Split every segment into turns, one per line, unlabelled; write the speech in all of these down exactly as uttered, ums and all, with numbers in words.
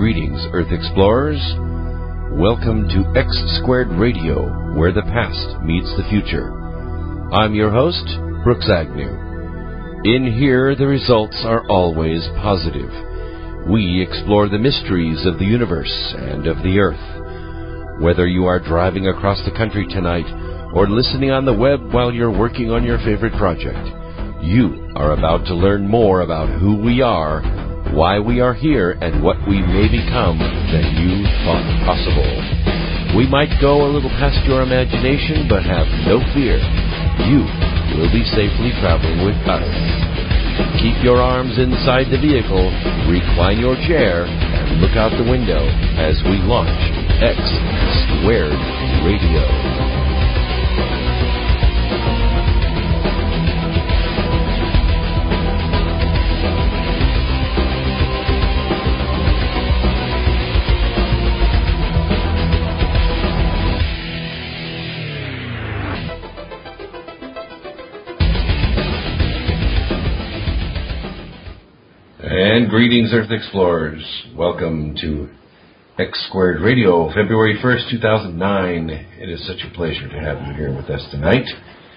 Greetings, Earth Explorers. Welcome to X Squared Radio, where the past meets the future. I'm your host, Brooks Agnew. In here, the results are always positive. We explore the mysteries of the universe and of the Earth. Whether you are driving across the country tonight or listening on the web while you're working on your favorite project, you are about to learn more about who we are, why we are here, and what we may become than you thought possible. We might go a little past your imagination, but have no fear. You will be safely traveling with us. Keep your arms inside the vehicle, recline your chair, and look out the window as we launch X Squared Radio. And greetings, Earth Explorers. Welcome to X Squared Radio, February first, two thousand nine. It is such a pleasure to have you here with us tonight.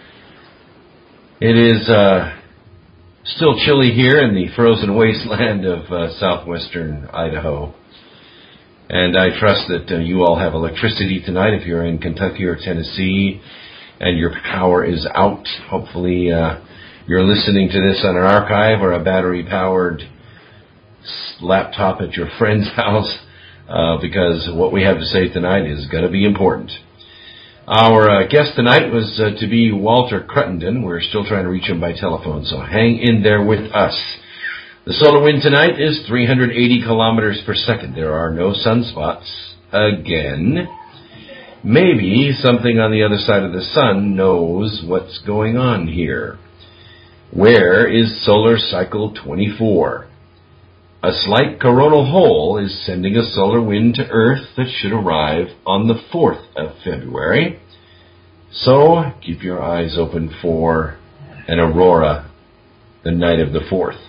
It is uh, still chilly here in the frozen wasteland of uh, southwestern Idaho. And I trust that uh, you all have electricity tonight if you're in Kentucky or Tennessee and your power is out. Hopefully uh, you're listening to this on an archive or a battery-powered laptop at your friend's house, uh, because what we have to say tonight is going to be important. Our uh, guest tonight was uh, to be Walter Cruttenden. We're still trying to reach him by telephone, so hang in there with us. The solar wind tonight is three hundred eighty kilometers per second. There are no sunspots again. Maybe something on the other side of the sun knows what's going on here. Where is solar cycle twenty-four? A slight coronal hole is sending a solar wind to Earth that should arrive on the fourth of February. So keep your eyes open for an aurora the night of the fourth.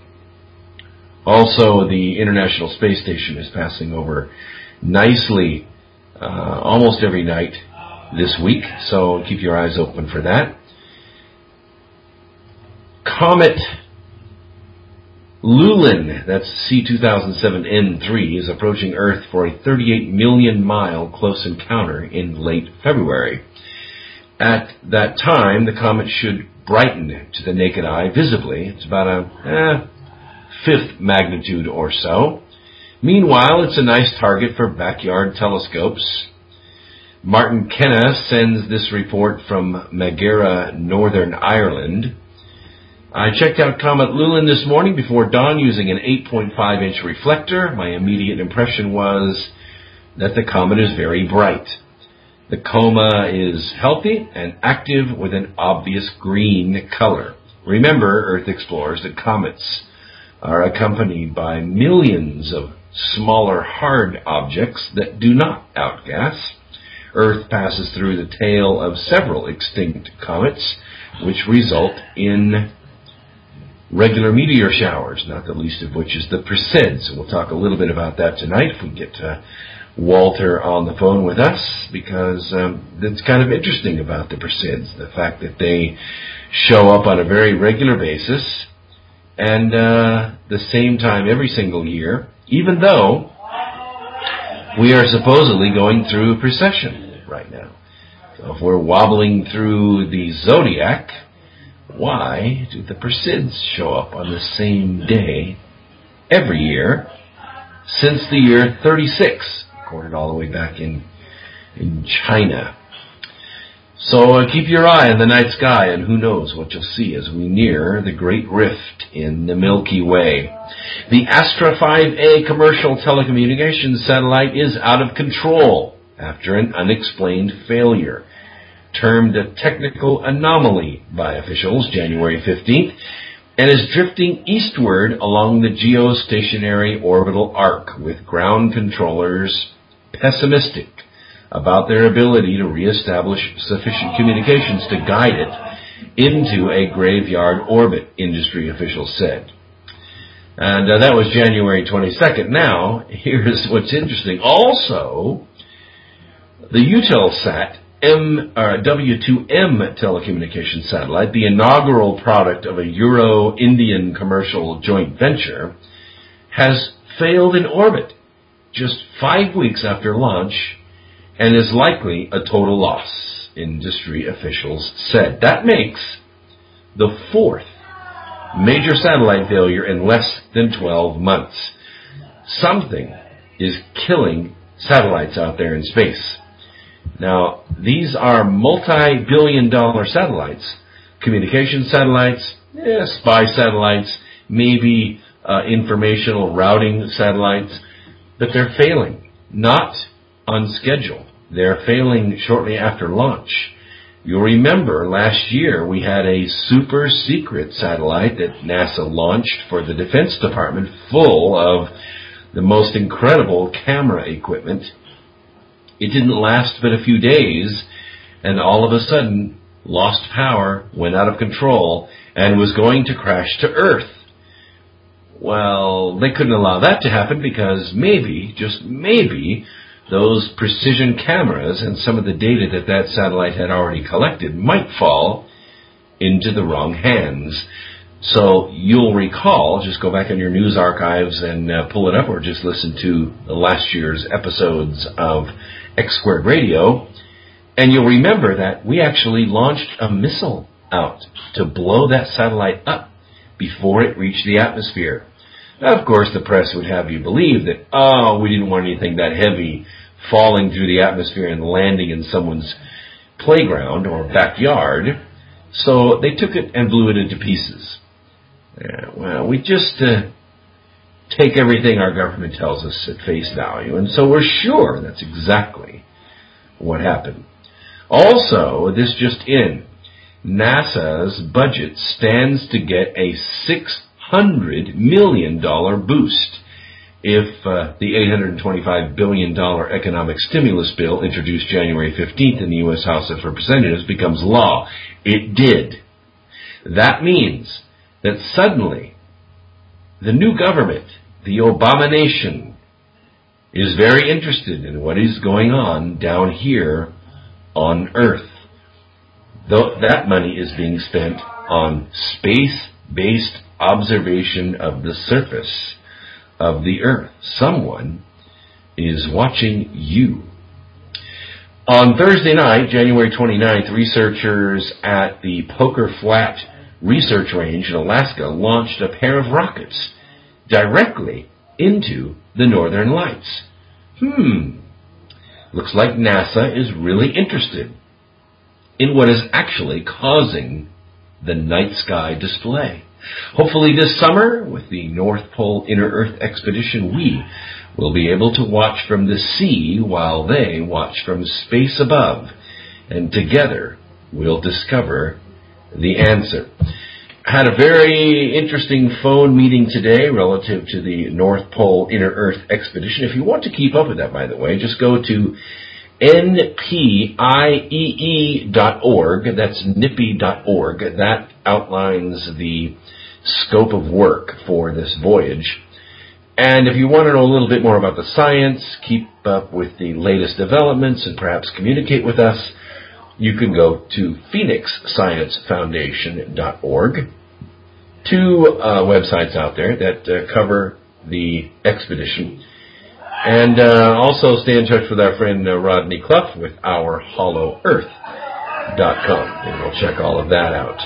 Also, the International Space Station is passing over nicely uh, almost every night this week, so keep your eyes open for that. Comet Lulin, that's C two thousand seven N three, is approaching Earth for a thirty-eight million mile close encounter in late February. At that time, the comet should brighten to the naked eye visibly. It's about a eh, fifth magnitude or so. Meanwhile, it's a nice target for backyard telescopes. Martin Kenna sends this report from Maghera, Northern Ireland. I checked out Comet Lulin this morning before dawn using an eight point five inch reflector. My immediate impression was that the comet is very bright. The coma is healthy and active with an obvious green color. Remember, Earth Explorers, that comets are accompanied by millions of smaller hard objects that do not outgas. Earth passes through the tail of several extinct comets, which result in regular meteor showers, not the least of which is the Perseids. We'll talk a little bit about that tonight if we get uh, Walter on the phone with us, because um, that's kind of interesting about the Perseids, the fact that they show up on a very regular basis and uh, the same time every single year, even though we are supposedly going through a precession right now. So if we're wobbling through the zodiac, why do the Perseids show up on the same day every year since the year thirty-six, recorded all the way back in in China? So uh, keep your eye on the night sky, and who knows what you'll see as we near the Great Rift in the Milky Way. The Astra five A commercial telecommunications satellite is out of control after an unexplained failure. Termed a technical anomaly by officials January fifteenth, and is drifting eastward along the geostationary orbital arc, with ground controllers pessimistic about their ability to reestablish sufficient communications to guide it into a graveyard orbit, industry officials said. And uh, that was January twenty-second. Now, here's what's interesting. Also, the Eutelsat M, or W two M telecommunications satellite, the inaugural product of a Euro-Indian commercial joint venture, has failed in orbit just five weeks after launch and is likely a total loss, industry officials said. That makes the fourth major satellite failure in less than twelve months. Something is killing satellites out there in space. Now, these are multi-billion dollar satellites, communication satellites, eh, spy satellites, maybe uh, informational routing satellites, but they're failing, not on schedule. They're failing shortly after launch. You'll remember last year we had a super secret satellite that NASA launched for the Defense Department full of the most incredible camera equipment. It didn't last but a few days, and all of a sudden lost power, went out of control, and was going to crash to Earth. Well, they couldn't allow that to happen because maybe, just maybe, those precision cameras and some of the data that that satellite had already collected might fall into the wrong hands. So you'll recall, just go back in your news archives and uh, pull it up, or just listen to last year's episodes of X Squared Radio, and you'll remember that we actually launched a missile out to blow that satellite up before it reached the atmosphere. Now, of course, the press would have you believe that, oh, we didn't want anything that heavy falling through the atmosphere and landing in someone's playground or backyard, so they took it and blew it into pieces. Yeah, well, we just uh, take everything our government tells us at face value, and so we're sure that's exactly what happened. Also, this just in, NASA's budget stands to get a six hundred million dollars boost if uh, the eight hundred twenty-five billion dollars economic stimulus bill introduced January fifteenth in the U S House of Representatives becomes law. It did. That means that suddenly the new government, the Obamanation, is very interested in what is going on down here on Earth. Though that money is being spent on space-based observation of the surface of the Earth. Someone is watching you. On Thursday night, January twenty-ninth, researchers at the Poker Flat Research Range in Alaska launched a pair of rockets directly into the Northern Lights. Hmm. Looks like NASA is really interested in what is actually causing the night sky display. Hopefully this summer, with the North Pole Inner Earth Expedition, we will be able to watch from the sea while they watch from space above, and together we'll discover the answer. I had a very interesting phone meeting today relative to the North Pole Inner Earth Expedition. If you want to keep up with that, by the way, just go to N P I E E dot org. That's N P I E E dot org. That outlines the scope of work for this voyage. And if you want to know a little bit more about the science, keep up with the latest developments, and perhaps communicate with us, you can go to Phoenix Science Foundation dot org. Two uh, websites out there that uh, cover the expedition. And uh, also stay in touch with our friend uh, Rodney Clough with our hollow earth dot com, and we'll check all of that out.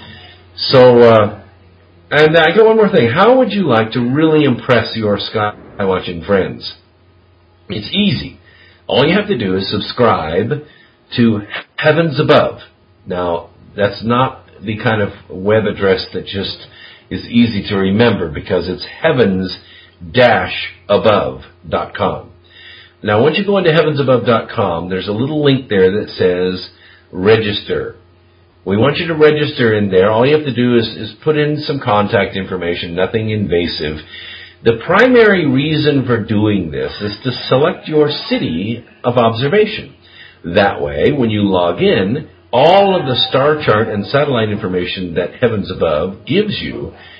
So, uh, and I got one more thing. How would you like to really impress your sky-watching friends? It's easy. All you have to do is subscribe to Heavens Above. Now, that's not the kind of web address that just is easy to remember, because it's heavens dash above dot com. Now, once you go into heavens above dot com, there's a little link there that says register. We want you to register in there. All you have to do is, is put in some contact information, nothing invasive. The primary reason for doing this is to select your city of observation. That way, when you log in, all of the star chart and satellite information that Heavens Above gives you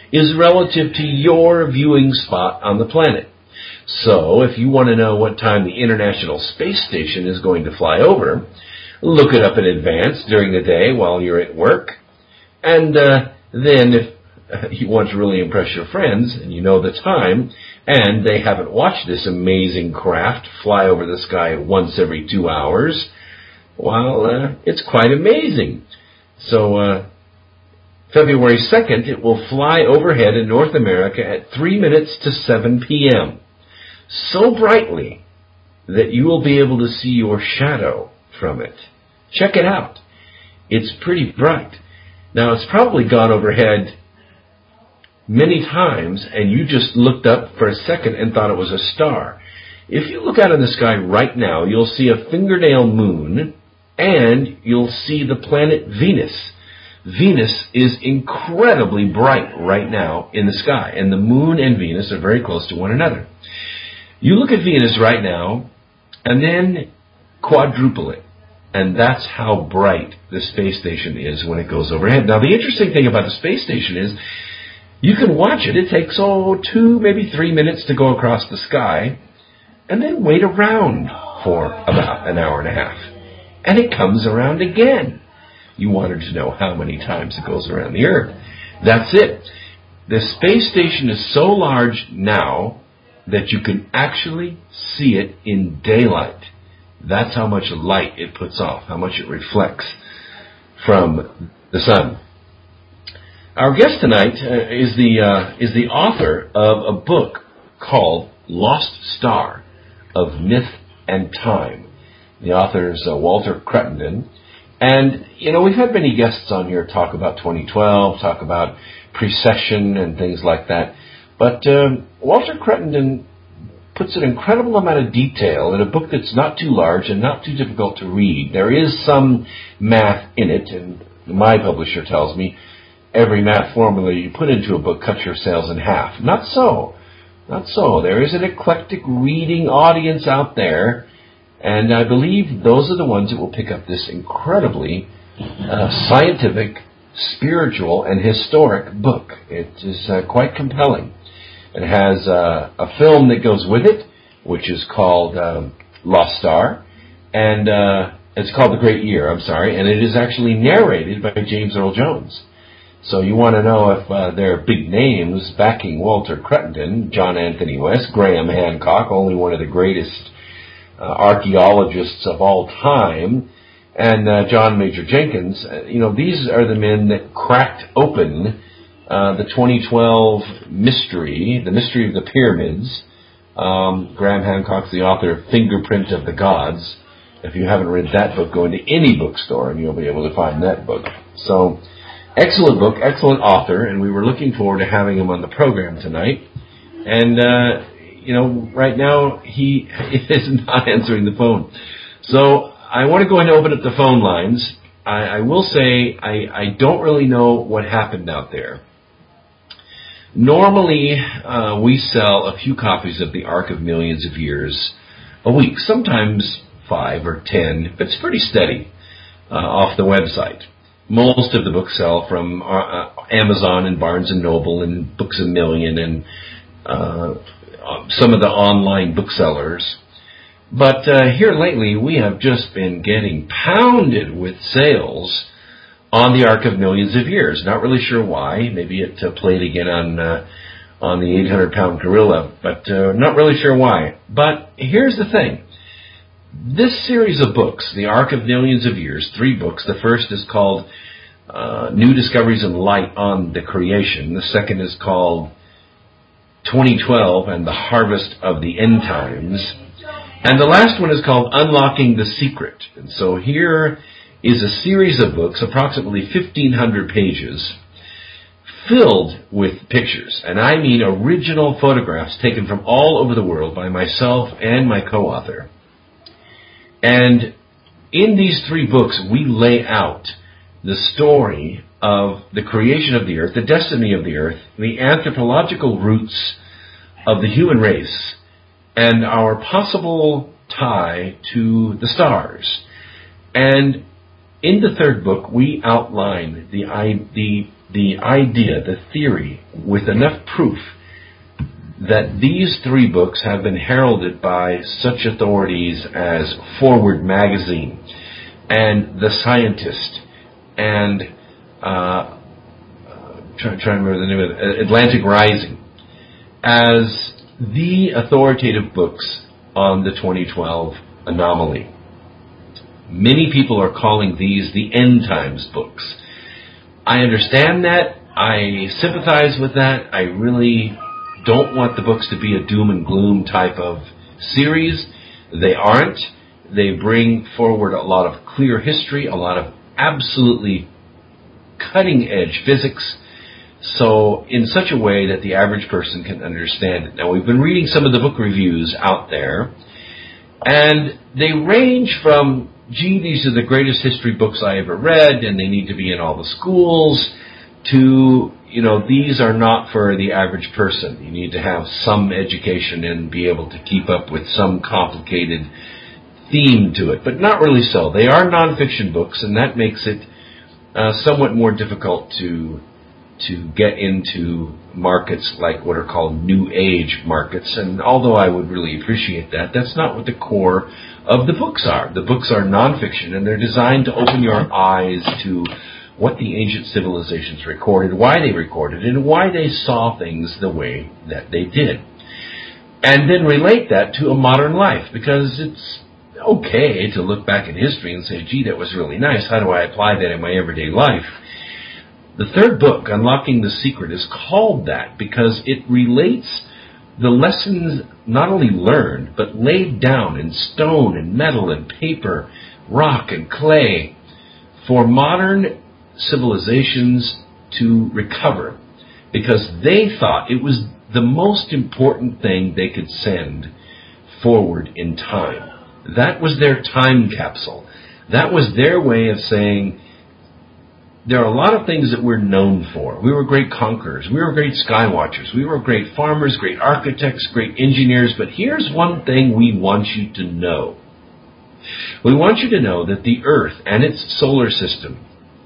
is relative to your viewing spot on the planet. So, if you want to know what time the International Space Station is going to fly over, look it up in advance during the day while you're at work. And uh, then, if uh, you want to really impress your friends, and you know the time, and they haven't watched this amazing craft fly over the sky once every two hours, well, uh, it's quite amazing. So, uh, February second, it will fly overhead in North America at three minutes to seven p.m., so brightly that you will be able to see your shadow from it. Check it out. It's pretty bright. Now, it's probably gone overhead many times, and you just looked up for a second and thought it was a star. If you look out in the sky right now, you'll see a fingernail moon, and you'll see the planet Venus. Venus is incredibly bright right now in the sky, and the moon and Venus are very close to one another. You look at Venus right now, and then quadruple it, and that's how bright the space station is when it goes overhead. Now, the interesting thing about the space station is you can watch it. It takes, oh, two, maybe three minutes to go across the sky, and then wait around for about an hour and a half. And it comes around again. You wanted to know how many times it goes around the Earth. That's it. The space station is so large now that you can actually see it in daylight. That's how much light it puts off, how much it reflects from the sun. Our guest tonight uh, is the uh, is the author of a book called Lost Star of Myth and Time. The author is uh, Walter Crittenden. And, you know, we've had many guests on here talk about twenty twelve, talk about precession and things like that. But um, Walter Crittenden puts an incredible amount of detail in a book that's not too large and not too difficult to read. There is some math in it, and my publisher tells me every math formula you put into a book cuts your sales in half. Not so. Not so. There is an eclectic reading audience out there, and I believe those are the ones that will pick up this incredibly uh, scientific, spiritual, and historic book. It is uh, quite compelling. It has uh, a film that goes with it, which is called um, Lost Star, and uh, it's called The Great Year, I'm sorry, and it is actually narrated by James Earl Jones. So you want to know if uh, there are big names backing Walter Crittenden, John Anthony West, Graham Hancock, only one of the greatest uh, archaeologists of all time, and uh, John Major Jenkins. Uh, you know, these are the men that cracked open uh, the twenty twelve mystery, the mystery of the pyramids. Um, Graham Hancock's the author of Fingerprint of the Gods. If you haven't read that book, go into any bookstore and you'll be able to find that book. So, excellent book, excellent author, and we were looking forward to having him on the program tonight. And, uh, you know, right now he is not answering the phone. So I want to go ahead and open up the phone lines. I, I will say I, I don't really know what happened out there. Normally, uh, we sell a few copies of the Ark of Millions of Years a week, sometimes five or ten, but it's pretty steady uh, off the website. Most of the books sell from uh, Amazon and Barnes and Noble and Books A Million and uh, some of the online booksellers. But uh, here lately, we have just been getting pounded with sales on the Ark of Millions of Years. Not really sure why. Maybe it uh, played again on uh, on the eight hundred pound gorilla, but uh, not really sure why. But here's the thing. This series of books, The Ark of Millions of Years, three books. The first is called uh, New Discoveries and Light on the Creation. The second is called twenty twelve and the Harvest of the End Times. And the last one is called Unlocking the Secret. And so here is a series of books, approximately fifteen hundred pages, filled with pictures. And I mean original photographs taken from all over the world by myself and my co-author. And in these three books, we lay out the story of the creation of the earth, the destiny of the earth, the anthropological roots of the human race, and our possible tie to the stars. And in the third book, we outline the, the the idea, the theory, with enough proof that these three books have been heralded by such authorities as Forward Magazine and The Scientist and uh, try, try to remember the name of it, Atlantic Rising, as the authoritative books on the twenty twelve anomaly. Many people are calling these the end times books. I understand that. I sympathize with that. I really don't want the books to be a doom and gloom type of series. They aren't. They bring forward a lot of clear history, a lot of absolutely cutting-edge physics, so in such a way that the average person can understand it. Now, we've been reading some of the book reviews out there, and they range from, gee, these are the greatest history books I ever read, and they need to be in all the schools, to, you know, these are not for the average person. You need to have some education and be able to keep up with some complicated theme to it, but not really so. They are nonfiction books, and that makes it uh, somewhat more difficult to to get into markets like what are called New Age markets. And although I would really appreciate that, that's not what the core of the books are. The books are nonfiction, and they're designed to open your eyes to what the ancient civilizations recorded, why they recorded it, and why they saw things the way that they did. And then relate that to a modern life, because it's okay to look back at history and say, gee, that was really nice. How do I apply that in my everyday life? The third book, Unlocking the Secret, is called that because it relates the lessons not only learned, but laid down in stone and metal and paper, rock and clay, for modern civilizations to recover, because they thought it was the most important thing they could send forward in time. That was their time capsule. That was their way of saying, there are a lot of things that we're known for. We were great conquerors. We were great sky watchers. We were great farmers, great architects, great engineers. But here's one thing we want you to know. We want you to know that the Earth and its solar system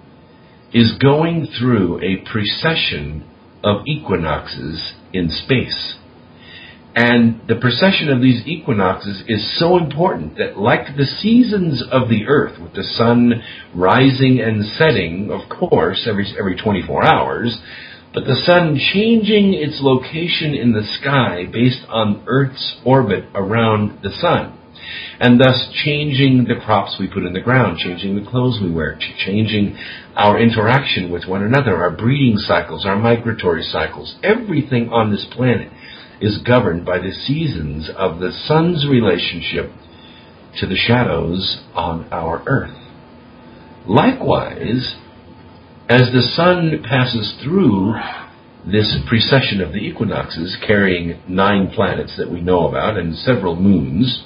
is going through a precession of equinoxes in space. And the precession of these equinoxes is so important that, like the seasons of the Earth, with the sun rising and setting, of course, every every twenty-four hours, but the sun changing its location in the sky based on Earth's orbit around the sun, and thus changing the crops we put in the ground, changing the clothes we wear, changing our interaction with one another, our breeding cycles, our migratory cycles. Everything on this planet is governed by the seasons of the sun's relationship to the shadows on our Earth. Likewise, as the sun passes through this precession of the equinoxes, carrying nine planets that we know about and several moons,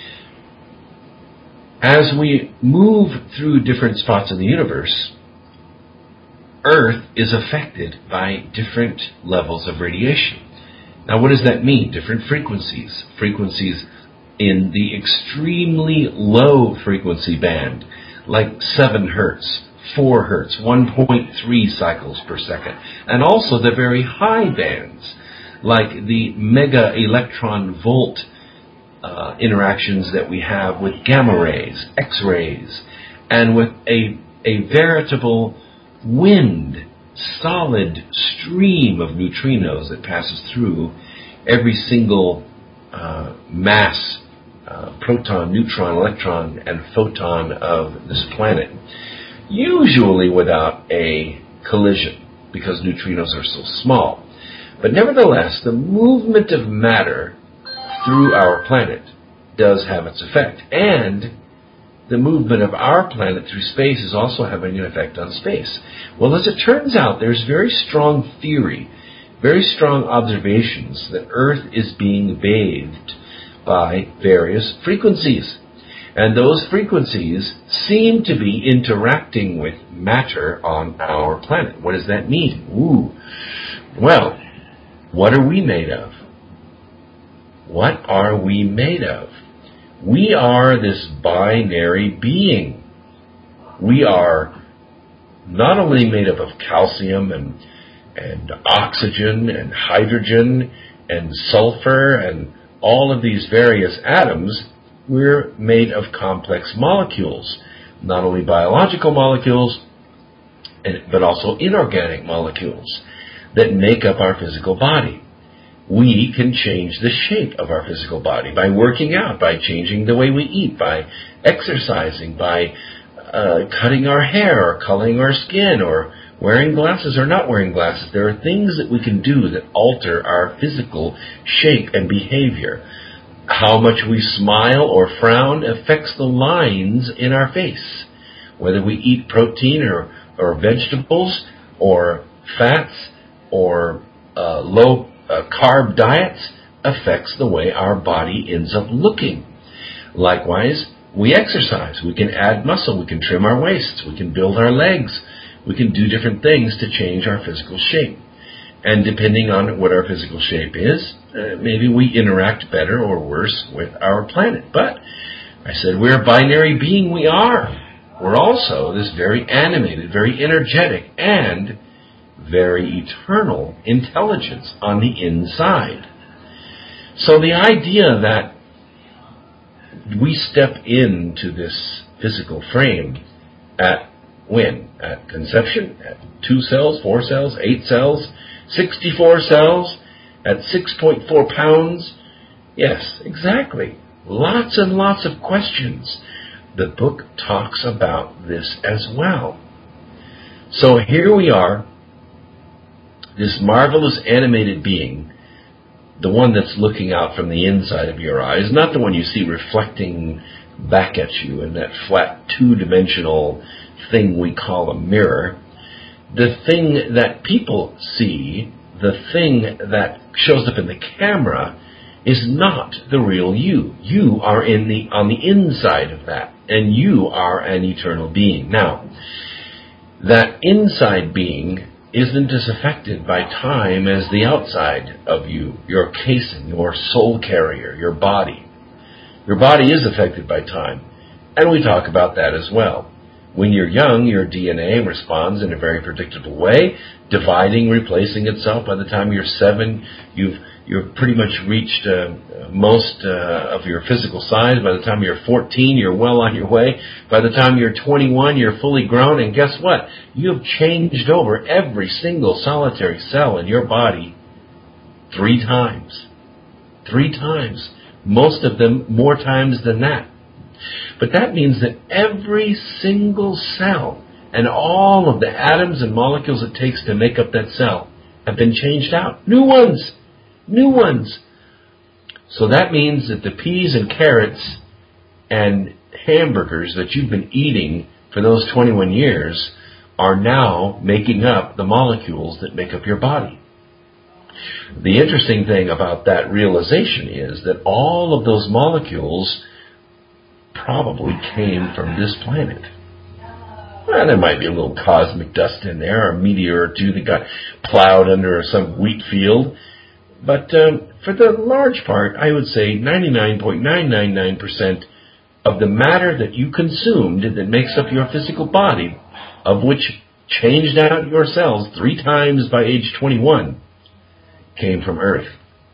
as we move through different spots in the universe, Earth is affected by different levels of radiation. Now, what does that mean? Different frequencies. Frequencies in the extremely low frequency band, like seven hertz, four hertz, one point three cycles per second. And also the very high bands, like the mega electron volt uh, interactions that we have with gamma rays, X-rays, and with a, a veritable wind, solid stream of neutrinos that passes through every single uh, mass, uh, proton, neutron, electron, and photon of this planet, usually without a collision, because neutrinos are so small. But nevertheless, the movement of matter through our planet does have its effect, and the movement of our planet through space is also having an effect on space. Well, as it turns out, there's very strong theory, very strong observations that Earth is being bathed by various frequencies. And those frequencies seem to be interacting with matter on our planet. What does that mean? Ooh. Well, what are we made of? What are we made of? We are this binary being. We are not only made up of calcium and, and oxygen and hydrogen and sulfur and all of these various atoms, we're made of complex molecules, not only biological molecules, but also inorganic molecules that make up our physical body. We can change the shape of our physical body by working out, by changing the way we eat, by exercising, by uh, cutting our hair or coloring our skin or wearing glasses or not wearing glasses. There are things that we can do that alter our physical shape and behavior. How much we smile or frown affects the lines in our face. Whether we eat protein or, or vegetables or fats or uh, low uh, carb diets affects the way our body ends up looking. Likewise, we exercise. We can add muscle. We can trim our waists. We can build our legs. We can do different things to change our physical shape. And depending on what our physical shape is, uh, maybe we interact better or worse with our planet. But I said we're a binary being. We are. We're also this very animated, very energetic, and very eternal intelligence on the inside. So the idea that we step into this physical frame at when? At conception? At two cells, four cells, eight cells, sixty-four cells, at six point four pounds? Yes, exactly. Lots and lots of questions. The book talks about this as well. So here we are, this marvelous animated being, the one that's looking out from the inside of your eyes, not the one you see reflecting back at you in that flat two-dimensional thing we call a mirror. The thing that people see, the thing that shows up in the camera, is not the real you. You are in the on the inside of that, and you are an eternal being. Now, that inside being isn't as affected by time as the outside of you, your casing, your soul carrier, your body. Your body is affected by time, and we talk about that as well. When you're young, your D N A responds in a very predictable way, dividing, replacing itself. By the time you're seven, you've you've pretty much reached uh, most uh, of your physical size. By the time you're fourteen, you're well on your way. By the time you're twenty-one, you're fully grown. And guess what? You have changed over every single solitary cell in your body three times. Three times. Most of them more times than that. But that means that every single cell and all of the atoms and molecules it takes to make up that cell have been changed out. New ones. New ones. So that means that the peas and carrots and hamburgers that you've been eating for those twenty-one years are now making up the molecules that make up your body. The interesting thing about that realization is that all of those molecules probably came from this planet. Well, there might be a little cosmic dust in there, or a meteor or two that got plowed under some wheat field. But um, for the large part, I would say ninety-nine point nine nine nine percent of the matter that you consumed that makes up your physical body, of which changed out your cells three times by age twenty-one, came from Earth.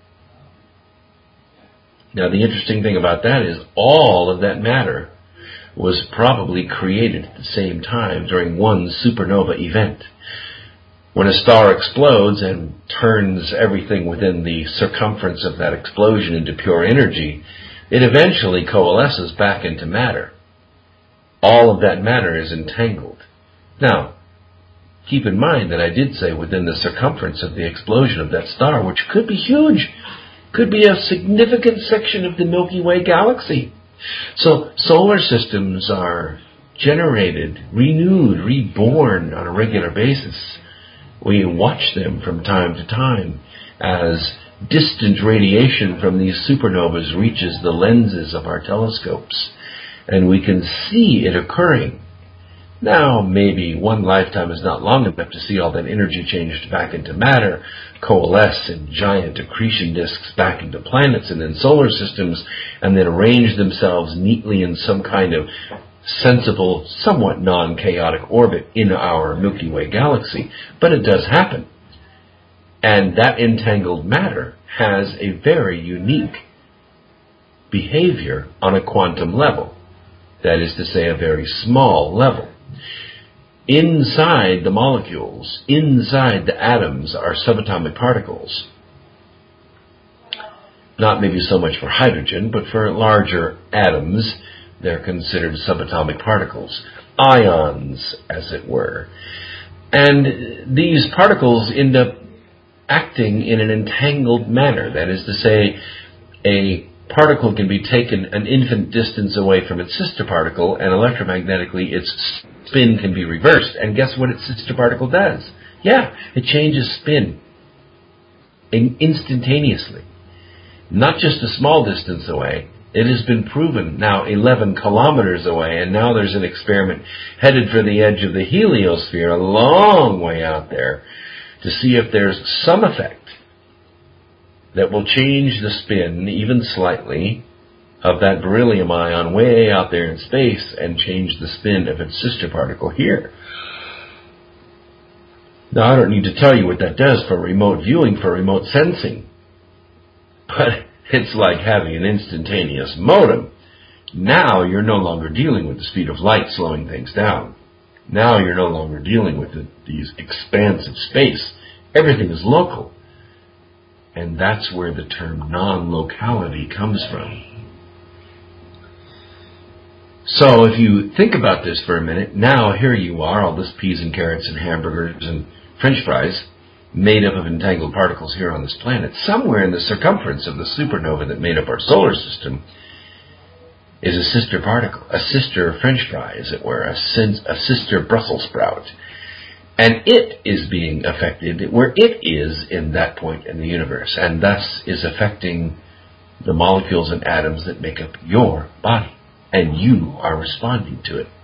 Now, the interesting thing about that is all of that matter was probably created at the same time during one supernova event. When a star explodes and turns everything within the circumference of that explosion into pure energy, it eventually coalesces back into matter. All of that matter is entangled. Now, keep in mind that I did say within the circumference of the explosion of that star, which could be huge, could be a significant section of the Milky Way galaxy. So solar systems are generated, renewed, reborn on a regular basis. We watch them from time to time as distant radiation from these supernovas reaches the lenses of our telescopes, and we can see it occurring. Now, maybe one lifetime is not long enough to see all that energy changed back into matter, coalesce in giant accretion disks back into planets and then solar systems, and then arrange themselves neatly in some kind of sensible, somewhat non-chaotic orbit in our Milky Way galaxy. But it does happen. And that entangled matter has a very unique behavior on a quantum level. That is to say, a very small level. Inside the molecules, inside the atoms, are subatomic particles. Not maybe so much for hydrogen, but for larger atoms, they're considered subatomic particles. Ions, as it were. And these particles end up acting in an entangled manner. That is to say, a particle can be taken an infinite distance away from its sister particle, and electromagnetically its spin can be reversed. And guess what its sister particle does? Yeah, it changes spin in instantaneously. Not just a small distance away. It has been proven now eleven kilometers away, and now there's an experiment headed for the edge of the heliosphere, a long way out there, to see if there's some effect that will change the spin, even slightly, of that beryllium ion way out there in space and change the spin of its sister particle here. Now, I don't need to tell you what that does for remote viewing, for remote sensing. But it's like having an instantaneous modem. Now you're no longer dealing with the speed of light slowing things down. Now you're no longer dealing with the, these expanse of space. Everything is local. And that's where the term non-locality comes from. So if you think about this for a minute, now here you are, all this peas and carrots and hamburgers and French fries, made up of entangled particles here on this planet. Somewhere in the circumference of the supernova that made up our solar system is a sister particle, a sister French fry, as it were, a, a sister Brussels sprout. And it is being affected where it is in that point in the universe, and thus is affecting the molecules and atoms that make up your body. And you are responding to it.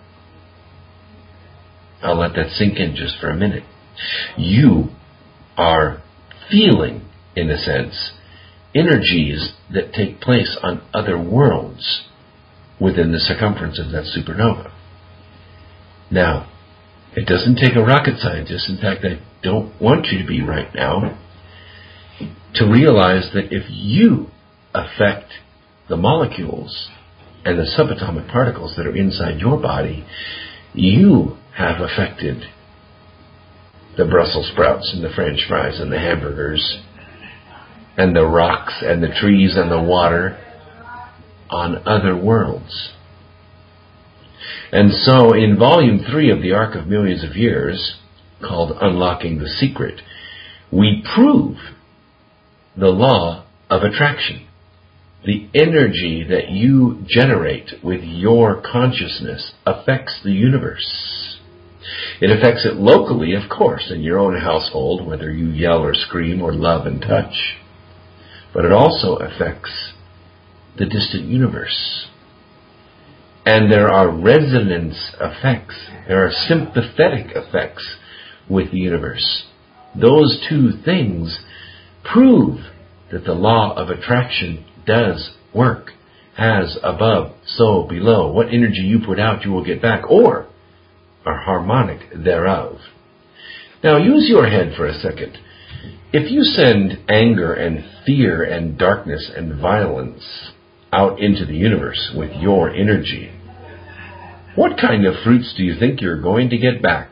I'll let that sink in just for a minute. You are feeling, in a sense, energies that take place on other worlds within the circumference of that supernova. Now, it doesn't take a rocket scientist, in fact, I don't want you to be right now, to realize that if you affect the molecules and the subatomic particles that are inside your body, you have affected the Brussels sprouts and the French fries and the hamburgers and the rocks and the trees and the water on other worlds. And so in volume three of the Arc of Millions of Years, called Unlocking the Secret, we prove the law of attraction. The energy that you generate with your consciousness affects the universe. It affects it locally, of course, in your own household, whether you yell or scream or love and touch. But it also affects the distant universe. And there are resonance effects. There are sympathetic effects with the universe. Those two things prove that the law of attraction does work. As above, so below. What energy you put out, you will get back, or a harmonic thereof. Now use your head for a second. If you send anger and fear and darkness and violence out into the universe with your energy, what kind of fruits do you think you're going to get back?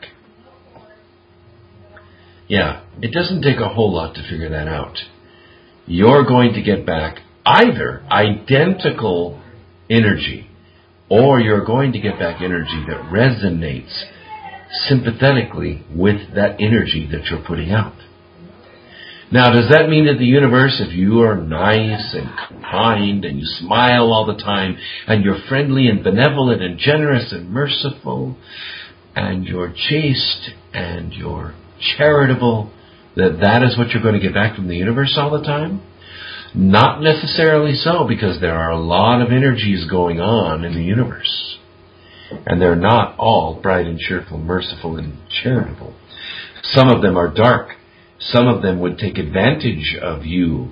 Yeah, it doesn't take a whole lot to figure that out. You're going to get back either identical energy, or you're going to get back energy that resonates sympathetically with that energy that you're putting out. Now, does that mean that the universe, if you are nice and kind and you smile all the time and you're friendly and benevolent and generous and merciful and you're chaste and you're charitable, that that is what you're going to get back from the universe all the time? Not necessarily so, because there are a lot of energies going on in the universe. And they're not all bright and cheerful, merciful and charitable. Some of them are dark. Some of them would take advantage of you,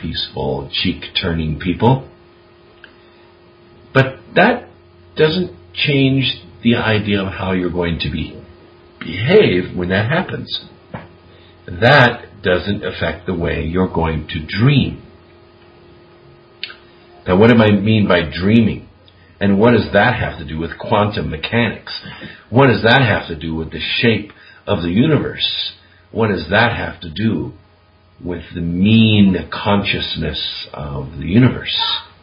peaceful, cheek-turning people. But that doesn't change the idea of how you're going to be behave when that happens. That doesn't affect the way you're going to dream. Now, what do I mean by dreaming? And what does that have to do with quantum mechanics? What does that have to do with the shape of the universe? What does that have to do with the mean consciousness of the universe?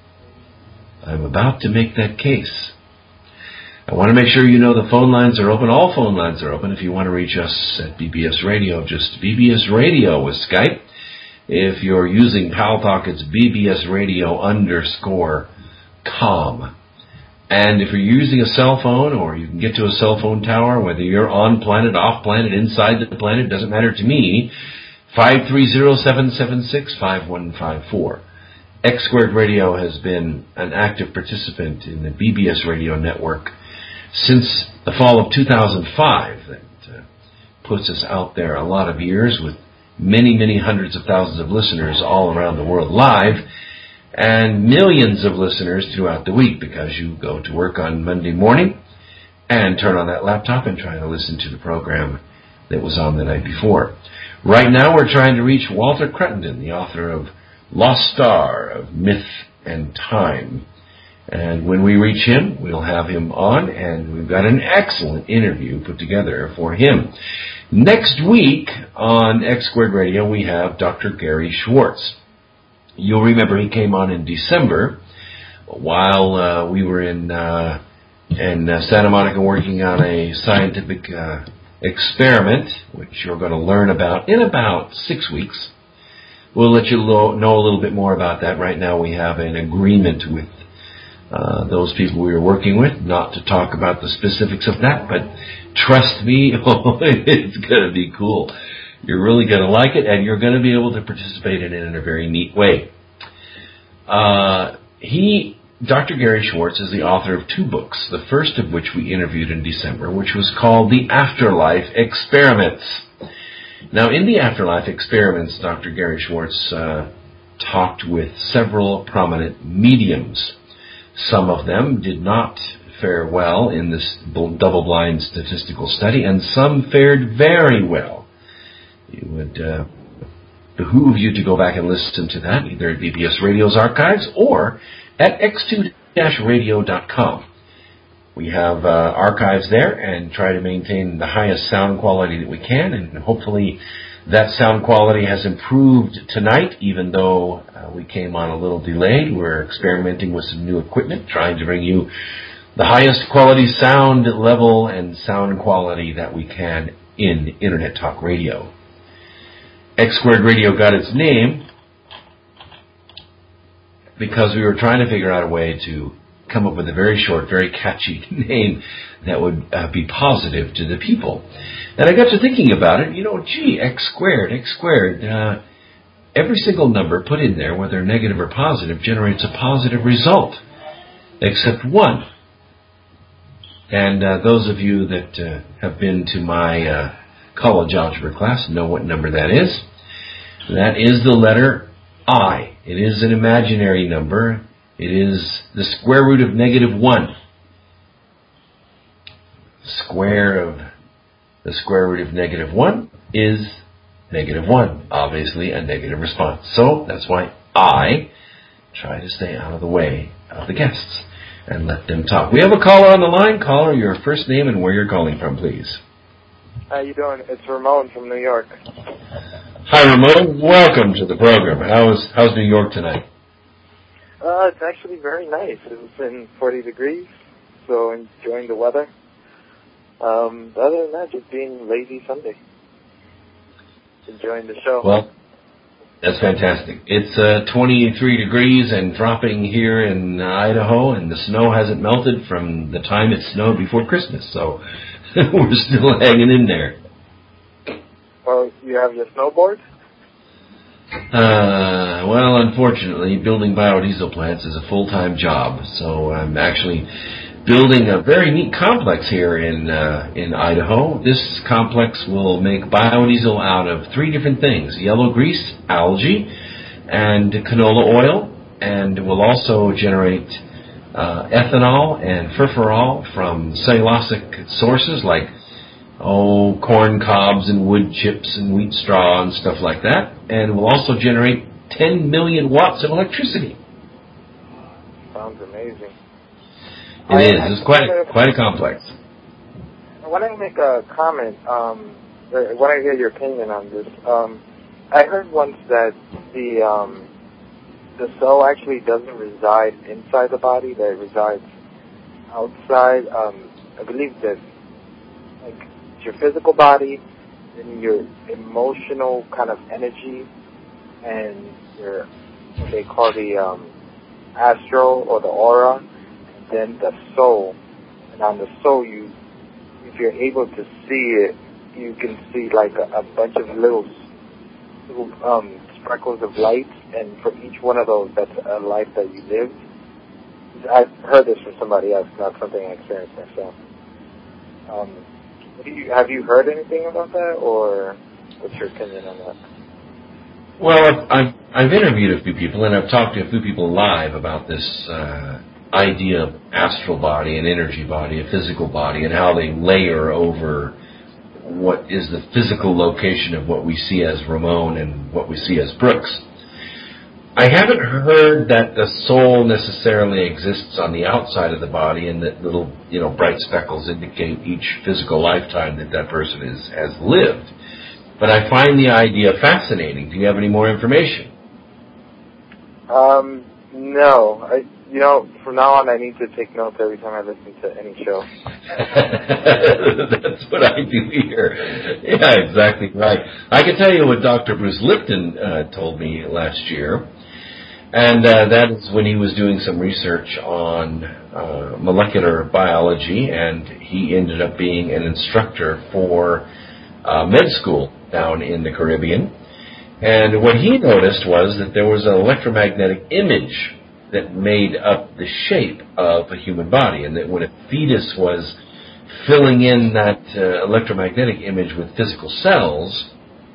I'm about to make that case. I want to make sure you know the phone lines are open. All phone lines are open. If you want to reach us at B B S Radio, just B B S Radio with Skype. If you're using Paltalk, it's B B S Radio underscore com. And if you're using a cell phone, or you can get to a cell phone tower, whether you're on planet, off planet, inside the planet, doesn't matter to me, five three zero, seven seven six, five one five four. X Squared Radio has been an active participant in the B B S Radio network since the fall of two thousand five. That uh, puts us out there a lot of years with many, many hundreds of thousands of listeners all around the world live, and millions of listeners throughout the week, because you go to work on Monday morning and turn on that laptop and try to listen to the program that was on the night before. Right now we're trying to reach Walter Crittenden, the author of Lost Star, of Myth and Time. And when we reach him, we'll have him on, and we've got an excellent interview put together for him. Next week on X Squared Radio, we have Doctor Gary Schwartz. You'll remember he came on in December while uh, we were in uh, in uh, Santa Monica working on a scientific uh, experiment, which you're going to learn about in about six weeks. We'll let you lo- know a little bit more about that. Right now we have an agreement with uh, those people we were working with not to talk about the specifics of that, but trust me, oh, it's going to be cool. You're really going to like it, and you're going to be able to participate in it in a very neat way. Uh, he, Doctor Gary Schwartz, is the author of two books, the first of which we interviewed in December, which was called The Afterlife Experiments. Now, in The Afterlife Experiments, Doctor Gary Schwartz uh, talked with several prominent mediums. Some of them did not fare well in this double-blind statistical study, and some fared very well. It would uh, behoove you to go back and listen to that, either at B B S Radio's archives or at x two radio dot com. We have uh, archives there and try to maintain the highest sound quality that we can, and hopefully that sound quality has improved tonight, even though uh, we came on a little delayed. We're experimenting with some new equipment, trying to bring you the highest quality sound level and sound quality that we can in Internet Talk Radio. X Squared Radio got its name because we were trying to figure out a way to come up with a very short, very catchy name that would uh, be positive to the people. And I got to thinking about it. You know, gee, X Squared, X Squared. Uh, every single number put in there, whether negative or positive, generates a positive result, except one. And uh, those of you that uh, have been to my uh, college algebra class know what number that is. That is the letter I. It is an imaginary number. It is the square root of negative one. Square of the square root of negative one is negative one. Obviously a negative response. So that's why I try to stay out of the way of the guests and let them talk. We have a caller on the line. Caller, your first name and where you're calling from, please.
How you doing? It's Ramon from New York.
Hi, Ramon. Welcome to the program. How's how's New York tonight?
Uh, it's actually very nice. It's been forty degrees, so enjoying the weather. Um, other than that, just being lazy Sunday. Enjoying the show.
Well, that's fantastic. It's uh, twenty-three degrees and dropping here in uh, Idaho, and the snow hasn't melted from the time it snowed before Christmas, so we're still hanging in there.
Well, you have your snowboard?
Uh, well, unfortunately, building biodiesel plants is a full-time job, so I'm actually building a very neat complex here in uh, in Idaho. This complex will make biodiesel out of three different things: yellow grease, algae, and canola oil, and will also generate uh, ethanol and furfural from cellulosic sources like, oh, corn cobs and wood chips and wheat straw and stuff like that, and will also generate ten million watts of electricity.
Sounds amazing.
It I, is. I it's quite a, quite a complex.
I want to make a comment. Um, I want to hear your opinion on this. Um, I heard once that the um, the soul actually doesn't reside inside the body; that it resides outside. Um, I believe that, like, it's your physical body, then your emotional kind of energy, and your what they call the um, astral or the aura, and then the soul. And on the soul, you, if you're able to see it, you can see like a, a bunch of little, little um, sparkles of light, and for each one of those, that's a life that you lived. I've heard this from somebody else, not something I experienced myself. Um, do you, have you heard anything about that, or what's your opinion on that?
Well, I've, I've interviewed a few people, and I've talked to a few people live about this uh, idea of astral body and energy body, a physical body, and how they layer over what is the physical location of what we see as Ramon and what we see as Brooks. I haven't heard that the soul necessarily exists on the outside of the body and that little, you know, bright speckles indicate each physical lifetime that that person is, has lived. But I find the idea fascinating. Do you have any more information?
Um, no. I, you know, from now on I need to take notes every time I listen to any show.
That's what I do here. Yeah, exactly right. I can tell you what Doctor Bruce Lipton uh, told me last year. And uh, that is when he was doing some research on uh, molecular biology, and he ended up being an instructor for uh, med school down in the Caribbean. And what he noticed was that there was an electromagnetic image that made up the shape of a human body, and that when a fetus was filling in that uh, electromagnetic image with physical cells,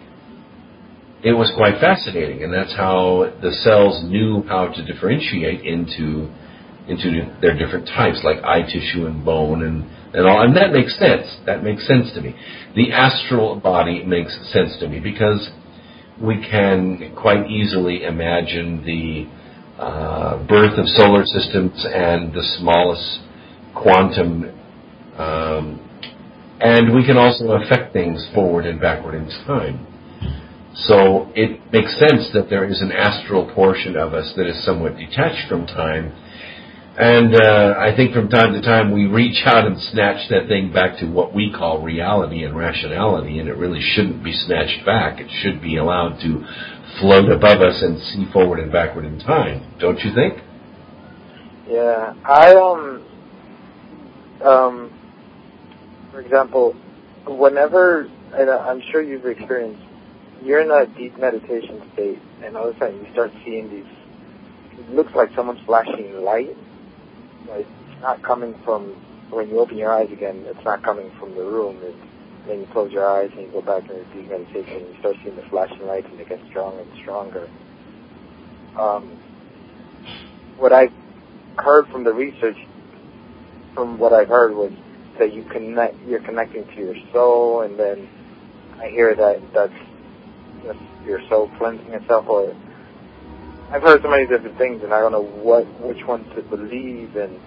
it was quite fascinating, and that's how the cells knew how to differentiate into into their different types, like eye tissue and bone and, and all. And that makes sense. That makes sense to me. The astral body makes sense to me because we can quite easily imagine the uh, birth of solar systems and the smallest quantum, um, and we can also affect things forward and backward in time. So it makes sense that there is an astral portion of us that is somewhat detached from time. And uh, I think from time to time we reach out and snatch that thing back to what we call reality and rationality, and it really shouldn't be snatched back. It should be allowed to float above us and see forward and backward in time. Don't you think?
Yeah. I, um, um, for example, whenever, and I'm sure you've experienced, you're in a deep meditation state, and all of a sudden you start seeing these, it looks like someone's flashing light, but it's not coming from, when you open your eyes again, it's not coming from the room. It's, then you close your eyes and you go back into deep meditation and you start seeing the flashing lights and it gets stronger and stronger. Um, what I heard from the research, from what I've heard was that you connect, you're connecting to your soul, and then I hear that that's your soul cleansing itself, or I've heard so many different things, and I don't know what which one to believe. And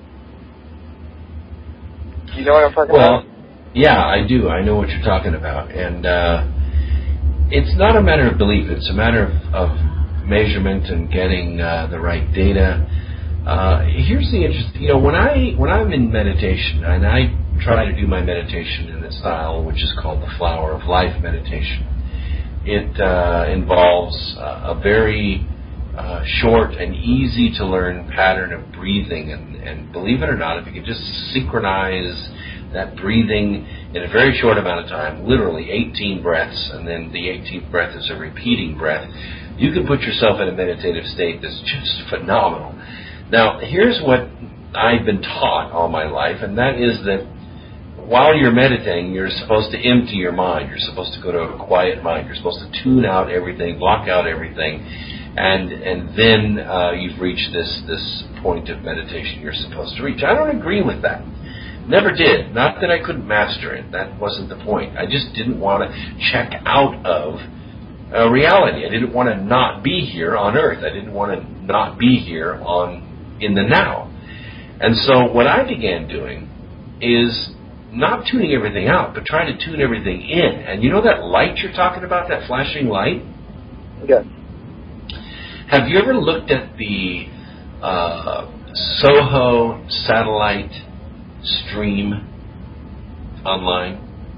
you know what I'm talking
well,
about?
Yeah, I do. I know what you're talking about, and uh, it's not a matter of belief. It's a matter of, of measurement and getting uh, the right data. Uh, here's the interesting. You know, when I when I'm in meditation, and I try to do my meditation in a style which is called the Flower of Life meditation. It uh, involves uh, a very uh, short and easy to learn pattern of breathing, and, and believe it or not, if you can just synchronize that breathing in a very short amount of time, literally eighteen breaths, and then the eighteenth breath is a repeating breath, you can put yourself in a meditative state that's just phenomenal. Now, here's what I've been taught all my life, and that is that while you're meditating, you're supposed to empty your mind. You're supposed to go to a quiet mind. You're supposed to tune out everything, block out everything, and and then uh, you've reached this this point of meditation you're supposed to reach. I don't agree with that. Never did. Not that I couldn't master it. That wasn't the point. I just didn't want to check out of uh, reality. I didn't want to not be here on Earth. I didn't want to not be here on in the now. And so what I began doing is not tuning everything out, but trying to tune everything in. And you know that light you're talking about, that flashing light?
Yes.
Have you ever looked at the uh, Soho satellite stream online?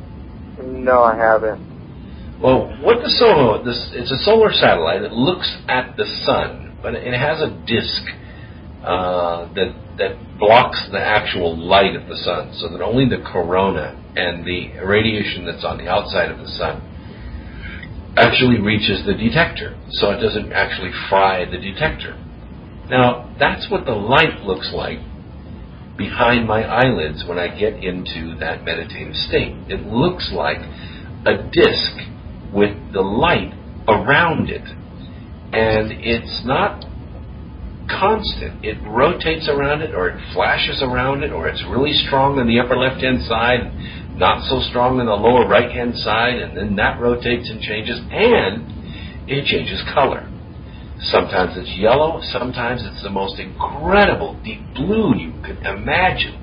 No, I haven't.
Well, what the Soho, this, it's a solar satellite that looks at the sun, but it has a disk uh, that that blocks the actual light of the sun, so that only the corona and the radiation that's on the outside of the sun actually reaches the detector, so it doesn't actually fry the detector. Now, that's what the light looks like behind my eyelids when I get into that meditative state. It looks like a disc with the light around it, and it's not constant. It rotates around it, or it flashes around it, or it's really strong on the upper left-hand side, not so strong on the lower right-hand side, and then that rotates and changes, and it changes color. Sometimes it's yellow, sometimes it's the most incredible deep blue you could imagine.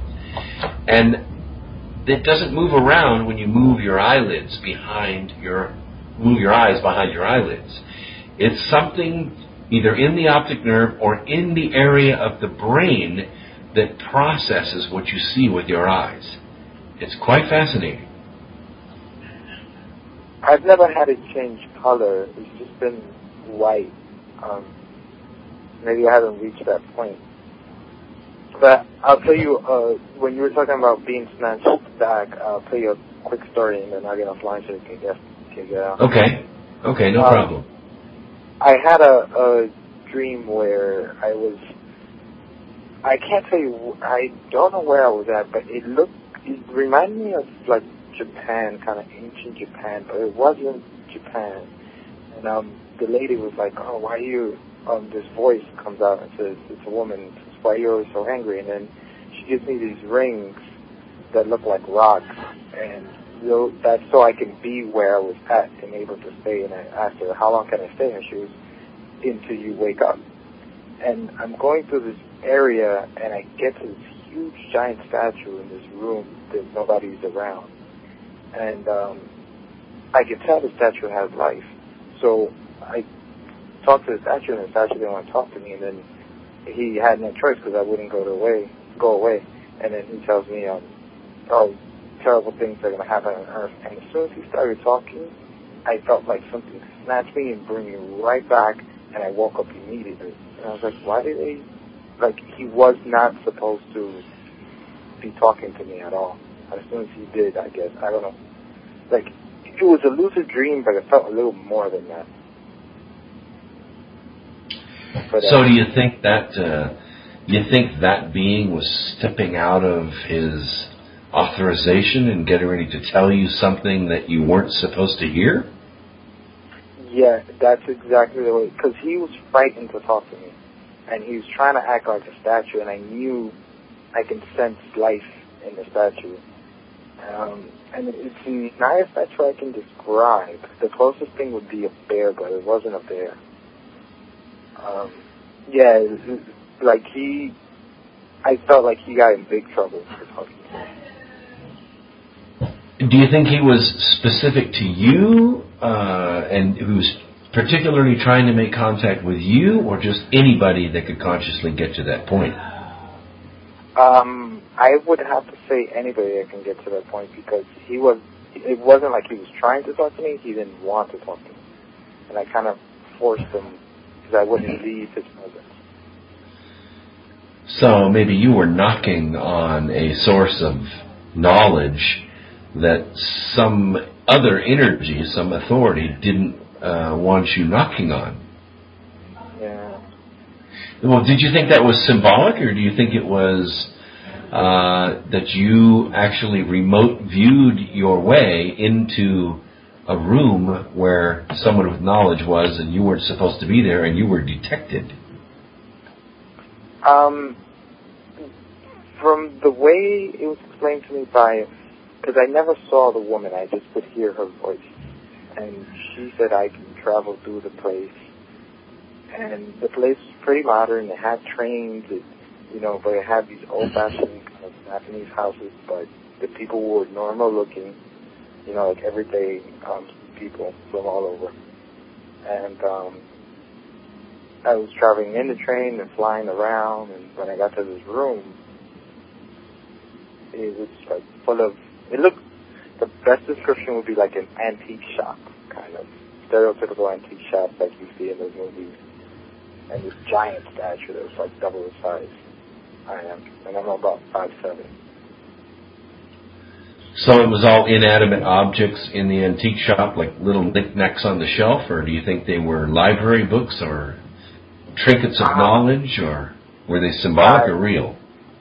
And it doesn't move around when you move your eyelids behind your, move your eyes behind your eyelids. It's something either in the optic nerve or in the area of the brain that processes what you see with your eyes. It's quite fascinating.
I've never had it change color. It's just been white. Um, maybe I haven't reached that point. But I'll tell you, uh, when you were talking about being snatched back, I'll tell you a quick story and then I'll get offline so you can get, can get out.
Okay. Okay, no
um,
problem.
I had a, a dream where I was, I can't tell you, I don't know where I was at, but it looked, it reminded me of like Japan, kind of ancient Japan, but it wasn't Japan. And um, the lady was like, oh, why are you, um, this voice comes out and says, it's a woman, says, why are you always so angry? And then she gives me these rings that look like rocks, and you know, that's so I can be where I was at and able to stay. And I asked her, how long can I stay? And she was, until you wake up. And I'm going through this area, and I get to this huge giant statue in this room that nobody's around. And um, I can tell the statue has life. So I talked to the statue, and the statue didn't want to talk to me. And then he had no choice because I wouldn't go away, go away. And then he tells me, um, oh, terrible things are going to happen on Earth. And as soon as he started talking, I felt like something snatched me and bring me right back, and I woke up immediately. And I was like, why did they, like, he was not supposed to be talking to me at all. As soon as he did, I guess, I don't know. Like, it was a lucid dream, but it felt a little more than that. But,
so
uh,
do you think that, uh, you think that being was stepping out of his authorization and getting ready to tell you something that you weren't supposed to hear?
Yeah, that's exactly the way, because he was frightened to talk to me, and he was trying to act like a statue, and I knew I can sense life in the statue. Um, and it's not a statue I can describe. The closest thing would be a bear, but it wasn't a bear. Um, yeah, it, it, like he, I felt like he got in big trouble for talking to me.
Do you think he was specific to you, uh, and he was particularly trying to make contact with you, or just anybody that could consciously get to that point?
Um, I would have to say anybody that can get to that point, because he was, it wasn't like he was trying to talk to me, he didn't want to talk to me. And I kind of forced him, because I wouldn't leave his presence.
So maybe you were knocking on a source of knowledge that some other energy, some authority didn't uh, want you knocking on.
Yeah.
Well, did you think that was symbolic, or do you think it was uh, that you actually remote viewed your way into a room where someone with knowledge was and you weren't supposed to be there and you were detected?
Um, from the way it was explained to me by, because I never saw the woman, I just could hear her voice. And she said I can travel through the place. And the place was pretty modern. It had trains, it, you know, but it had these old-fashioned kind of Japanese houses, but the people were normal looking, you know, like everyday um, people from all over. And um, I was traveling in the train and flying around, and when I got to this room, it was like full of, it looked, the best description would be like an antique shop, kind of stereotypical antique shop like you see in those movies. And this giant statue that was like double the size I am, and I'm about five seven.
So it was all inanimate objects in the antique shop, like little knickknacks on the shelf, or do you think they were library books or trinkets of um, knowledge, or were they symbolic I, or real?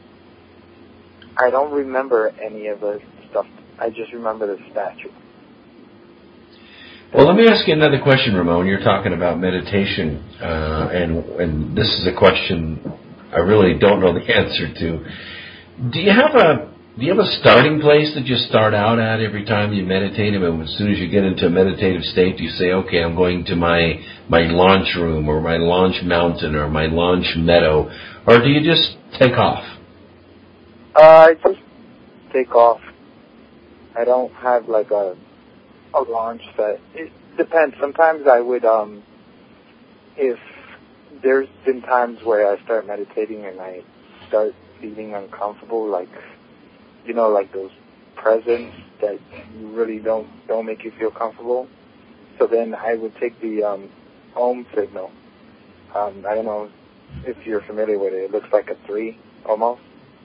I don't remember any of the stuff. I just remember the statue.
Well, let me ask you another question, Ramon. You're talking about meditation, uh, and and this is a question I really don't know the answer to. Do you have a do you have a starting place that you start out at every time you meditate? I mean, as soon as you get into a meditative state, you say, "Okay, I'm going to my my launch room, or my launch mountain, or my launch meadow," or do you just take off?
Uh, I just take off. I don't have like a a launch set. It depends. Sometimes I would, um, if there's been times where I start meditating and I start feeling uncomfortable, like, you know, like those presents that you really don't, don't make you feel comfortable. So then I would take the, um, Om signal. Um, I don't know if you're familiar with it. It looks like a three, almost.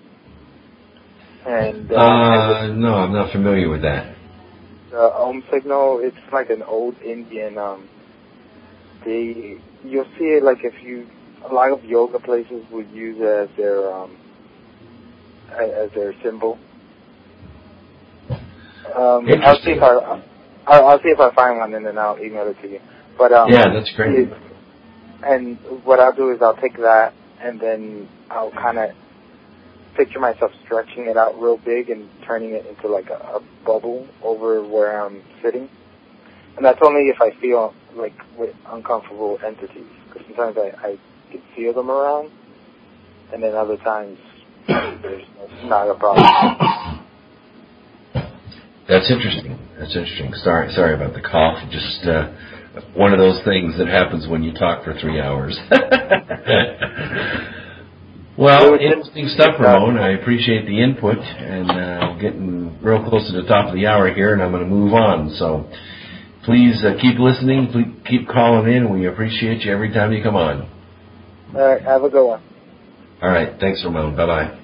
And, uh,
uh would, no, I'm not familiar with that.
The Om signal, it's like an old Indian, um, they, you'll see it like if you, a lot of yoga places would use it as their, um, as their symbol. Um, I'll see if I, I'll, I'll see if I find one and then I'll email it to you. But, um,
yeah, that's great.
It, and what I'll do is I'll take that and then I'll kind of picture myself stretching it out real big and turning it into like a, a bubble over where I'm sitting. And that's only if I feel like with uncomfortable entities, because sometimes I, I can feel them around, and then other times there's not a problem.
That's interesting. That's interesting. Sorry, sorry about the cough. Just uh, one of those things that happens when you talk for three hours. Well, interesting stuff, Ramon. I appreciate the input, and uh, getting real close to the top of the hour here, and I'm going to move on. So please uh, keep listening, please keep calling in. We appreciate you every time you come on.
All right, have a good one.
All right, thanks, Ramon. Bye-bye.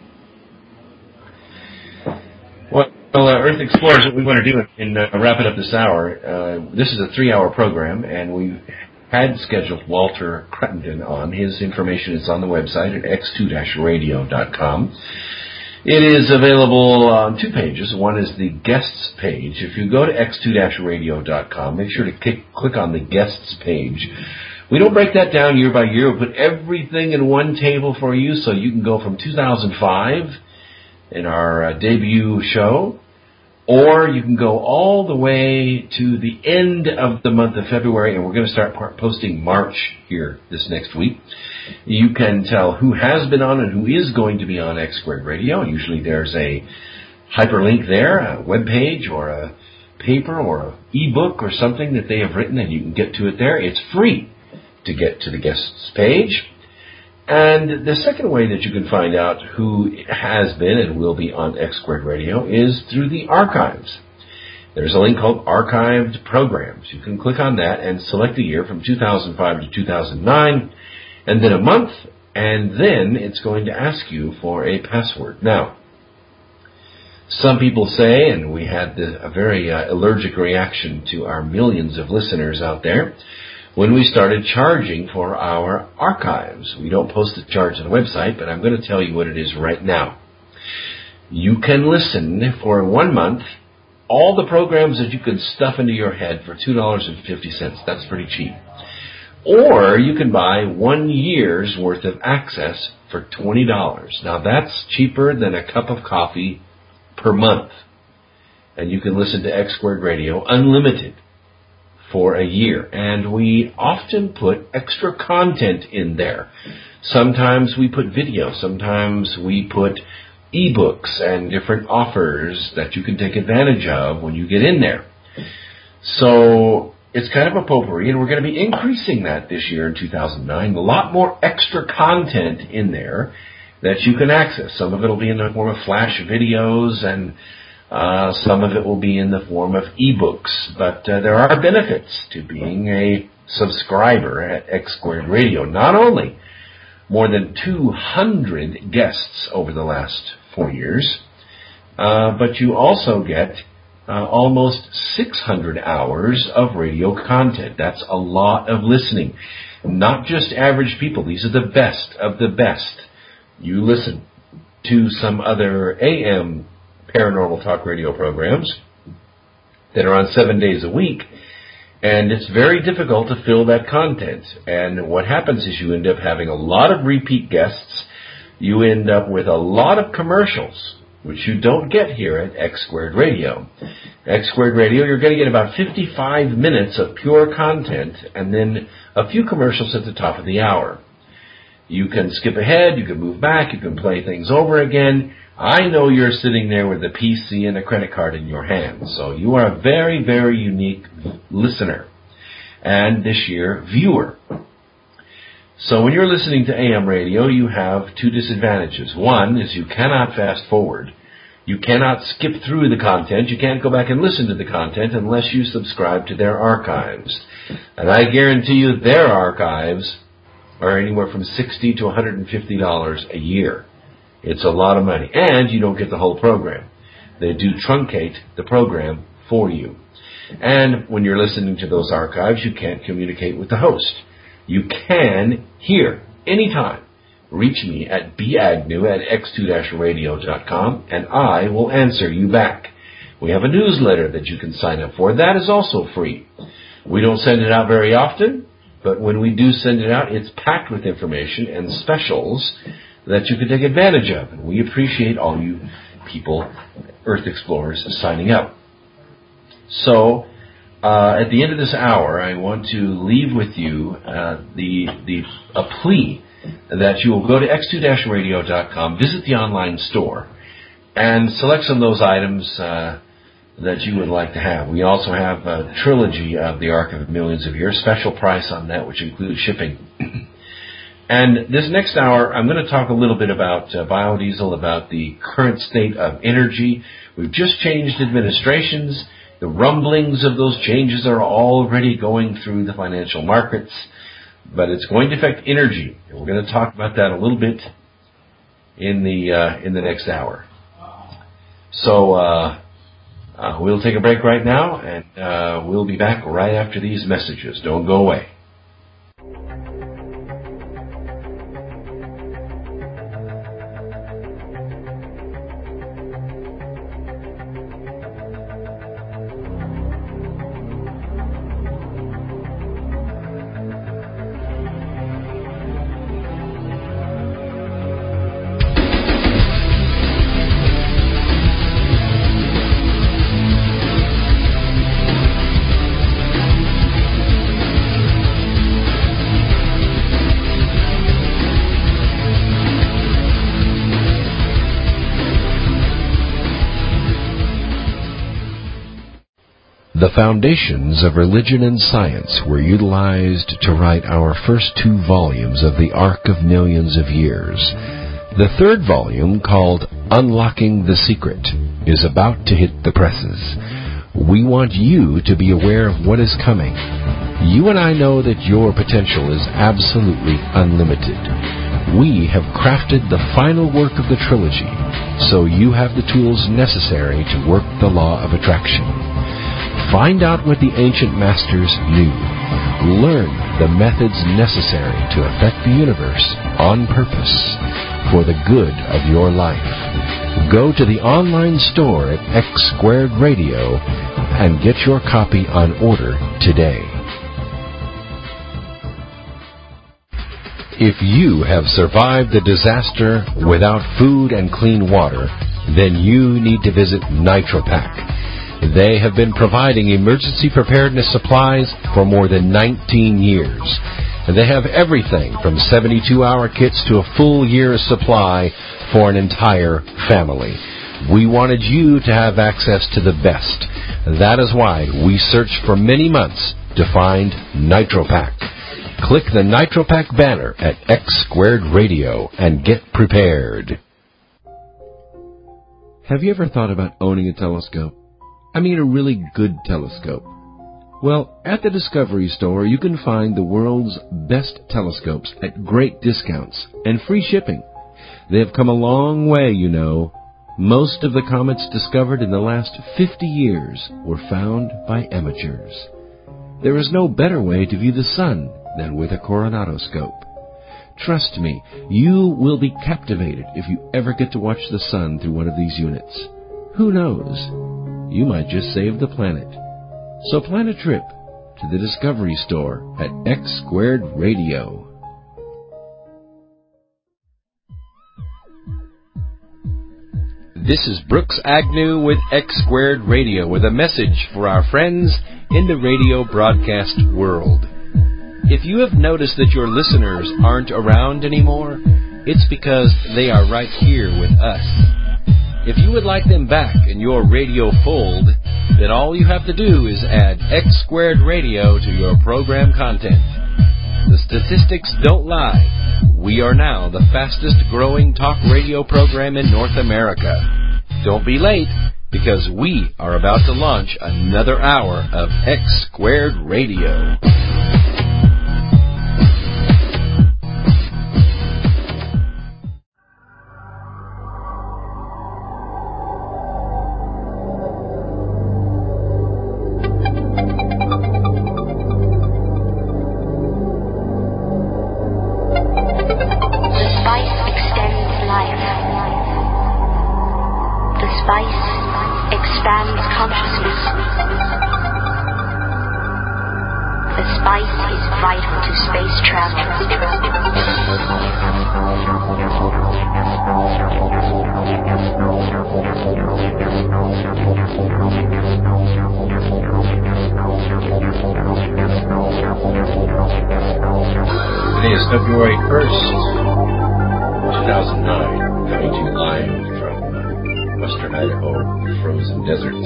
Well, uh, Earth Explorers, what we want to do in uh, wrapping up this hour, uh, this is a three-hour program, and we had scheduled Walter Cruttenden on. His information is on the website at x two dash radio dot com. It is available on two pages. One is the guests page. If you go to x two dash radio dot com, make sure to click, click on the guests page. We don't break that down year by year. We put everything in one table for you, so you can go from two thousand five in our uh, debut show, or you can go all the way to the end of the month of February, and we're going to start posting March here this next week. You can tell who has been on and who is going to be on X Squared Radio. Usually there's a hyperlink there, a web page or a paper or an ebook or something that they have written, and you can get to it there. It's free to get to the guests page. And the second way that you can find out who has been and will be on X Squared Radio is through the archives. There's a link called Archived Programs. You can click on that and select a year from two thousand five to two thousand nine, and then a month, and then it's going to ask you for a password. Now, some people say, and we had the, a very uh, allergic reaction to our millions of listeners out there, when we started charging for our archives. We don't post a charge on the website, but I'm going to tell you what it is right now. You can listen for one month all the programs that you could stuff into your head for two dollars and fifty cents. That's pretty cheap. Or you can buy one year's worth of access for twenty dollars. Now that's cheaper than a cup of coffee per month. And you can listen to X Squared Radio unlimited for a year. And we often put extra content in there. Sometimes we put video. Sometimes we put ebooks and different offers that you can take advantage of when you get in there. So it's kind of a potpourri, and we're going to be increasing that this year in two thousand nine. A lot more extra content in there that you can access. Some of it will be in the form of flash videos, and uh, some of it will be in the form of ebooks. But uh, there are benefits to being a subscriber at X Squared Radio. Not only more than two hundred guests over the last four years, uh, but you also get Uh, almost six hundred hours of radio content. That's a lot of listening. Not just average people. These are the best of the best. You listen to some other A M paranormal talk radio programs that are on seven days a week, and it's very difficult to fill that content. And what happens is you end up having a lot of repeat guests. You end up with a lot of commercials, which you don't get here at X Squared Radio. X Squared Radio, you're going to get about fifty-five minutes of pure content and then a few commercials at the top of the hour. You can skip ahead, you can move back, you can play things over again. I know you're sitting there with a P C and a credit card in your hand, so you are a very, very unique listener, and this year, viewer. So when you're listening to A M radio, you have two disadvantages. One is you cannot fast forward. You cannot skip through the content. You can't go back and listen to the content unless you subscribe to their archives. And I guarantee you their archives are anywhere from sixty to one hundred fifty dollars a year. It's a lot of money. And you don't get the whole program. They do truncate the program for you. And when you're listening to those archives, you can't communicate with the host. You can, here, anytime, reach me at b agnew at x two radio dot com, and I will answer you back. We have a newsletter that you can sign up for. That is also free. We don't send it out very often, but when we do send it out, it's packed with information and specials that you can take advantage of. And we appreciate all you people, Earth Explorers, signing up. So, Uh, at the end of this hour, I want to leave with you uh, the the a plea that you will go to x two radio dot com, visit the online store, and select some of those items uh, that you would like to have. We also have a trilogy of the Ark of Millions of Years, special price on that, which includes shipping. And this next hour, I'm going to talk a little bit about uh, biodiesel, about the current state of energy. We've just changed administrations. The rumblings of those changes are already going through the financial markets, but it's going to affect energy. And we're going to talk about that a little bit in the uh, in the next hour. So uh, uh, we'll take a break right now, and uh, we'll be back right after these messages. Don't go away.
The foundations of religion and science were utilized to write our first two volumes of the Ark of Millions of Years. The third volume, called Unlocking the Secret, is about to hit the presses. We want you to be aware of what is coming. You and I know that your potential is absolutely unlimited. We have crafted the final work of the trilogy, so you have the tools necessary to work the law of attraction. Find out what the ancient masters knew. Learn the methods necessary to affect the universe on purpose for the good of your life. Go to the online store at X Squared Radio and get your copy on order today. If you have survived the disaster without food and clean water, then you need to visit NitroPack. They have been providing emergency preparedness supplies for more than nineteen years. They have everything from seventy-two hour kits to a full year's supply for an entire family. We wanted you to have access to the best. That is why we searched for many months to find NitroPack. Click the NitroPack banner at X Squared Radio and get prepared.
Have you ever thought about owning a telescope? I mean a really good telescope. Well, at the Discovery Store, you can find the world's best telescopes at great discounts and free shipping. They have come a long way, you know. Most of the comets discovered in the last fifty years were found by amateurs. There is no better way to view the sun than with a Coronadoscope. Trust me, you will be captivated if you ever get to watch the sun through one of these units. Who knows? You might just save the planet. So plan a trip to the Discovery Store at X Squared Radio. This is Brooks Agnew with X Squared Radio with a message for our friends in the radio broadcast world. If you have noticed that your listeners aren't around anymore, it's because they are right here with us. If you would like them back in your radio fold, then all you have to do is add X Squared Radio to your program content. The statistics don't lie. We are now the fastest growing talk radio program in North America. Don't be late, because we are about to launch another hour of X Squared Radio. Today is February first, two thousand nine, coming to you live from western Idaho, frozen desert.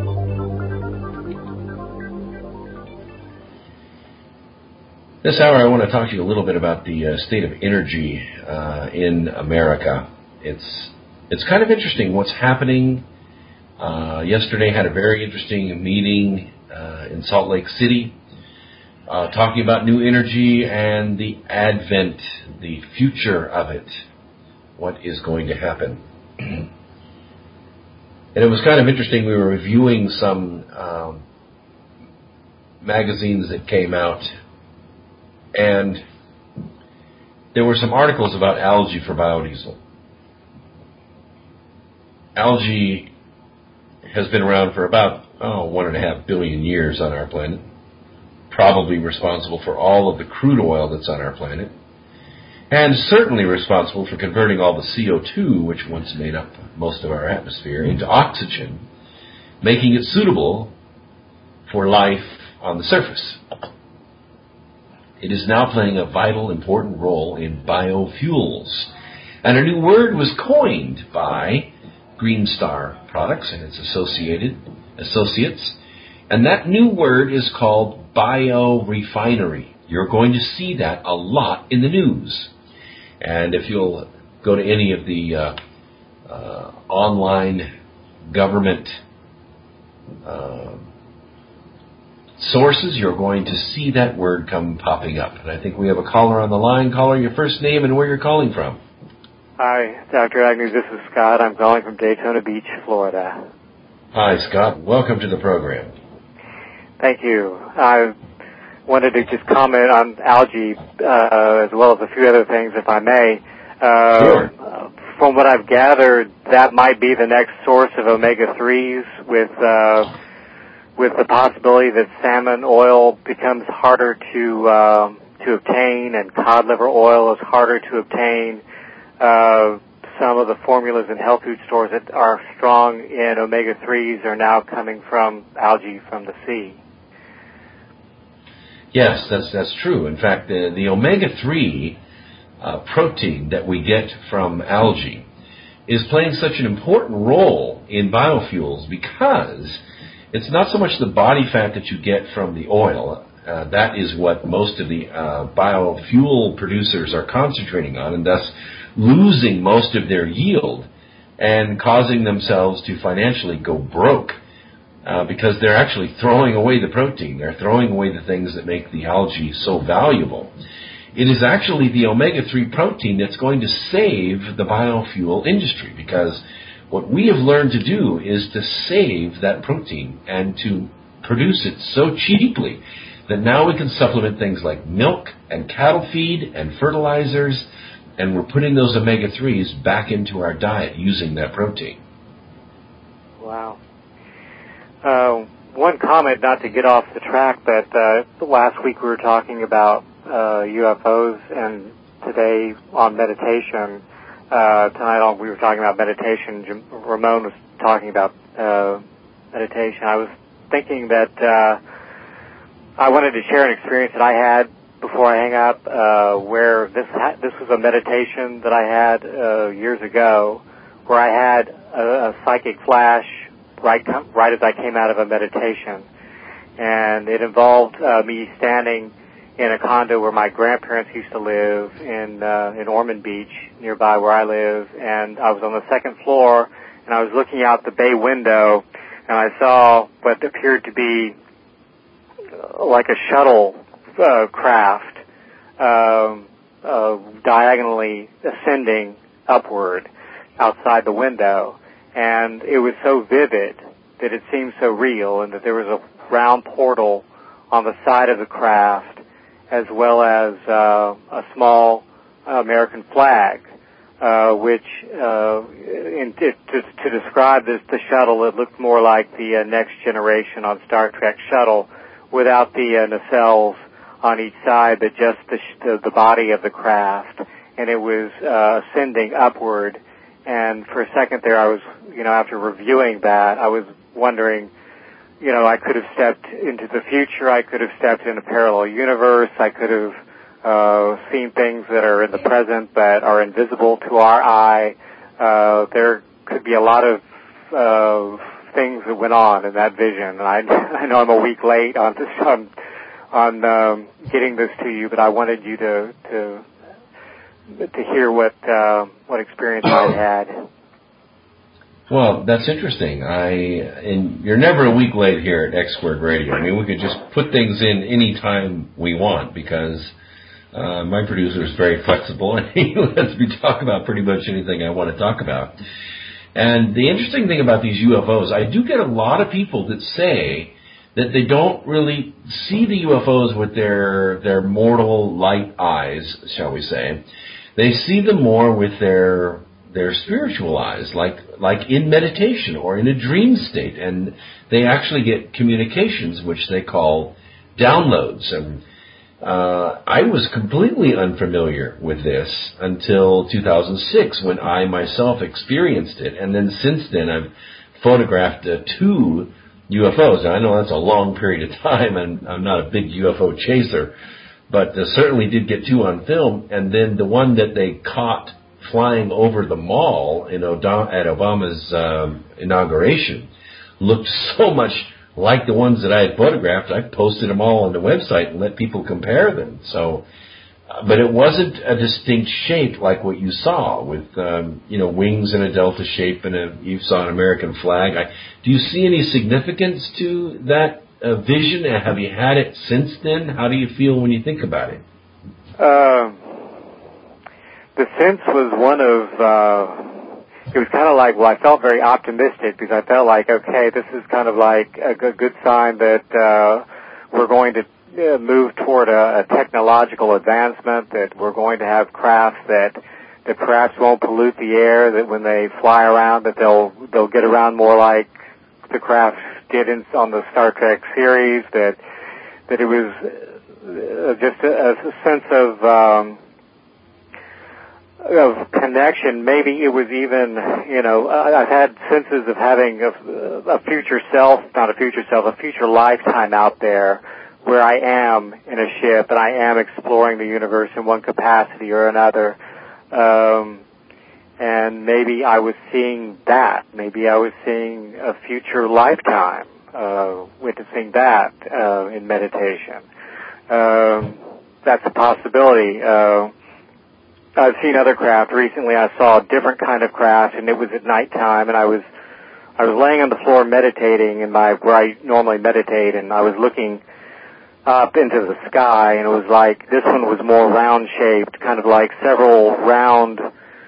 This hour I want to talk to you a little bit about the uh, state of energy uh, in America. It's it's kind of interesting what's happening. Uh, yesterday had a very interesting meeting uh, in Salt Lake City. Uh, talking about new energy and the advent, the future of it, what is going to happen. And it was kind of interesting, we were reviewing some um, magazines that came out, and there were some articles about algae for biodiesel. Algae has been around for about, oh, one and a half billion years on our planet. Probably responsible for all of the crude oil that's on our planet, and certainly responsible for converting all the C O two, which once made up most of our atmosphere, into oxygen, making it suitable for life on the surface. It is now playing a vital, important role in biofuels, and a new word was coined by Green Star Products and its associated associates, and that new word is called biorefinery. You're going to see that a lot in the news. And if you'll go to any of the uh, uh, online government uh, sources, you're going to see that word come popping up. And I think we have a caller on the line. Caller, your first name and where you're calling from.
Hi, Doctor Agnew. This is Scott. I'm calling from Daytona Beach, Florida.
Hi, Scott. Welcome to the program.
Thank you. I wanted to just comment on algae uh, as well as a few other things, if I may. Uh,
sure.
Uh, from what I've gathered, that might be the next source of omega threes, with uh, with the possibility that salmon oil becomes harder to uh, to obtain, and cod liver oil is harder to obtain. Uh, some of the formulas in health food stores that are strong in omega threes are now coming from algae from the sea.
Yes, that's that's true. In fact, the, the omega three uh, protein that we get from algae is playing such an important role in biofuels because it's not so much the body fat that you get from the oil. Uh, that is what most of the uh, biofuel producers are concentrating on, and thus losing most of their yield and causing themselves to financially go broke uh, because they're actually throwing away the protein. They're throwing away the things that make the algae so valuable. It is actually the omega three protein that's going to save the biofuel industry, because what we have learned to do is to save that protein and to produce it so cheaply that now we can supplement things like milk and cattle feed and fertilizers, and we're putting those omega threes back into our diet using that protein.
Wow. Uh, one comment, not to get off the track, but uh, last week we were talking about uh, U F Os, and today on meditation. Uh, tonight on, we were talking about meditation. Jim, Ramon was talking about uh, meditation. I was thinking that uh, I wanted to share an experience that I had before I hang up, uh, where this ha- this was a meditation that I had uh, years ago, where I had a, a psychic flash right com- right as I came out of a meditation, and it involved uh, me standing in a condo where my grandparents used to live in uh, in Ormond Beach, nearby where I live, and I was on the second floor, and I was looking out the bay window, and I saw what appeared to be like a shuttle uh, craft um, uh, diagonally ascending upward outside the window, and it was so vivid that it seemed so real, and that there was a round portal on the side of the craft, as well as uh, a small American flag, uh, which, uh, in, to, to describe this, the shuttle, it looked more like the uh, Next Generation on Star Trek shuttle, without the uh, nacelles on each side, but just the, the, the body of the craft, and it was uh, ascending upward. And for a second there, I was, you know, after reviewing that, I was wondering, you know, I could have stepped into the future. I could have stepped in a parallel universe. I could have uh, seen things that are in the present but are invisible to our eye. Uh, there could be a lot of uh, things that went on in that vision. And I, I know I'm a week late on this, on, on um, getting this to you, but I wanted you to to, to hear what uh, what experience I had.
Well, that's interesting. I and you're never a week late here at X Squared Radio. I mean, we could just put things in any time we want, because uh, my producer is very flexible and he lets me talk about pretty much anything I want to talk about. And the interesting thing about these U F Os, I do get a lot of people that say that they don't really see the U F Os with their their mortal light eyes, shall we say. They see them more with their their spiritual eyes, like like in meditation or in a dream state, and they actually get communications which they call downloads. And uh, I was completely unfamiliar with this until two thousand six, when I myself experienced it, and then since then I've photographed uh, two U F Os. And I know that's a long period of time, and I'm not a big U F O chaser, but uh, certainly did get two on film. And then the one that they caught flying over the mall in Odom- at Obama's um, inauguration looked so much like the ones that I had photographed. I posted them all on the website and let people compare them. So, uh, but it wasn't a distinct shape like what you saw with, um, you know, wings in a delta shape, and a, you saw an American flag. I, do you see any significance to that uh, vision? Have you had it since then? How do you feel when you think about it?
Uh, the sense was one of, uh, it was kind of like, well, I felt very optimistic, because I felt like, okay, this is kind of like a good, good sign that uh, we're going to uh, move toward a, a technological advancement, that we're going to have crafts that the crafts won't pollute the air, that when they fly around that they'll they'll get around more like the craft did in, on the Star Trek series, that that it was uh, just a, a sense of um, of connection. Maybe it was even, you know, I've had senses of having a, a future self, not a future self, a future lifetime out there where I am in a ship and I am exploring the universe in one capacity or another. Um, and maybe I was seeing that. Maybe I was seeing a future lifetime, uh, witnessing that uh, in meditation. Um, that's a possibility. Uh, I've seen other craft. Recently I saw a different kind of craft, and it was at nighttime, and I was I was laying on the floor meditating in my where I normally meditate, and I was looking up into the sky, and it was like this one was more round-shaped, kind of like several round,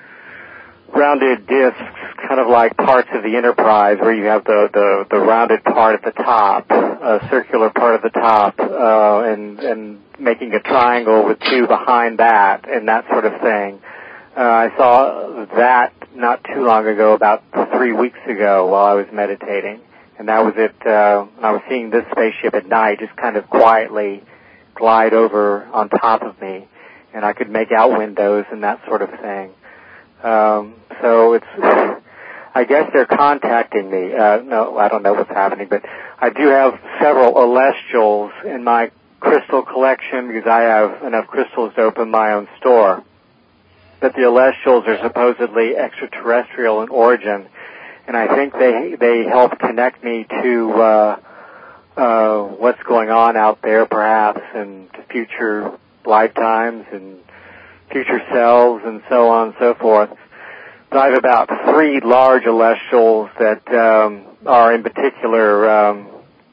rounded discs, kind of like parts of the Enterprise, where you have the, the, the rounded part at the top, a circular part at the top, uh, and, and making a triangle with two behind that, and that sort of thing. Uh, I saw that not too long ago, about three weeks ago, while I was meditating. And that was it, uh, I was seeing this spaceship at night just kind of quietly glide over on top of me, and I could make out windows and that sort of thing. Um, so it's, I guess they're contacting me. Uh, no, I don't know what's happening, but I do have several celestials in my crystal collection because I have enough crystals to open my own store. But the celestials are supposedly extraterrestrial in origin, and I think they they help connect me to uh, uh, what's going on out there, perhaps, and future lifetimes and future selves and so on and so forth. So I have about three large celestials that um, are in particular. Um,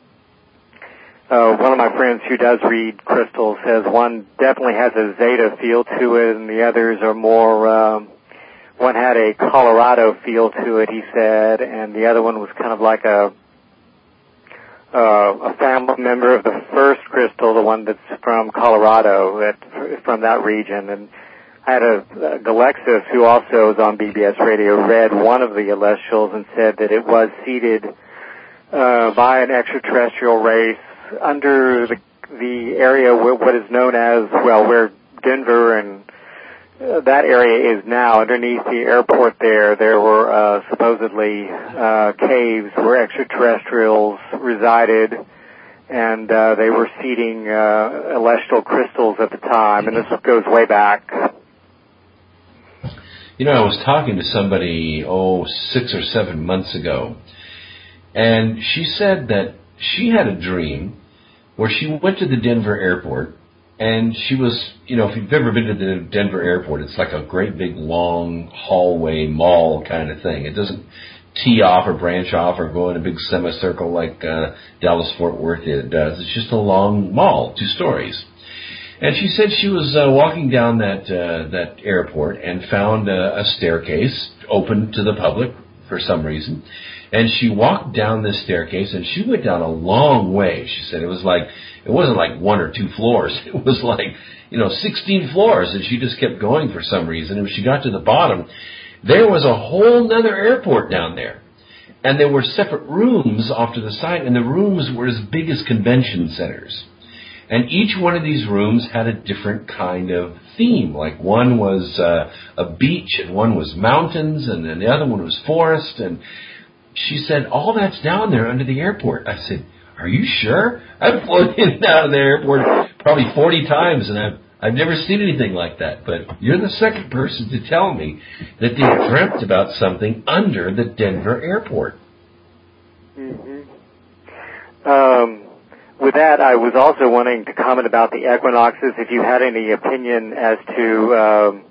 uh, one of my friends who does read crystals says one definitely has a zeta feel to it, and the others are more. Um, One had a Colorado feel to it, he said, and the other one was kind of like a uh, a family member of the first crystal, the one that's from Colorado, that from that region. And I had a, a Galexis, who also is on B B S Radio, read one of the celestials and said that it was seeded uh, by an extraterrestrial race under the, the area where, what is known as, well, where Denver and Uh, that area is now. Underneath the airport there, there were uh, supposedly uh, caves where extraterrestrials resided, and uh, they were seeding uh, celestial crystals at the time, and this goes way back.
You know, I was talking to somebody, oh, six or seven months ago, and she said that she had a dream where she went to the Denver airport. And she was, you know, if you've ever been to the Denver airport, it's like a great big long hallway mall kind of thing. It doesn't tee off or branch off or go in a big semicircle like uh, Dallas-Fort Worth it does. It's just a long mall, two stories. And she said she was uh, walking down that uh, that airport and found a, a staircase open to the public for some reason. And she walked down this staircase, and she went down a long way. She said it was like, it wasn't like one or two floors. It was like, you know, sixteen floors, and she just kept going for some reason. And when she got to the bottom, there was a whole nother airport down there. And there were separate rooms off to the side, and the rooms were as big as convention centers. And each one of these rooms had a different kind of theme. Like one was uh, a beach, and one was mountains, and then the other one was forest, and she said, all that's down there under the airport. I said, are you sure? I've flown in and out of the airport probably forty times, and I've, I've never seen anything like that. But you're the second person to tell me that they dreamt about something under the Denver airport.
Mm-hmm. Um, with that, I was also wanting to comment about the equinoxes, if you had any opinion as to um,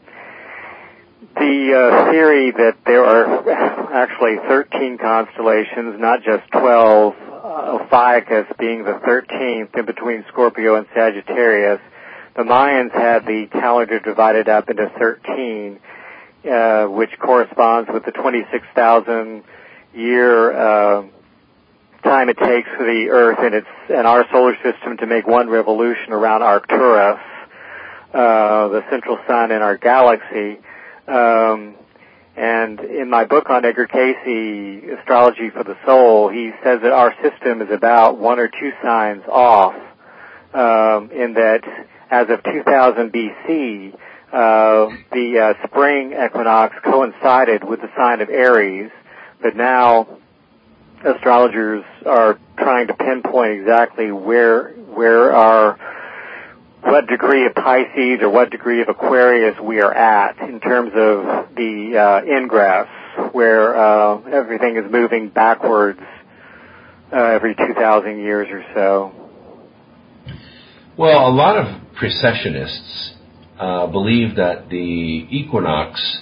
the uh, theory that there are actually thirteen constellations, not just twelve, uh, Ophiuchus being the thirteenth in between Scorpio and Sagittarius. The Mayans had the calendar divided up into thirteen, uh, which corresponds with the twenty-six thousand year uh, time it takes for the Earth and, its, and our solar system to make one revolution around Arcturus, uh, the central sun in our galaxy. Um, and in my book on Edgar Cayce, Astrology for the Soul, he says that our system is about one or two signs off, um, in that as of two thousand B C, uh, the uh, spring equinox coincided with the sign of Aries, but now astrologers are trying to pinpoint exactly where where our what degree of Pisces or what degree of Aquarius we are at in terms of the uh, ingress, where uh, everything is moving backwards uh, every two thousand years or so.
Well, a lot of precessionists uh, believe that the equinox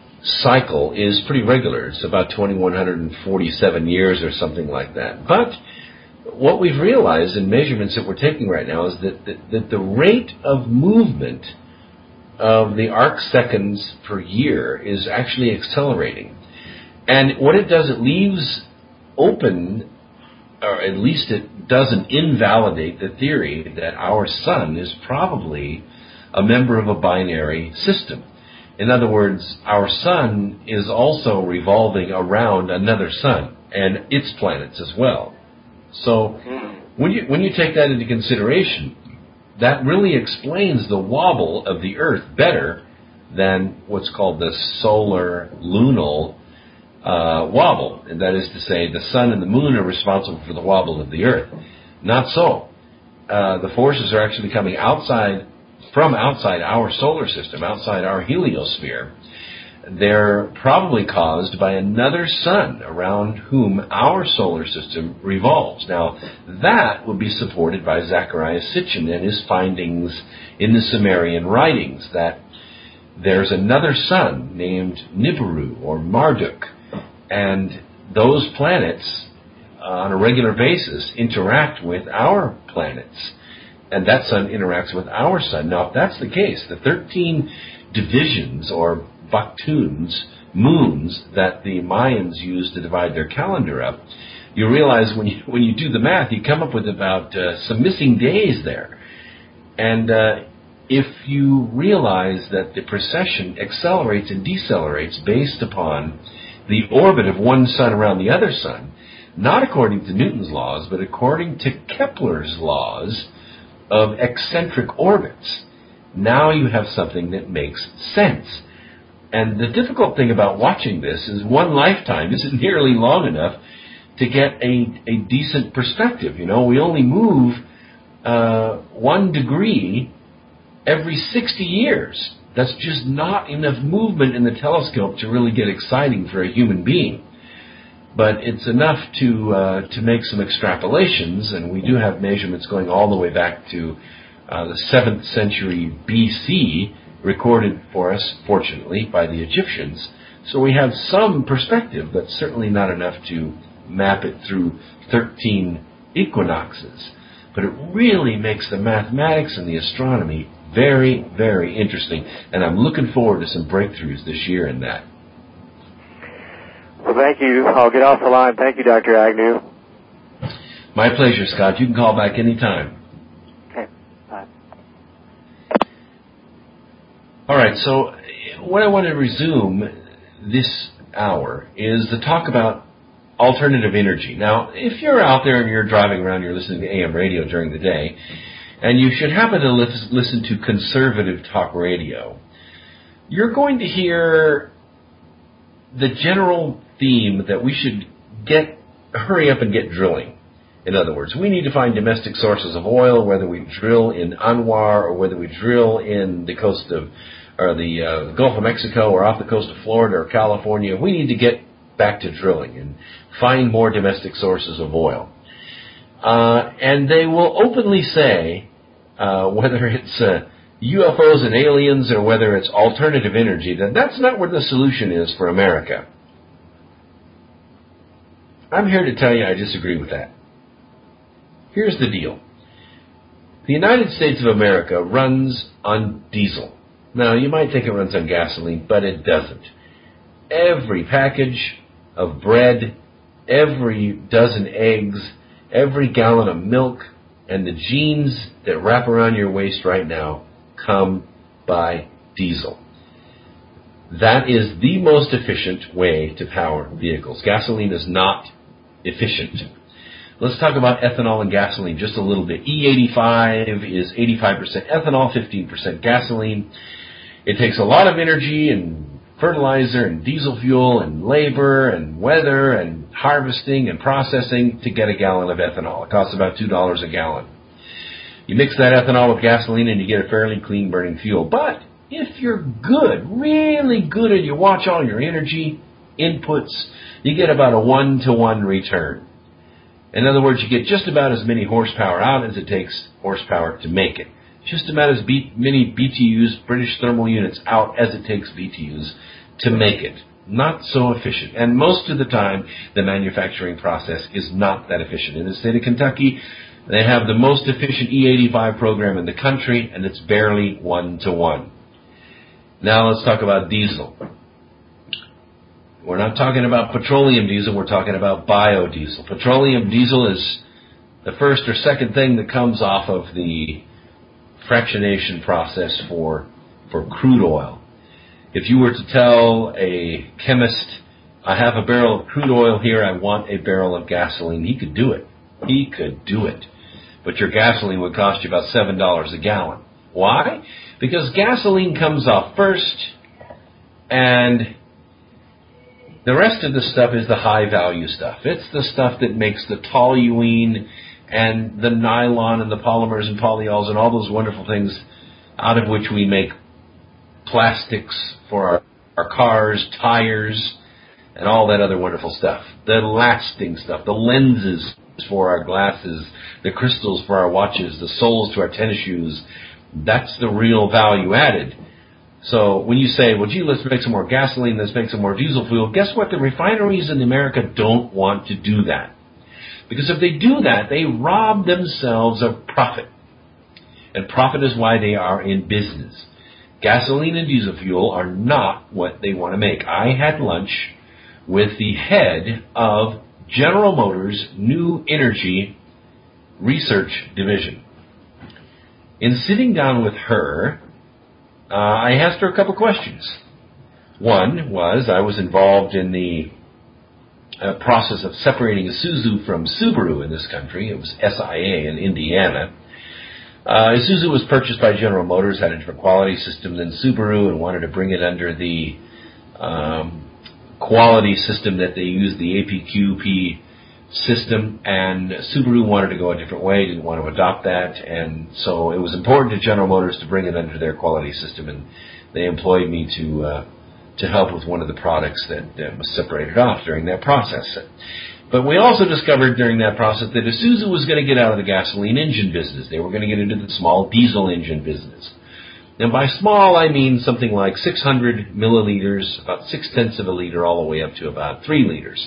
cycle is pretty regular. It's about two thousand one hundred forty-seven years or something like that. But what we've realized in measurements that we're taking right now is that, that, that the rate of movement of the arc seconds per year is actually accelerating. And what it does, it leaves open, or at least it doesn't invalidate the theory that our sun is probably a member of a binary system. In other words, our sun is also revolving around another sun and its planets as well. So when you when you take that into consideration, that really explains the wobble of the Earth better than what's called the solar lunal uh, wobble. And that is to say, the sun and the moon are responsible for the wobble of the Earth. Not so. Uh, the forces are actually coming outside from outside our solar system, outside our heliosphere. They're probably caused by another sun around whom our solar system revolves. Now, that would be supported by Zacharias Sitchin and his findings in the Sumerian writings, that there's another sun named Nibiru or Marduk, and those planets uh, on a regular basis interact with our planets, and that sun interacts with our sun. Now, if that's the case, the thirteen divisions or Baktuns, moons, that the Mayans used to divide their calendar up, you realize when you when you do the math, you come up with about uh, some missing days there. And uh, if you realize that the precession accelerates and decelerates based upon the orbit of one sun around the other sun, not according to Newton's laws, but according to Kepler's laws of eccentric orbits, now you have something that makes sense. And the difficult thing about watching this is one lifetime isn't nearly long enough to get a, a decent perspective. You know, we only move uh, one degree every sixty years. That's just not enough movement in the telescope to really get exciting for a human being. But it's enough to uh, to make some extrapolations, and we do have measurements going all the way back to uh, the seventh century B C, recorded for us, fortunately, by the Egyptians. So we have some perspective, but certainly not enough to map it through thirteen equinoxes. But it really makes the mathematics and the astronomy very, very interesting, and I'm looking forward to some breakthroughs this year in that.
Well, thank you. I'll get off the line. Thank you, Doctor Agnew.
My pleasure, Scott. You can call back anytime.
Okay. Bye.
All right, so what I want to resume this hour is to talk about alternative energy. Now, if you're out there and you're driving around, you're listening to A M radio during the day, and you should happen to listen to conservative talk radio, you're going to hear the general theme that we should get hurry up and get drilling. In other words, we need to find domestic sources of oil, whether we drill in Anwar or whether we drill in the coast of, or the uh, Gulf of Mexico or off the coast of Florida or California. We need to get back to drilling and find more domestic sources of oil. Uh, and they will openly say, uh, whether it's uh, U F Os and aliens or whether it's alternative energy, that that's not where the solution is for America. I'm here to tell you I disagree with that. Here's the deal. The United States of America runs on diesel. Now, you might think it runs on gasoline, but it doesn't. Every package of bread, every dozen eggs, every gallon of milk, and the jeans that wrap around your waist right now come by diesel. That is the most efficient way to power vehicles. Gasoline is not efficient. Let's talk about ethanol and gasoline just a little bit. E eighty-five is eighty-five percent ethanol, fifteen percent gasoline. It takes a lot of energy and fertilizer and diesel fuel and labor and weather and harvesting and processing to get a gallon of ethanol. It costs about two dollars a gallon. You mix that ethanol with gasoline and you get a fairly clean burning fuel. But if you're good, really good, and you watch all your energy inputs, you get about a one-to-one return. In other words, you get just about as many horsepower out as it takes horsepower to make it. Just about as B- many B T Us, British thermal units, out as it takes B T Us to make it. Not so efficient. And most of the time, the manufacturing process is not that efficient. In the state of Kentucky, they have the most efficient E eighty-five program in the country, and it's barely one-to-one. Now let's talk about diesel. We're not talking about petroleum diesel, we're talking about biodiesel. Petroleum diesel is the first or second thing that comes off of the fractionation process for, for crude oil. If you were to tell a chemist, I have a barrel of crude oil here, I want a barrel of gasoline, he could do it. He could do it. But your gasoline would cost you about seven dollars a gallon. Why? Because gasoline comes off first, and the rest of the stuff is the high-value stuff. It's the stuff that makes the toluene and the nylon and the polymers and polyols and all those wonderful things out of which we make plastics for our, our cars, tires, and all that other wonderful stuff. The lasting stuff, the lenses for our glasses, the crystals for our watches, the soles to our tennis shoes. That's the real value added. So when you say, well, gee, let's make some more gasoline, let's make some more diesel fuel, guess what? The refineries in America don't want to do that. Because if they do that, they rob themselves of profit. And profit is why they are in business. Gasoline and diesel fuel are not what they want to make. I had lunch with the head of General Motors' New Energy Research Division. In sitting down with her, uh, I asked her a couple questions. One was, I was involved in the uh, process of separating Isuzu from Subaru in this country. It was S I A in Indiana. Uh, Isuzu was purchased by General Motors, had a different quality system than Subaru, and wanted to bring it under the um, quality system that they use, the A P Q P system, and Subaru wanted to go a different way, didn't want to adopt that, and so it was important to General Motors to bring it under their quality system, and they employed me to uh, to help with one of the products that uh, was separated off during that process. But we also discovered during that process that Isuzu was going to get out of the gasoline engine business. They were going to get into the small diesel engine business. And by small, I mean something like six hundred milliliters, about six-tenths of a liter, all the way up to about three liters.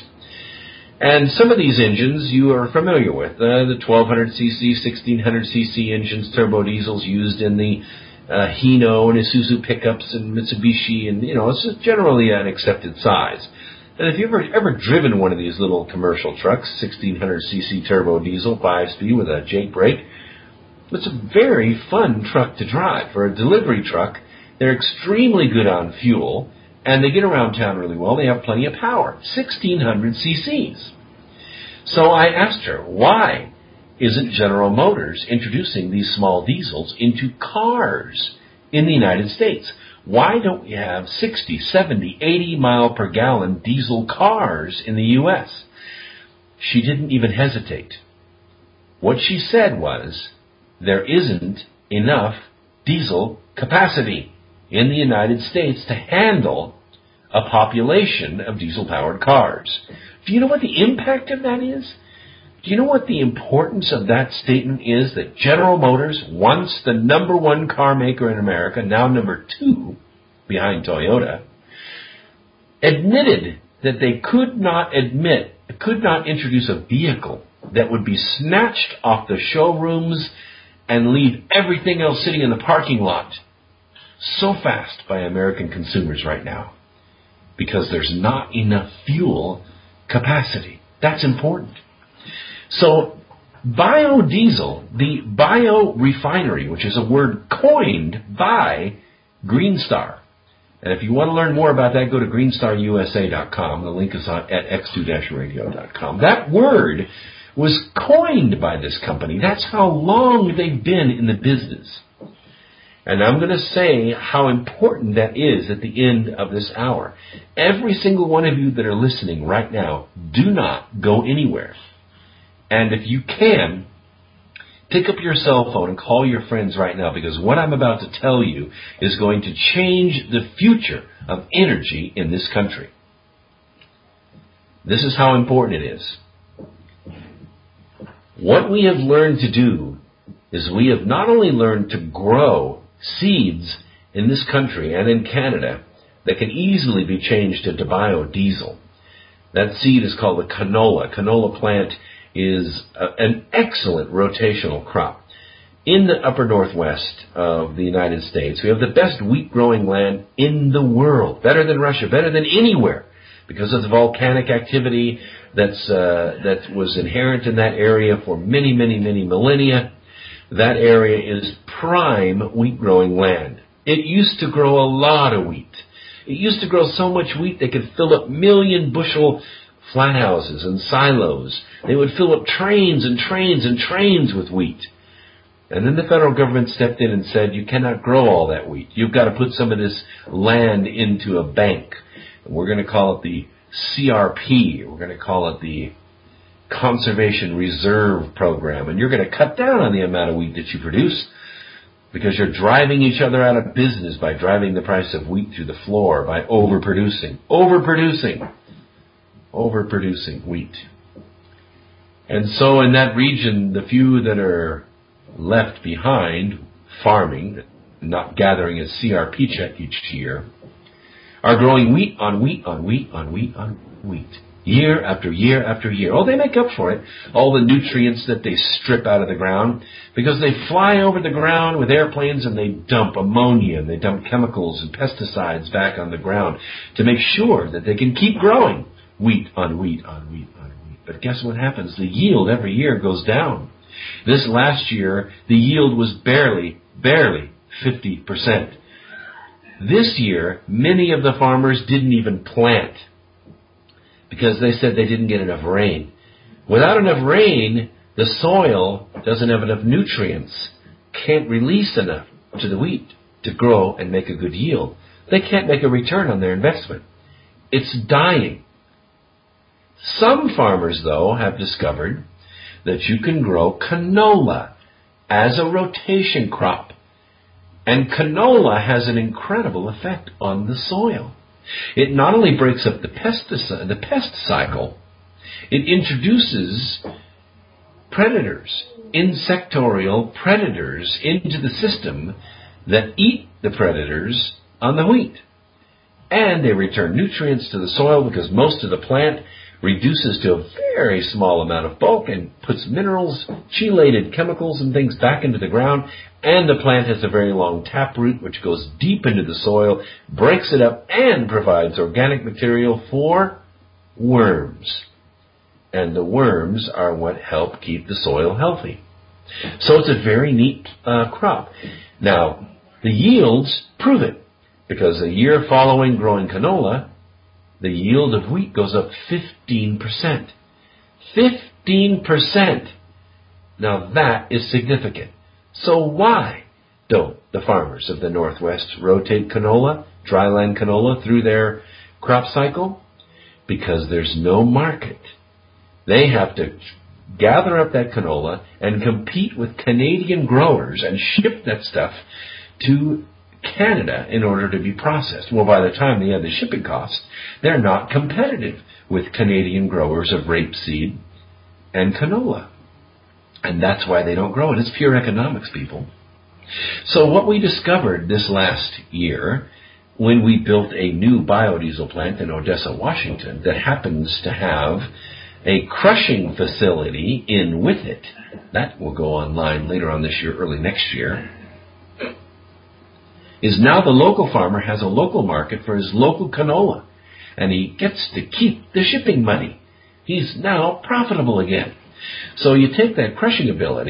And some of these engines you are familiar with, uh, the twelve hundred c c, sixteen hundred c c engines, turbo diesels used in the uh, Hino and Isuzu pickups and Mitsubishi, and, you know, it's generally an accepted size. And if you've ever, ever driven one of these little commercial trucks, sixteen hundred c c turbo diesel, five-speed with a Jake brake, it's a very fun truck to drive. For a delivery truck, they're extremely good on fuel, and they get around town really well. They have plenty of power, sixteen hundred c c's. So I asked her, why isn't General Motors introducing these small diesels into cars in the United States? Why don't we have sixty, seventy, eighty mile per gallon diesel cars in the U S? She didn't even hesitate. What she said was, there isn't enough diesel capacity in the United States to handle a population of diesel-powered cars. Do you know what the impact of that is? Do you know what the importance of that statement is, that General Motors, once the number one car maker in America, now number two behind Toyota, admitted that they could not admit, could not introduce a vehicle that would be snatched off the showrooms and leave everything else sitting in the parking lot so fast by American consumers right now, because there's not enough fuel capacity. That's important. So biodiesel, the biorefinery, which is a word coined by Green Star, And if you want to learn more about that, go to green star u s a dot com. The link is on at x two radio dot com. That word was coined by this company. That's how long they've been in the business. And I'm going to say how important that is at the end of this hour. Every single one of you that are listening right now, do not go anywhere. And if you can, pick up your cell phone and call your friends right now, because what I'm about to tell you is going to change the future of energy in this country. This is how important it is. What we have learned to do is we have not only learned to grow seeds in this country and in Canada that can easily be changed into biodiesel. That seed is called the canola. Canola plant is a, an excellent rotational crop. In the upper northwest of the United States, we have the best wheat growing land in the world, better than Russia, better than anywhere, because of the volcanic activity that's uh, that was inherent in that area for many, many, many millennia. That area is prime wheat-growing land. It used to grow a lot of wheat. It used to grow so much wheat they could fill up million-bushel flat houses and silos. They would fill up trains and trains and trains with wheat. And then the federal government stepped in and said, you cannot grow all that wheat. You've got to put some of this land into a bank. And we're going to call it the C R P. We're going to call it the Conservation Reserve Program, and you're going to cut down on the amount of wheat that you produce because you're driving each other out of business by driving the price of wheat through the floor, by overproducing, overproducing, overproducing wheat. And so in that region, the few that are left behind farming, not gathering a C R P check each year, are growing wheat on wheat on wheat on wheat on wheat. Year after year after year. Oh, they make up for it. All the nutrients that they strip out of the ground, because they fly over the ground with airplanes and they dump ammonia and they dump chemicals and pesticides back on the ground to make sure that they can keep growing wheat on wheat on wheat on wheat. But guess what happens? The yield every year goes down. This last year, the yield was barely, barely fifty percent. This year, many of the farmers didn't even plant, because they said they didn't get enough rain. Without enough rain, the soil doesn't have enough nutrients, can't release enough to the wheat to grow and make a good yield. They can't make a return on their investment. It's dying. Some farmers, though, have discovered that you can grow canola as a rotation crop. And canola has an incredible effect on the soil. It not only breaks up the pesticide, the pest cycle, it introduces predators, insectorial predators into the system that eat the predators on the wheat. And they return nutrients to the soil because most of the plant reduces to a very small amount of bulk and puts minerals, chelated chemicals and things back into the ground. And the plant has a very long taproot which goes deep into the soil, breaks it up, and provides organic material for worms. And the worms are what help keep the soil healthy. So it's a very neat uh, crop. Now, the yields prove it, because a year following growing canola, the yield of wheat goes up fifteen percent. fifteen percent! Now that is significant. So why don't the farmers of the Northwest rotate canola, dryland canola, through their crop cycle? Because there's no market. They have to gather up that canola and compete with Canadian growers and ship that stuff to Canada in order to be processed. Well, by the time they add the shipping costs, they're not competitive with Canadian growers of rapeseed and canola. And that's why they don't grow it. It's pure economics, people. So what we discovered this last year, when we built a new biodiesel plant in Odessa, Washington, that happens to have a crushing facility in with it, that will go online later on this year, early next year, is now the local farmer has a local market for his local canola, and he gets to keep the shipping money. He's now profitable again. So you take that crushing ability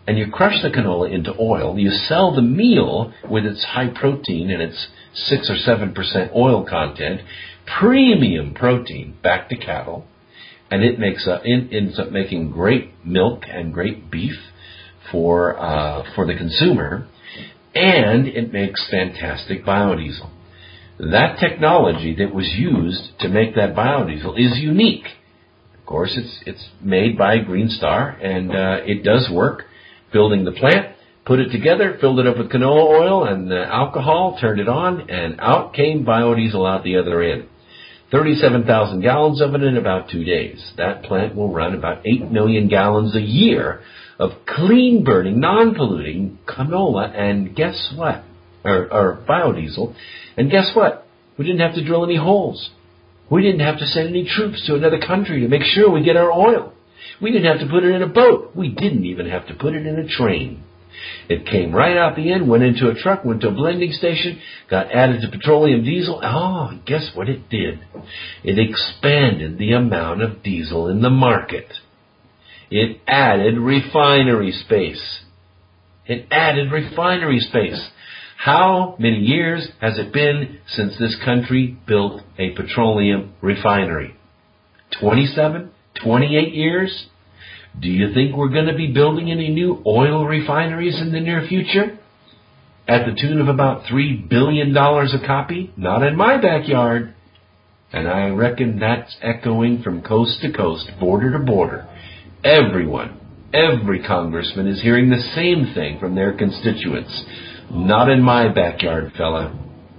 and you crush the canola into oil. You sell the meal with its high protein and its six or seven percent oil content, premium protein, back to cattle, and it makes up, it ends up making great milk and great beef for uh, for the consumer, and it makes fantastic biodiesel. That technology that was used to make that biodiesel is unique. Of course, it's it's made by Green Star, and uh, it does work. Building the plant, put it together, filled it up with canola oil and uh, alcohol, turned it on, and out came biodiesel out the other end. thirty-seven thousand gallons of it in about two days. That plant will run about eight million gallons a year of clean-burning, non-polluting canola, and guess what? Or, or biodiesel. And guess what? We didn't have to drill any holes. We didn't have to send any troops to another country to make sure we get our oil. We didn't have to put it in a boat. We didn't even have to put it in a train. It came right out the end, went into a truck, went to a blending station, got added to petroleum diesel. Oh, guess what it did? It expanded the amount of diesel in the market. It added refinery space. It added refinery space. How many years has it been since this country built a petroleum refinery? twenty-seven? twenty-eight years? Do you think we're going to be building any new oil refineries in the near future? At the tune of about three billion dollars a copy? Not in my backyard. And I reckon that's echoing from coast to coast, border to border. Everyone, every congressman is hearing the same thing from their constituents. Not in my backyard, fella.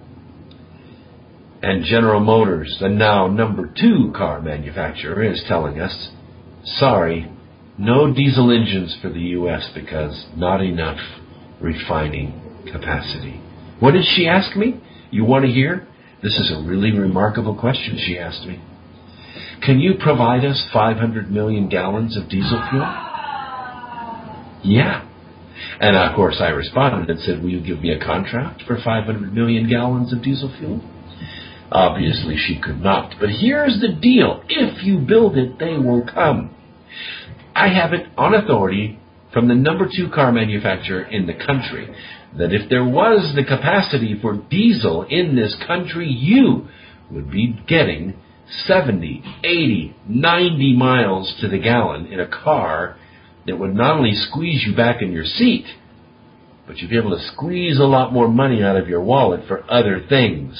And General Motors, the now number two car manufacturer, is telling us, sorry, no diesel engines for the U S because not enough refining capacity. What did she ask me? You want to hear? This is a really remarkable question she asked me. Can you provide us five hundred million gallons of diesel fuel? Yeah. And of course I responded and said, will you give me a contract for five hundred million gallons of diesel fuel? Obviously she could not. But here's the deal. If you build it, they will come. I have it on authority from the number two car manufacturer in the country that if there was the capacity for diesel in this country, you would be getting seventy, eighty, ninety miles to the gallon in a car that would not only squeeze you back in your seat, but you'd be able to squeeze a lot more money out of your wallet for other things.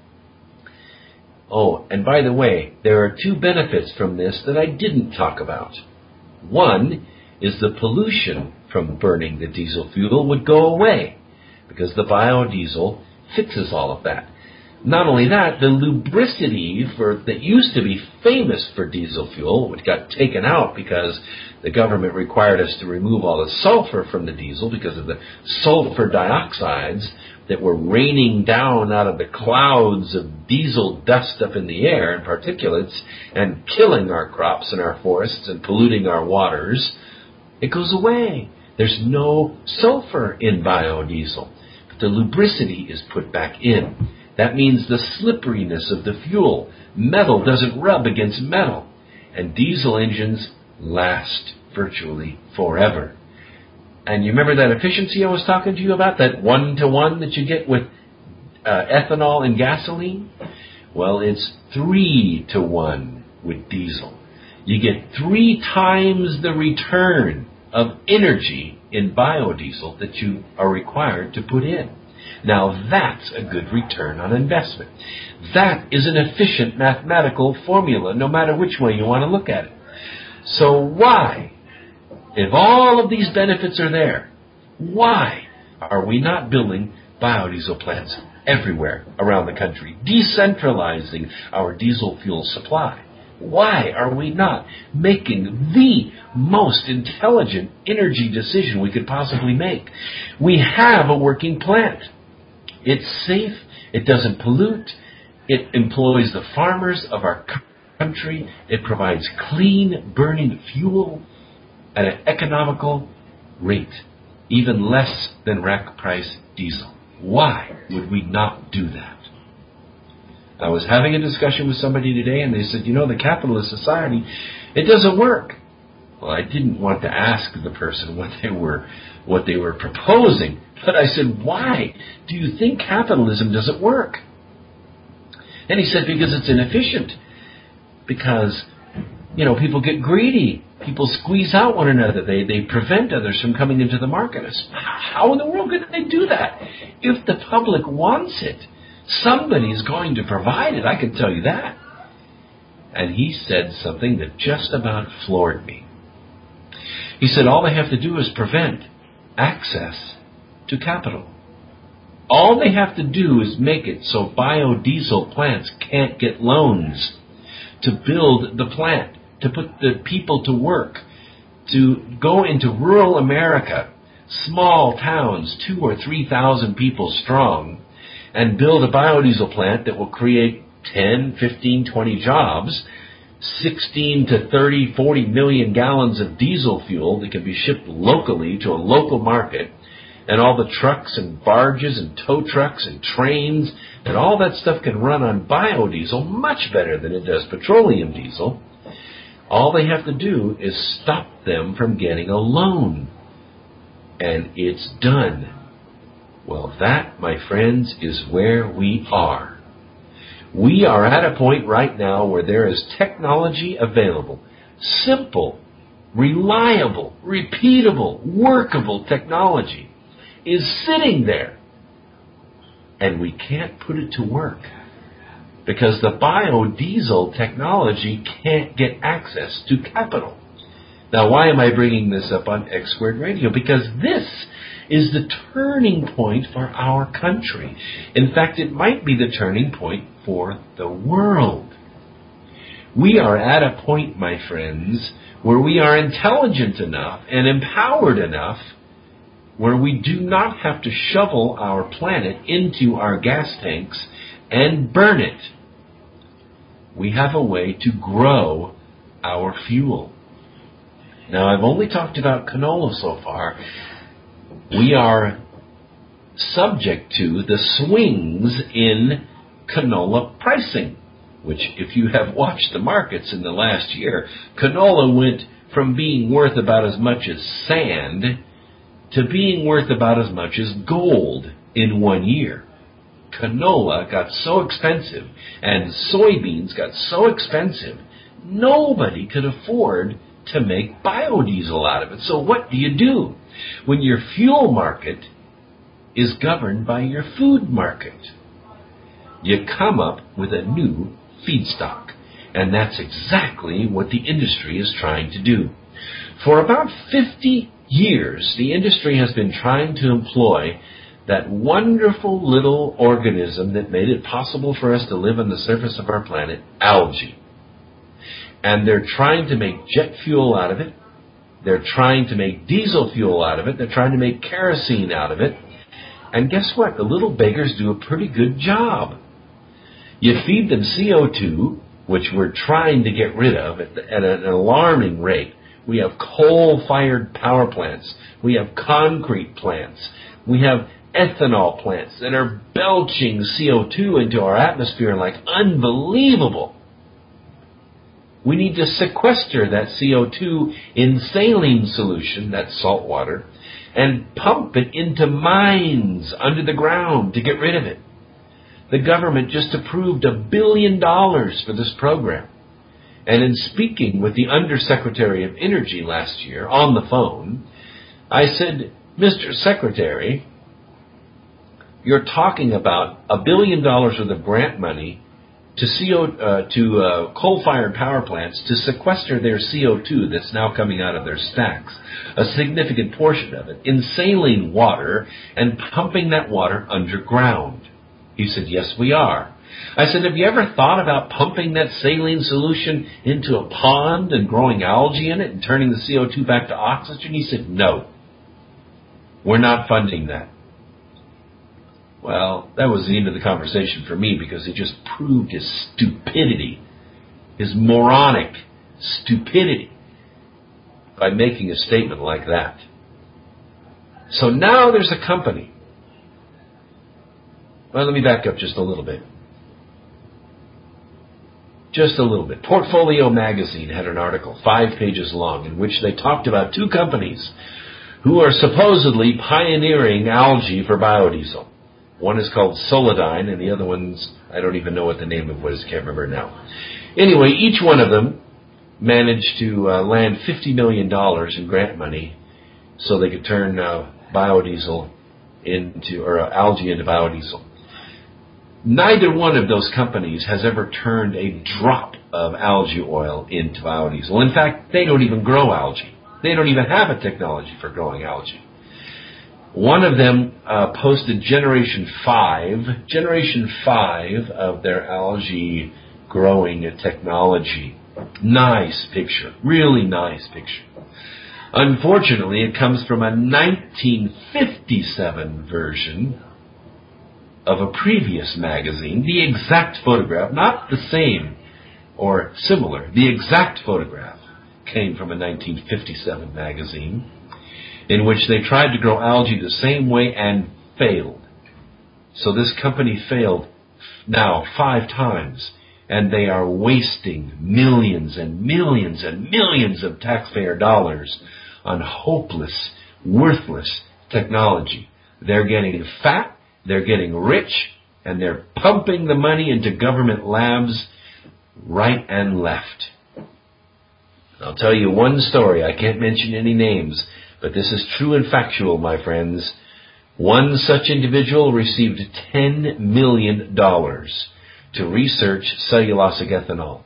Oh, and by the way, there are two benefits from this that I didn't talk about. One is the pollution from burning the diesel fuel would go away because the biodiesel fixes all of that. Not only that, the lubricity for that used to be famous for diesel fuel, which got taken out because the government required us to remove all the sulfur from the diesel because of the sulfur dioxides that were raining down out of the clouds of diesel dust up in the air and particulates and killing our crops and our forests and polluting our waters. It goes away. There's no sulfur in biodiesel, but the lubricity is put back in. That means the slipperiness of the fuel. Metal doesn't rub against metal. And diesel engines last virtually forever. And you remember that efficiency I was talking to you about? That one-to-one that you get with uh, ethanol and gasoline? Well, it's three-to-one with diesel. You get three times the return of energy in biodiesel that you are required to put in. Now that's a good return on investment. That is an efficient mathematical formula, no matter which way you want to look at it. So why, if all of these benefits are there, why are we not building biodiesel plants everywhere around the country, decentralizing our diesel fuel supply? Why are we not making the most intelligent energy decision we could possibly make? We have a working plant. It's safe. It doesn't pollute. It employs the farmers of our country. It provides clean burning fuel at an economical rate, even less than rack price diesel. Why would we not do that? I was having a discussion with somebody today and they said, you know, the capitalist society, it doesn't work. Well, I didn't want to ask the person what they were, what they were proposing, but I said, why do you think capitalism doesn't work? And he said, because it's inefficient. Because, you know, people get greedy. People squeeze out one another. They they prevent others from coming into the market. How in the world could they do that? If the public wants it, somebody's going to provide it. I can tell you that. And he said something that just about floored me. He said all they have to do is prevent access to capital. All they have to do is make it so biodiesel plants can't get loans to build the plant, to put the people to work, to go into rural America, small towns, two or three thousand people strong, and build a biodiesel plant that will create ten, fifteen, twenty jobs, sixteen to thirty, forty million gallons of diesel fuel that can be shipped locally to a local market, and all the trucks and barges and tow trucks and trains, and all that stuff can run on biodiesel much better than it does petroleum diesel. All they have to do is stop them from getting a loan. And it's done. Well, that, my friends, is where we are. We are at a point right now where there is technology available. Simple, reliable, repeatable, workable technology is sitting there. And we can't put it to work. Because the biodiesel technology can't get access to capital. Now, why am I bringing this up on X Squared Radio? Because this is the turning point for our country. In fact, it might be the turning point for the world. We are at a point, my friends, where we are intelligent enough and empowered enough where we do not have to shovel our planet into our gas tanks and burn it. We have a way to grow our fuel. Now, I've only talked about canola so far. We are subject to the swings in canola pricing, which, if you have watched the markets in the last year, canola went from being worth about as much as sand to being worth about as much as gold in one year. Canola got so expensive and soybeans got so expensive, nobody could afford to make biodiesel out of it. So what do you do when your fuel market is governed by your food market? You come up with a new feedstock, and that's exactly what the industry is trying to do. For about fifty years, the industry has been trying to employ that wonderful little organism that made it possible for us to live on the surface of our planet, algae. And they're trying to make jet fuel out of it. They're trying to make diesel fuel out of it. They're trying to make kerosene out of it. And guess what? The little beggars do a pretty good job. You feed them C O two, which we're trying to get rid of at, the, at an alarming rate. We have coal-fired power plants. We have concrete plants. We have ethanol plants that are belching C O two into our atmosphere like unbelievable. We need to sequester that C O two in saline solution, that's salt water, and pump it into mines under the ground to get rid of it. The government just approved a billion dollars for this program. And in speaking with the Undersecretary of Energy last year on the phone, I said, Mister Secretary, you're talking about a billion dollars worth of grant money to C O, uh, to uh, coal-fired power plants to sequester their C O two that's now coming out of their stacks, a significant portion of it, in saline water and pumping that water underground. He said, yes, we are. I said, have you ever thought about pumping that saline solution into a pond and growing algae in it and turning the C O two back to oxygen? He said, no, we're not funding that. Well, that was the end of the conversation for me because it just proved his stupidity, his moronic stupidity by making a statement like that. So now there's a company. Well, let me back up just a little bit. just a little bit. Portfolio Magazine had an article, five pages long, in which they talked about two companies who are supposedly pioneering algae for biodiesel. One is called Solidyne, and the other one's, I don't even know what the name of it is, can't remember now. Anyway, each one of them managed to uh, land fifty million dollars in grant money so they could turn uh, biodiesel into, or uh, algae into biodiesel. Neither one of those companies has ever turned a drop of algae oil into biodiesel. In fact, they don't even grow algae. They don't even have a technology for growing algae. One of them uh, posted Generation five, Generation five of their algae growing technology. Nice picture, really nice picture. Unfortunately, it comes from a nineteen fifty-seven version of a previous magazine, the exact photograph, not the same or similar, the exact photograph came from a nineteen fifty-seven magazine in which they tried to grow algae the same way and failed. So this company failed now five times, and they are wasting millions and millions and millions of taxpayer dollars on hopeless, worthless technology. They're getting fat, they're getting rich, and they're pumping the money into government labs right and left. I'll tell you one story. I can't mention any names, but this is true and factual, my friends. One such individual received ten million dollars to research cellulosic ethanol.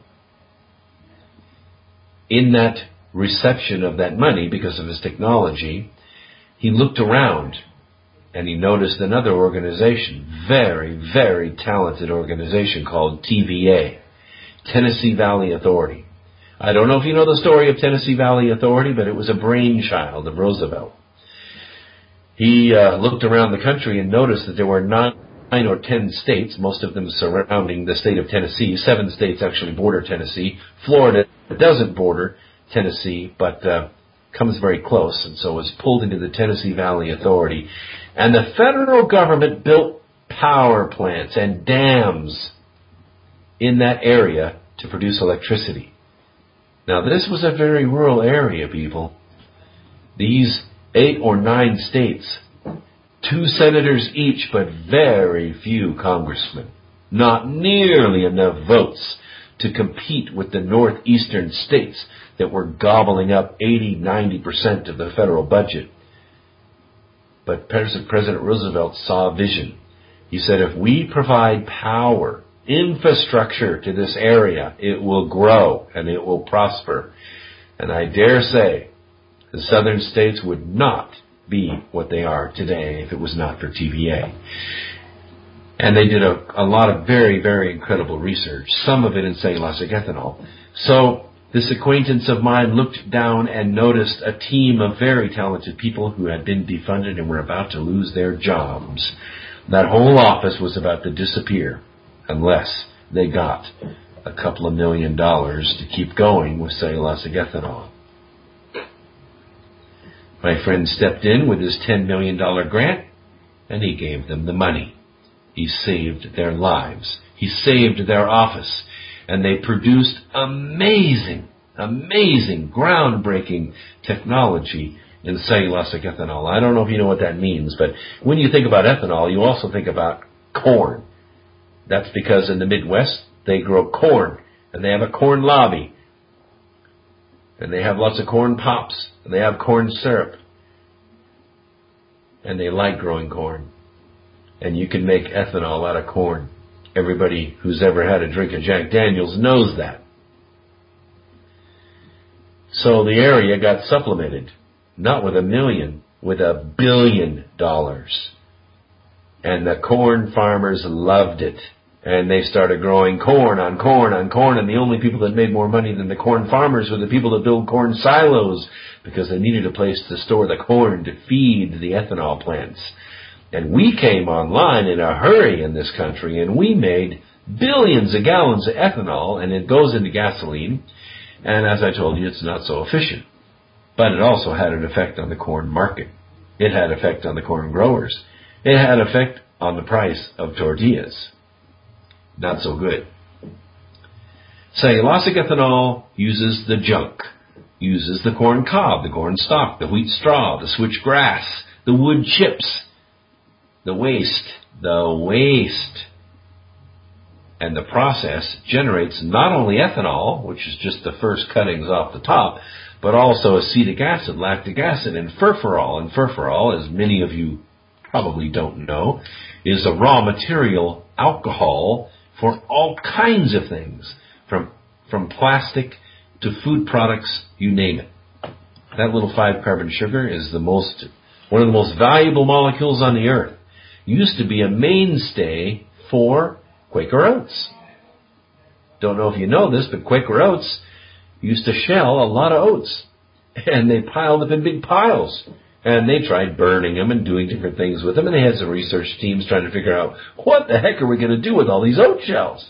In that reception of that money, because of his technology, he looked around and he noticed another organization, very, very talented organization called T V A, Tennessee Valley Authority. I don't know if you know the story of Tennessee Valley Authority, but it was a brainchild of Roosevelt. He uh, looked around the country and noticed that there were nine or ten states, most of them surrounding the state of Tennessee. Seven states actually border Tennessee. Florida doesn't border Tennessee, but uh, comes very close, and so was pulled into the Tennessee Valley Authority. And the federal government built power plants and dams in that area to produce electricity. Now, this was a very rural area, people. These eight or nine states, two senators each, but very few congressmen. Not nearly enough votes to compete with the northeastern states that were gobbling up eighty, ninety percent of the federal budget. But President Roosevelt saw a vision. He said, if we provide power, infrastructure to this area, it will grow and it will prosper. And I dare say the southern states would not be what they are today if it was not for T V A. And they did a, a lot of very, very incredible research, some of it in cellulosic ethanol. So this acquaintance of mine looked down and noticed a team of very talented people who had been defunded and were about to lose their jobs. That whole office was about to disappear unless they got a couple of million dollars to keep going with cellulosic ethanol. My friend stepped in with his ten million dollars grant, and he gave them the money. He saved their lives. He saved their office. And they produced amazing, amazing, groundbreaking technology in cellulosic ethanol. I don't know if you know what that means, but when you think about ethanol, you also think about corn. That's because in the Midwest, they grow corn, and they have a corn lobby. And they have lots of corn pops, and they have corn syrup. And they like growing corn. And you can make ethanol out of corn. Everybody who's ever had a drink of Jack Daniels knows that. So the area got supplemented, not with a million, with a billion dollars. And the corn farmers loved it. And they started growing corn on corn on corn, and the only people that made more money than the corn farmers were the people that built corn silos, because they needed a place to store the corn to feed the ethanol plants. And we came online in a hurry in this country, and we made billions of gallons of ethanol, and it goes into gasoline. And as I told you, it's not so efficient. But it also had an effect on the corn market. It had an effect on the corn growers. It had an effect on the price of tortillas. Not so good. Cellulosic ethanol uses the junk, uses the corn cob, the corn stalk, the wheat straw, the switch grass, the wood chips, the waste, the waste. And the process generates not only ethanol, which is just the first cuttings off the top, but also acetic acid, lactic acid, and furfural. And furfural, as many of you probably don't know, is a raw material alcohol for all kinds of things, from from plastic to food products, you name it. That little five-carbon sugar is the most one of the most valuable molecules on the earth. Used to be a mainstay for Quaker Oats. Don't know if you know this, but Quaker Oats used to shell a lot of oats, and they piled up in big piles. And they tried burning them and doing different things with them, and they had some research teams trying to figure out, what the heck are we going to do with all these oat shells?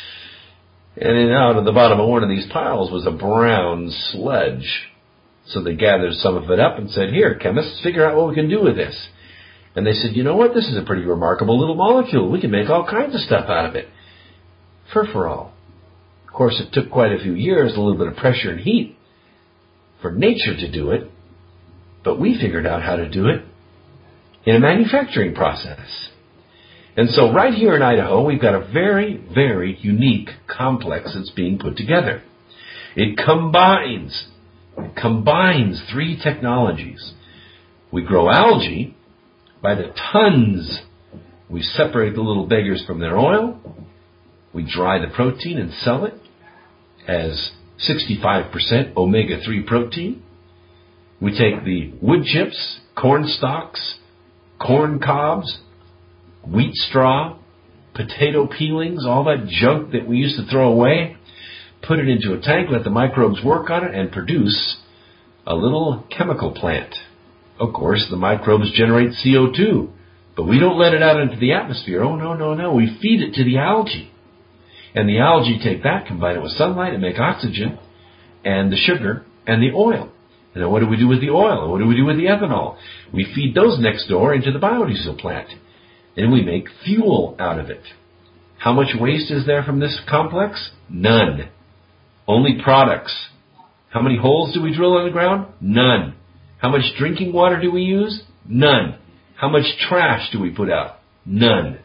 And then out at the bottom of one of these piles was a brown sludge. So they gathered some of it up and said, here, chemists, figure out what we can do with this. And they said, you know what, this is a pretty remarkable little molecule. We can make all kinds of stuff out of it. Furfural. Of course, it took quite a few years, a little bit of pressure and heat for nature to do it. But we figured out how to do it in a manufacturing process. And so right here in Idaho, we've got a very, very unique complex that's being put together. It combines, it combines three technologies. We grow algae by the tons. We separate the little beggars from their oil. We dry the protein and sell it as sixty-five percent omega three protein. We take the wood chips, corn stalks, corn cobs, wheat straw, potato peelings, all that junk that we used to throw away, put it into a tank, let the microbes work on it, and produce a little chemical plant. Of course, the microbes generate C O two, but we don't let it out into the atmosphere. Oh, no, no, no. We feed it to the algae. And the algae take that, combine it with sunlight, and make oxygen and the sugar and the oil. And then what do we do with the oil? What do we do with the ethanol? We feed those next door into the biodiesel plant. And we make fuel out of it. How much waste is there from this complex? None. Only products. How many holes do we drill on the ground? None. How much drinking water do we use? None. How much trash do we put out? None.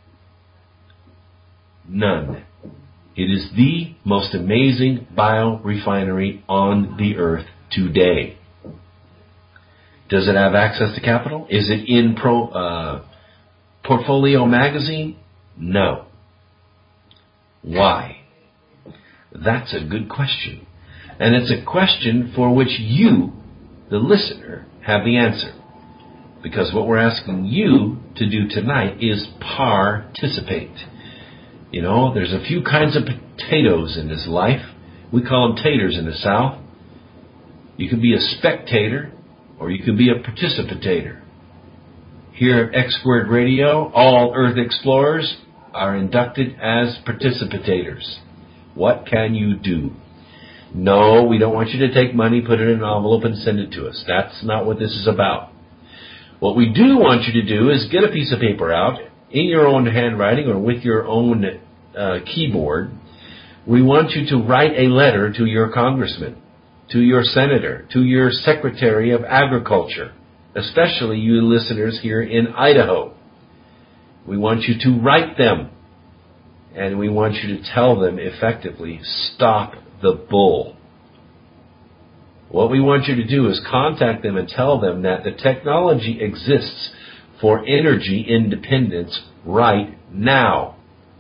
None. It is the most amazing biorefinery on the earth today. Does it have access to capital? Is it in pro, uh, Portfolio magazine? No. Why? That's a good question. And it's a question for which you, the listener, have the answer. Because what we're asking you to do tonight is participate. You know, there's a few kinds of potatoes in this life. We call them taters in the South. You can be a spectator, or you can be a participatator. Here at X Squared Radio, all Earth Explorers are inducted as participatators. What can you do? No, we don't want you to take money, put it in an envelope, and send it to us. That's not what this is about. What we do want you to do is get a piece of paper out, in your own handwriting or with your own uh, keyboard. We want you to write a letter to your congressman, to your senator, to your secretary of agriculture, especially you listeners here in Idaho. We want you to write them, and we want you to tell them effectively, stop the bull. What we want you to do is contact them and tell them that the technology exists for energy independence right now.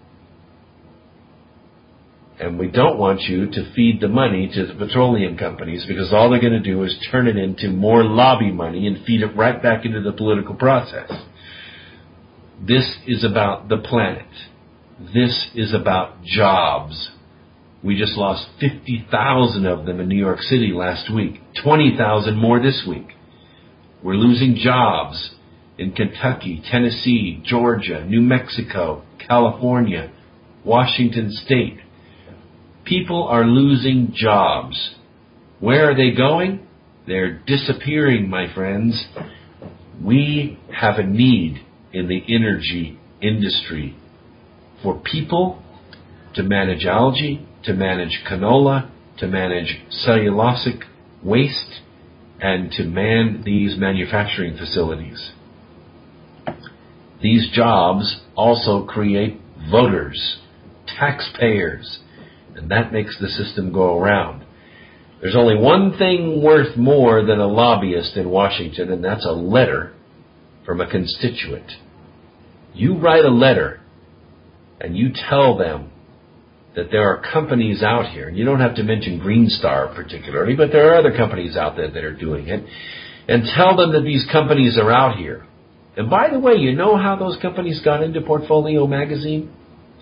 And we don't want you to feed the money to the petroleum companies, because all they're going to do is turn it into more lobby money and feed it right back into the political process. This is about the planet. This is about jobs. We just lost fifty thousand of them in New York City last week, twenty thousand more this week. We're losing jobs in Kentucky, Tennessee, Georgia, New Mexico, California, Washington State. People are losing jobs. Where are they going? They're disappearing, my friends. We have a need in the energy industry for people to manage algae, to manage canola, to manage cellulosic waste, and to man these manufacturing facilities. These jobs also create voters, taxpayers, and that makes the system go around. There's only one thing worth more than a lobbyist in Washington, and that's a letter from a constituent. You write a letter and you tell them that there are companies out here, and you don't have to mention Green Star particularly, but there are other companies out there that are doing it, and tell them that these companies are out here. And by the way, you know how those companies got into Portfolio magazine?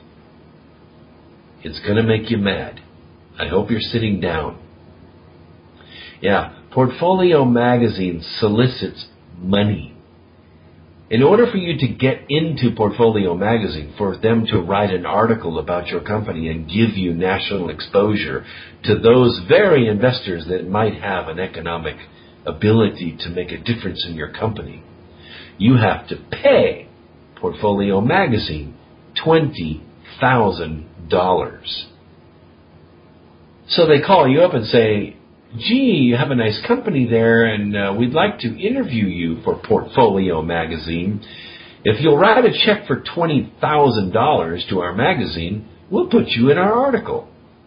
It's going to make you mad. I hope you're sitting down. Yeah, Portfolio magazine solicits money. In order for you to get into Portfolio magazine, for them to write an article about your company and give you national exposure to those very investors that might have an economic ability to make a difference in your company, you have to pay Portfolio magazine twenty thousand dollars. So they call you up and say, gee, you have a nice company there, and uh, we'd like to interview you for Portfolio magazine. If you'll write a check for twenty thousand dollars to our magazine, we'll put you in our article.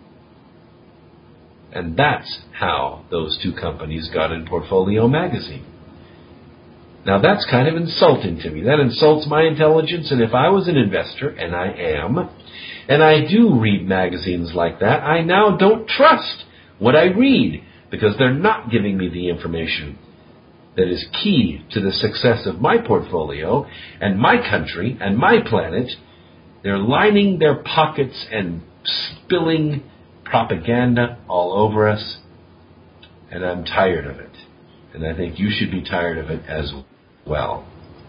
And that's how those two companies got in Portfolio magazine. Now that's kind of insulting to me. That insults my intelligence, and if I was an investor, and I am, and I do read magazines like that, I now don't trust what I read, because they're not giving me the information that is key to the success of my portfolio and my country and my planet. They're lining their pockets and spilling propaganda all over us, and I'm tired of it. And I think you should be tired of it as well.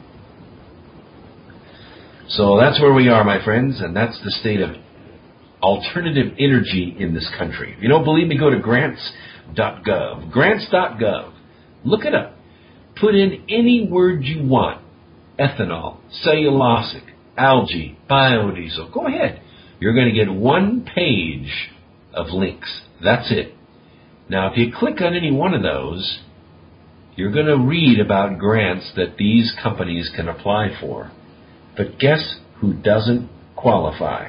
So that's where we are, my friends, and that's the state of alternative energy in this country. If you don't believe me, go to grants dot gov. grants dot gov. Look it up. Put in any word you want. Ethanol, cellulosic, algae, biodiesel. Go ahead. You're going to get one page of links. That's it. Now, if you click on any one of those, you're going to read about grants that these companies can apply for. But guess who doesn't qualify?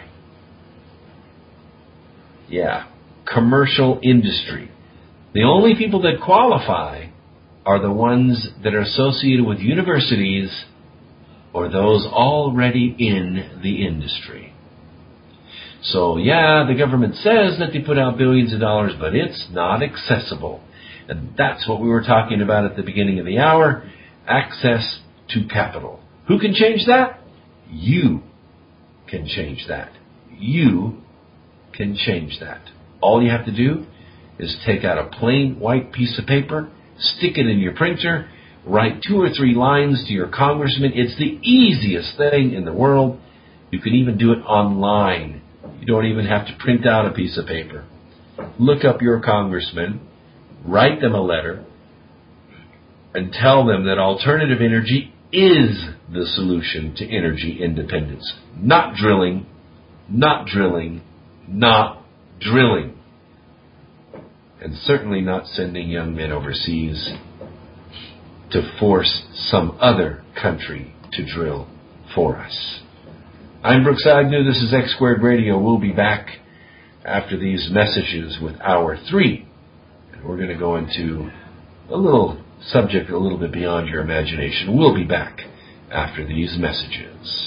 Yeah, commercial industry. The only people that qualify are the ones that are associated with universities or those already in the industry. So, yeah, the government says that they put out billions of dollars, but it's not accessible. And that's what we were talking about at the beginning of the hour, access to capital. Who can change that? You can change that. You can change that. All you have to do is take out a plain white piece of paper, stick it in your printer, write two or three lines to your congressman. It's the easiest thing in the world. You can even do it online. You don't even have to print out a piece of paper. Look up your congressman, write them a letter, and tell them that alternative energy is the solution to energy independence. Not drilling, not drilling, not drilling. And certainly not sending young men overseas to force some other country to drill for us. I'm Brooks Agnew. This is X Squared Radio. We'll be back after these messages with Hour three. And we're going to go into a little subject a little bit beyond your imagination. We'll be back after these messages.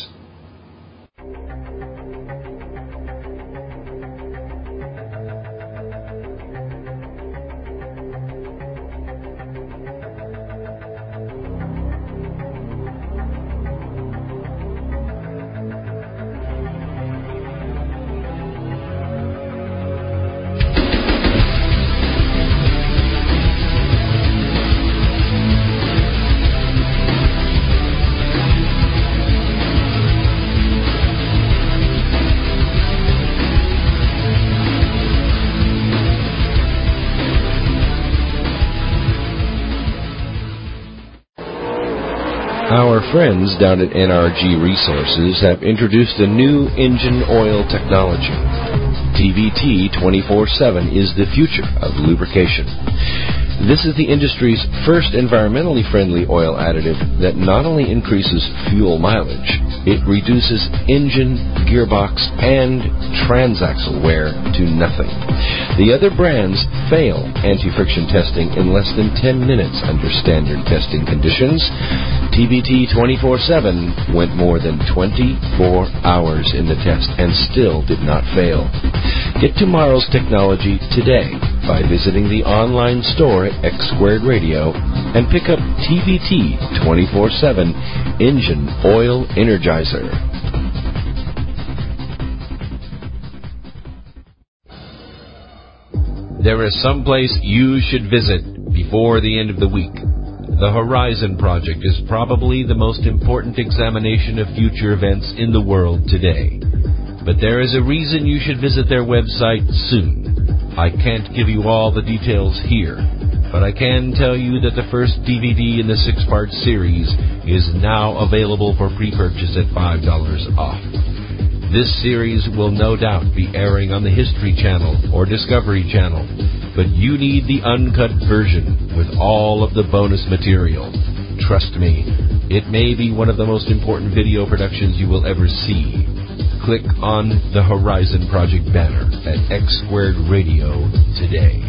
Our friends down at N R G Resources have introduced a new engine oil technology. T V T twenty-four seven is the future of lubrication. This is the industry's first environmentally friendly oil additive that not only increases fuel mileage, it reduces engine, gearbox, and transaxle wear to nothing. The other brands fail anti-friction testing in less than ten minutes under standard testing conditions. T V T twenty-four seven went more than twenty-four hours in the test and still did not fail. Get tomorrow's technology today by visiting the online store at X Squared Radio and pick up T V T twenty-four seven Engine Oil Energizer. There is some place you should visit before the end of the week. The Horizon Project is probably the most important examination of future events in the world today. But there is a reason you should visit their website soon. I can't give you all the details here, but I can tell you that the first D V D in the six-part series is now available for pre-purchase at five dollars off. This series will no doubt be airing on the History Channel or Discovery Channel, but you need the uncut version with all of the bonus material. Trust me, it may be one of the most important video productions you will ever see. Click on the Horizon Project banner at X Squared Radio today.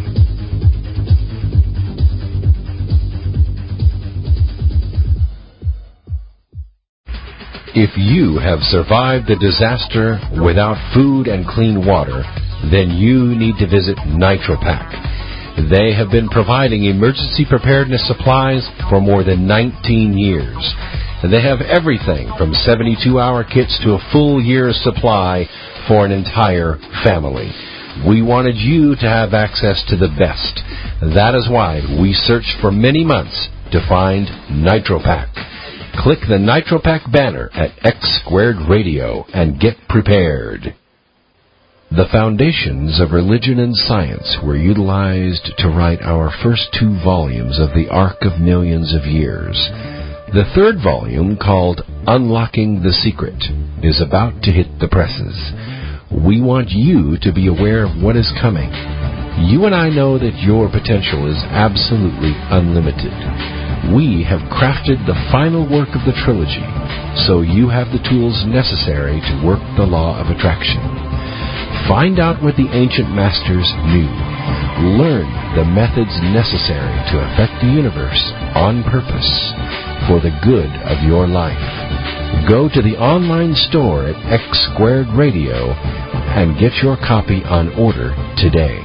If you have survived the disaster without food and clean water, then you need to visit NitroPack. They have been providing emergency preparedness supplies for more than nineteen years. They have everything from seventy-two hour kits to a full year's supply for an entire family. We wanted you to have access to the best. That is why we searched for many months to find NitroPack. Click the NitroPack banner at X Squared Radio and get prepared. The foundations of religion and science were utilized to write our first two volumes of the Ark of Millions of Years. The third volume, called Unlocking the Secret, is about to hit the presses. We want you to be aware of what is coming. You and I know that your potential is absolutely unlimited. We have crafted the final work of the trilogy, so you have the tools necessary to work the law of attraction. Find out what the ancient masters knew. Learn the methods necessary to affect the universe on purpose for the good of your life. Go to the online store at X Squared Radio and get your copy on order today.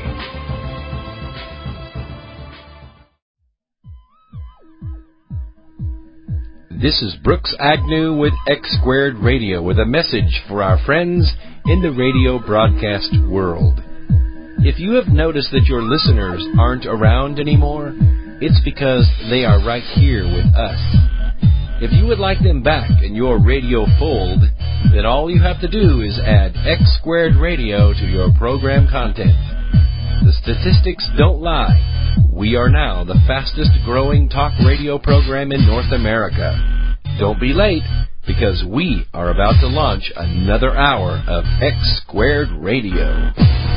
This is Brooks Agnew with X Squared Radio with a message for our friends in the radio broadcast world. If you have noticed that your listeners aren't around anymore, it's because they are right here with us. If you would like them back in your radio fold, then all you have to do is add X Squared Radio to your program content. The statistics don't lie. We are now the fastest growing talk radio program in North America. Don't be late, because we are about to launch another hour of X Squared Radio.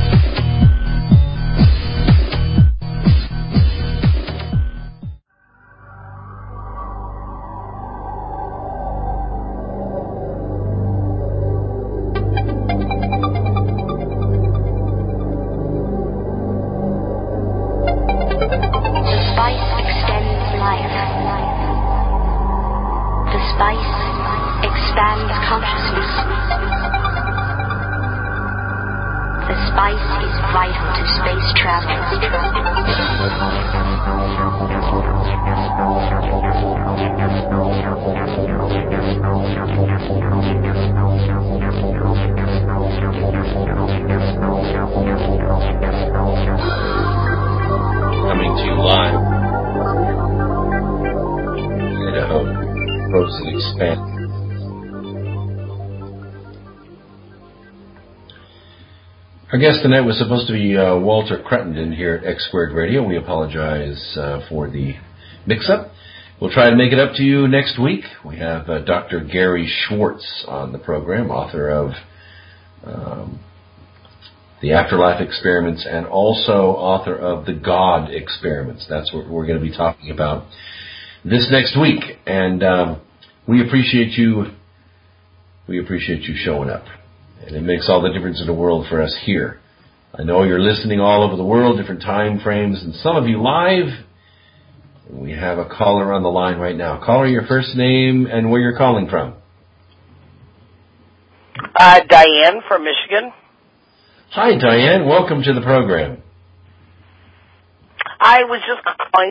Our guest tonight was supposed to be uh, Walter Cruttenden here at X Squared Radio. We apologize uh, for the mix-up. We'll try to make it up to you next week. We have uh, Doctor Gary Schwartz on the program, author of um,
The Afterlife Experiments, and also author of The God Experiments. That's what we're going to be talking about this next week. And um, we appreciate you. We appreciate you showing up. And it makes all the difference in the world for us here. I know you're listening all over the world, different time frames, and some of you live. We have a caller on the line right now. Caller, your first name and where you're calling from.
Uh, Diane from Michigan.
Hi, Diane. Welcome to the program.
I was just calling.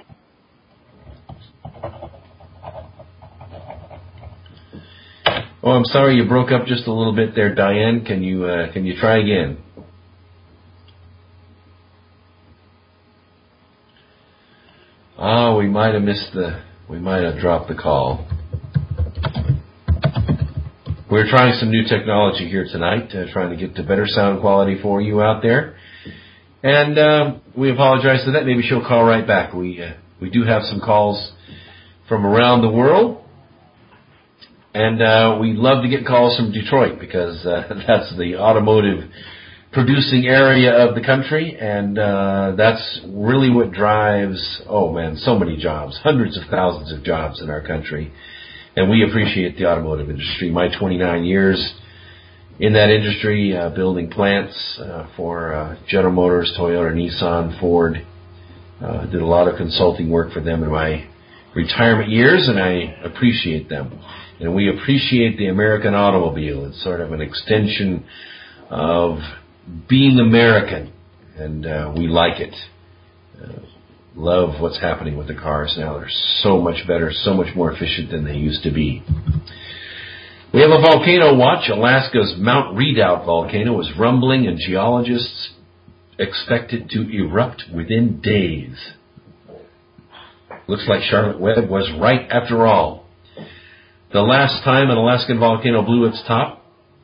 Oh, I'm sorry you broke up just a little bit there, Diane. Can you uh, can you try again? Oh, we might have missed the. We might have dropped the call. We're trying some new technology here tonight, uh, trying to get to better sound quality for you out there. And uh, we apologize for that. Maybe she'll call right back. We uh, we do have some calls from around the world. And uh, we love to get calls from Detroit because uh, that's the automotive producing area of the country. And uh, that's really what drives, oh man, so many jobs, hundreds of thousands of jobs in our country. And we appreciate the automotive industry. My twenty-nine years in that industry, uh, building plants uh, for uh, General Motors, Toyota, Nissan, Ford. Uh, did a lot of consulting work for them in my retirement years, and I appreciate them. And we appreciate the American automobile. It's sort of an extension of being American, and uh, we like it. Uh, love what's happening with the cars now. They're so much better, so much more efficient than they used to be. We have a volcano watch. Alaska's Mount Redoubt volcano is rumbling, and geologists expect it to erupt within days. Looks like Charlotte Webb was right after all. The last time an Alaskan volcano blew its top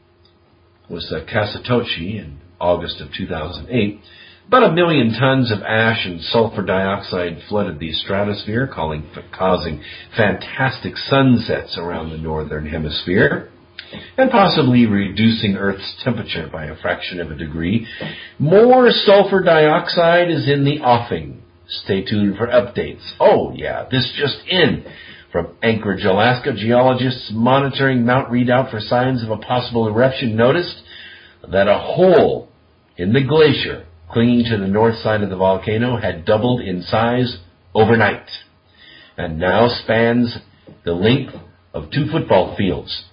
was uh, Kasatochi in August of two thousand eight. About a million tons of ash and sulfur dioxide flooded the stratosphere, calling, causing fantastic sunsets around the northern hemisphere, and possibly reducing Earth's temperature by a fraction of a degree. More sulfur dioxide is in the offing. Stay tuned for updates. Oh, yeah, this just in. From Anchorage, Alaska, geologists monitoring Mount Redoubt for signs of a possible eruption noticed that a hole in the glacier clinging to the north side of the volcano had doubled in size overnight and now spans the length of two football fields.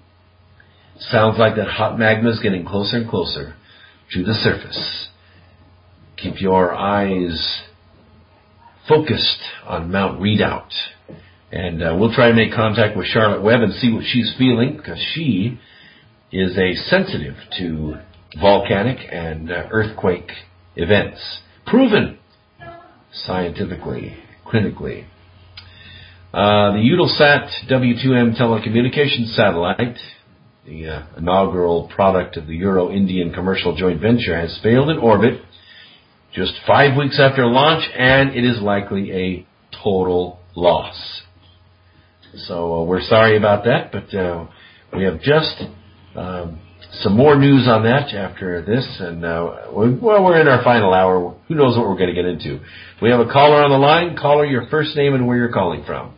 Sounds like that hot magma is getting closer and closer to the surface. Keep your eyes focused on Mount Redoubt. And uh, we'll try to make contact with Charlotte Webb and see what she's feeling, because she is a sensitive to volcanic and uh, earthquake events. Proven scientifically, clinically. Uh, the Eutelsat W two M telecommunications satellite, the uh, inaugural product of the Euro-Indian commercial joint venture, has failed in orbit just five weeks after launch, and it is likely a total loss. So uh, we're sorry about that, but uh, we have just um, some more news on that after this, and uh, we, well, we're in our final hour. Who knows what we're going to get into? We have a caller on the line. Caller, your first name and where you're calling from.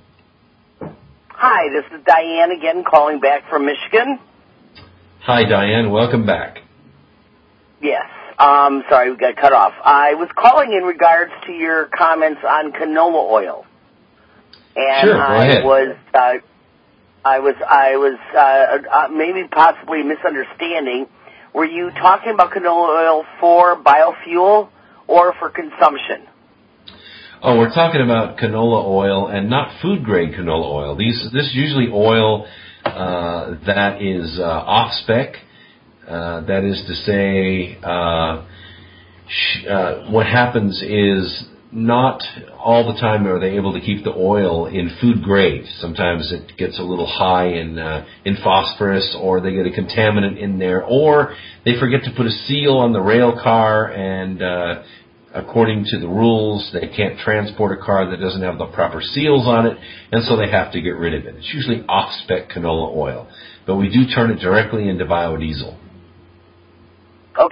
Hi, this is Diane again, calling back from Michigan.
Hi, Diane. Welcome back.
Yes. Um, sorry, we got cut off. I was calling in regards to your comments on canola oil. And
sure, go
I
ahead.
was, uh, I was, I was, uh, uh, maybe possibly misunderstanding. Were you talking about canola oil for biofuel or for consumption?
Oh, we're talking about canola oil and not food grade canola oil. These, this is usually oil, uh, that is, uh, off spec. Uh, that is to say, uh, sh- uh, what happens is not all the time are they able to keep the oil in food grade. Sometimes it gets a little high in uh, in phosphorus, or they get a contaminant in there, or they forget to put a seal on the rail car, and uh, according to the rules, they can't transport a car that doesn't have the proper seals on it, and so they have to get rid of it. It's usually off-spec canola oil, but we do turn it directly into biodiesel.
Okay,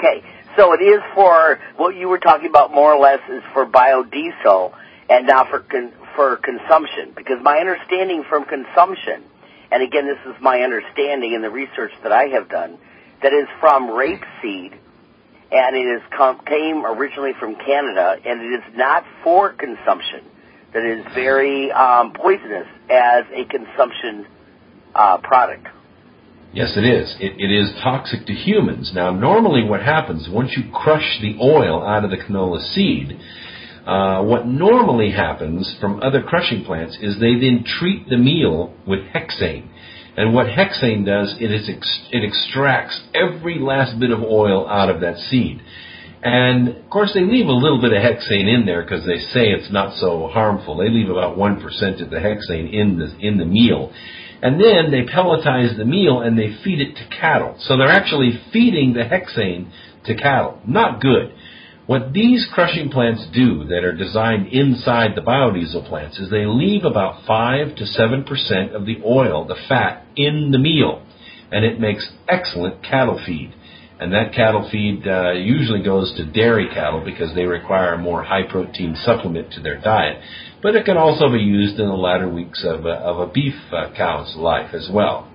So it is for, what you were talking about more or less is for biodiesel and not for con, for consumption. Because my understanding from consumption, and again this is my understanding in the research that I have done, that is from rapeseed, and it is com- came originally from Canada, and it is not for consumption. That is very um, poisonous as a consumption uh, product.
Yes, it is. It, it is toxic to humans. Now, normally what happens, once you crush the oil out of the canola seed, uh, what normally happens from other crushing plants is they then treat the meal with hexane. And what hexane does, it, is ex- it extracts every last bit of oil out of that seed. And, of course, they leave a little bit of hexane in there because they say it's not so harmful. They leave about one percent of the hexane in the, in the meal. And then they pelletize the meal and they feed it to cattle. So they're actually feeding the hexane to cattle. Not good. What these crushing plants do that are designed inside the biodiesel plants is they leave about five to seven percent of the oil, the fat, in the meal. And it makes excellent cattle feed. And that cattle feed uh, usually goes to dairy cattle because they require a more high-protein supplement to their diet. But it can also be used in the latter weeks of a, of a beef uh, cow's life as well.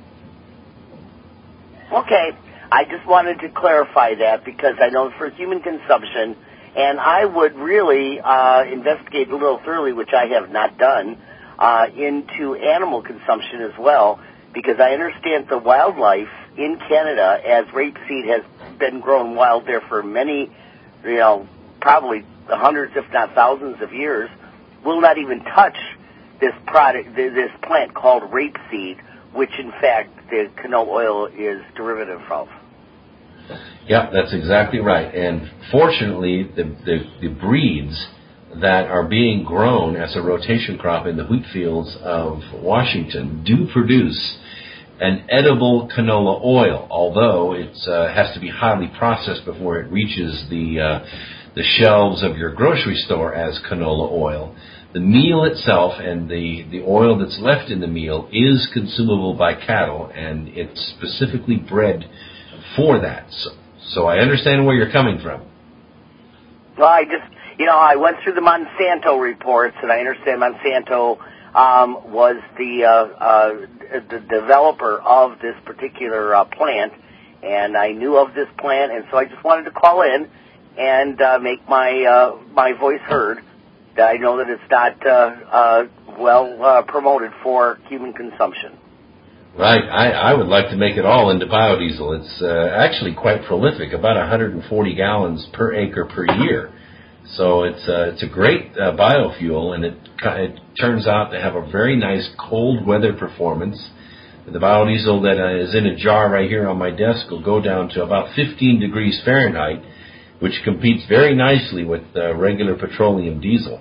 Okay. I just wanted to clarify that because I know for human consumption, and I would really uh, investigate a little thoroughly, which I have not done, uh, into animal consumption as well, because I understand the wildlife in Canada, as rapeseed has been grown wild there for many, you know, probably hundreds, if not thousands of years, will not even touch this product, this plant called rapeseed, which in fact the canola oil is derivative of.
Yeah, that's exactly right. And fortunately, the, the, the breeds that are being grown as a rotation crop in the wheat fields of Washington do produce an edible canola oil, although it uh, has to be highly processed before it reaches the uh, the shelves of your grocery store as canola oil. The meal itself and the, the oil that's left in the meal is consumable by cattle, and it's specifically bred for that. So, so I understand where you're coming from.
Well, I just, you know, I went through the Monsanto reports, and I understand Monsanto um, was the uh, uh, the developer of this particular uh, plant, and I knew of this plant, and so I just wanted to call in and uh, make my uh, my voice heard. That I know that it's not uh, uh, well uh, promoted for human consumption.
Right. I, I would like to make it all into biodiesel. It's uh, actually quite prolific, about one hundred forty gallons per acre per year. So it's uh, it's a great uh, biofuel, and it, it turns out to have a very nice cold weather performance. The biodiesel that uh, is in a jar right here on my desk will go down to about fifteen degrees Fahrenheit, which competes very nicely with uh, regular petroleum diesel.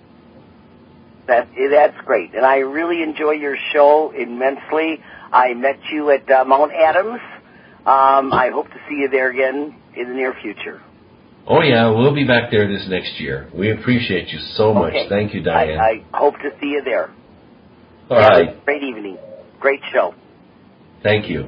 That, that's great, and I really enjoy your show immensely. I met you at uh, Mount Adams. Um, I hope to see you there again in the near future.
Oh, yeah, we'll be back there this next year. We appreciate you so much.
Okay.
Thank you, Diane.
I, I hope to see you there.
All
Have
right.
a great evening. Great show.
Thank you.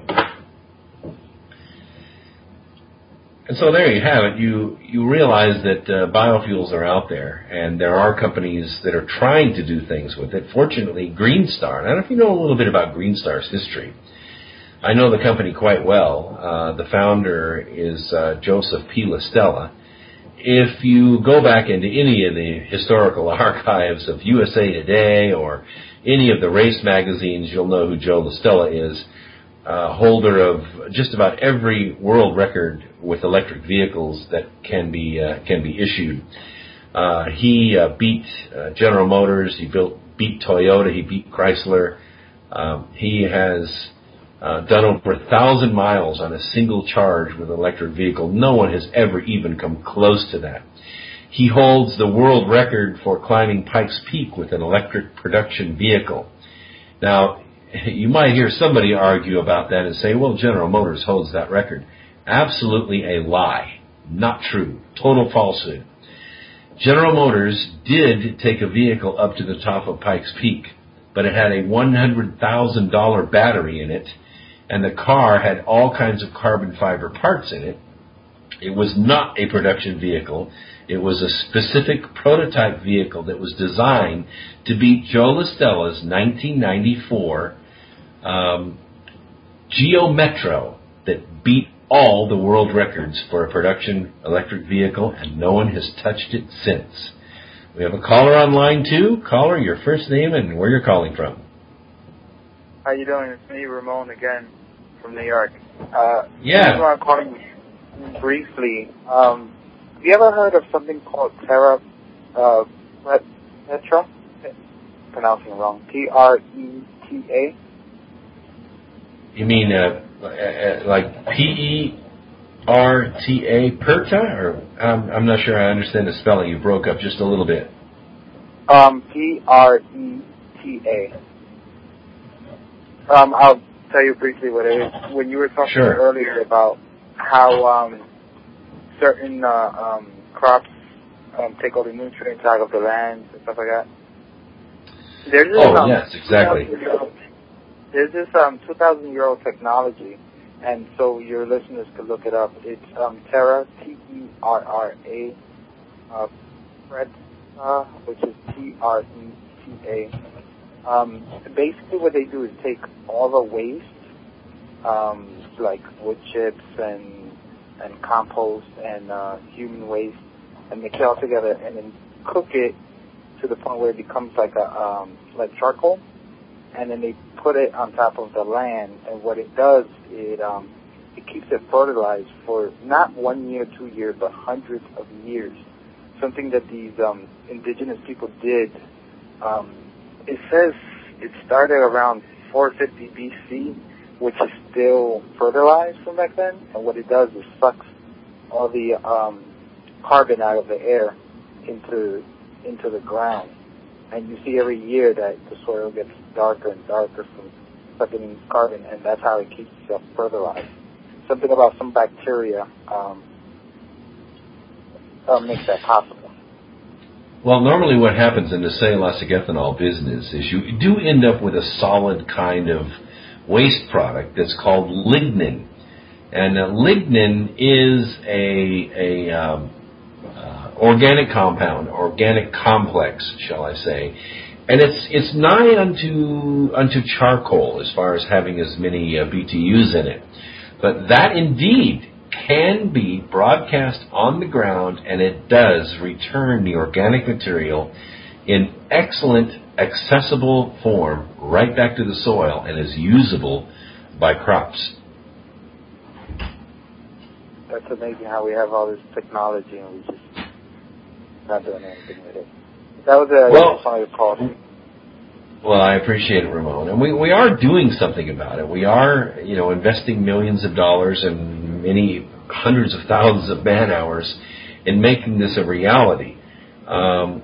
And so there you have it. You you realize that uh, biofuels are out there, and there are companies that are trying to do things with it. Fortunately, Greenstar, and I don't know if you know a little bit about Greenstar's history. I know the company quite well. Uh, the founder is uh, Joseph P. LaStella. If you go back into any of the historical archives of U S A Today or any of the race magazines, you'll know who Joe LaStella is. Uh, holder of just about every world record with electric vehicles that can be uh, can be issued. Uh, he uh, beat uh, General Motors. He built beat Toyota. He beat Chrysler. Um, he has uh, done over a thousand miles on a single charge with an electric vehicle. No one has ever even come close to that. He holds the world record for climbing Pikes Peak with an electric production vehicle. Now, you might hear somebody argue about that and say, well, General Motors holds that record. Absolutely a lie. Not true. Total falsehood. General Motors did take a vehicle up to the top of Pikes Peak, but it had a one hundred thousand dollars battery in it, and the car had all kinds of carbon fiber parts in it. It was not a production vehicle. It was a specific prototype vehicle that was designed to beat Joe LaStella's nineteen ninety-four um, Geo Metro that beat all the world records for a production electric vehicle, and no one has touched it since. We have a caller on line two. Caller, your first name and where you're calling from.
How you doing? It's me, Ramon, again from New York. Uh,
yeah.
I'm calling briefly. Um, have you ever heard of something called Terra uh, Petra? Pronouncing it wrong. T R E T A.
You mean uh, uh, like P E R T A, Perta? Or um, I'm not sure I understand the spelling. You broke up just a little bit.
Um, P R E T A. Um, I'll tell you briefly what it is. When you were talking
sure.
earlier about how um, certain uh, um, crops um, take all the nutrients out of the land and stuff like that. There's this,
oh,
um,
yes, exactly.
There's this um, two thousand year old technology, and so your listeners could look it up. It's um, Terra, T E R R A, uh, Fred, uh, which is T R E T A. Um, basically what they do is take all the waste, um, like wood chips and and compost and uh, human waste, and mix it all together and then cook it to the point where it becomes like a um, like charcoal, and then they put it on top of the land, and what it does, it um, it keeps it fertilized for not one year, two years, but hundreds of years. Something that these um, indigenous people did. Um, It says it started around four fifty B C, which is still fertilized from back then. And what it does is sucks all the um, carbon out of the air into into the ground. And you see every year that the soil gets darker and darker from sucking in carbon, and that's how it keeps itself fertilized. Something about some bacteria um, uh, makes that possible.
Well, normally what happens in the cellulosic ethanol business is you do end up with a solid kind of waste product that's called lignin. And uh, lignin is a, a um, uh, organic compound, organic complex, shall I say. And it's it's nigh unto, unto charcoal as far as having as many uh, B T Us in it. But that indeed can be broadcast on the ground, and it does return the organic material in excellent, accessible form right back to the soil and is usable by crops.
That's amazing how we have all this technology and we just not doing anything with it. That was a
well,
funny call.
Well, I appreciate it, Ramon. And we, we are doing something about it. We are, you know, investing millions of dollars and many hundreds of thousands of man hours in making this a reality. Um,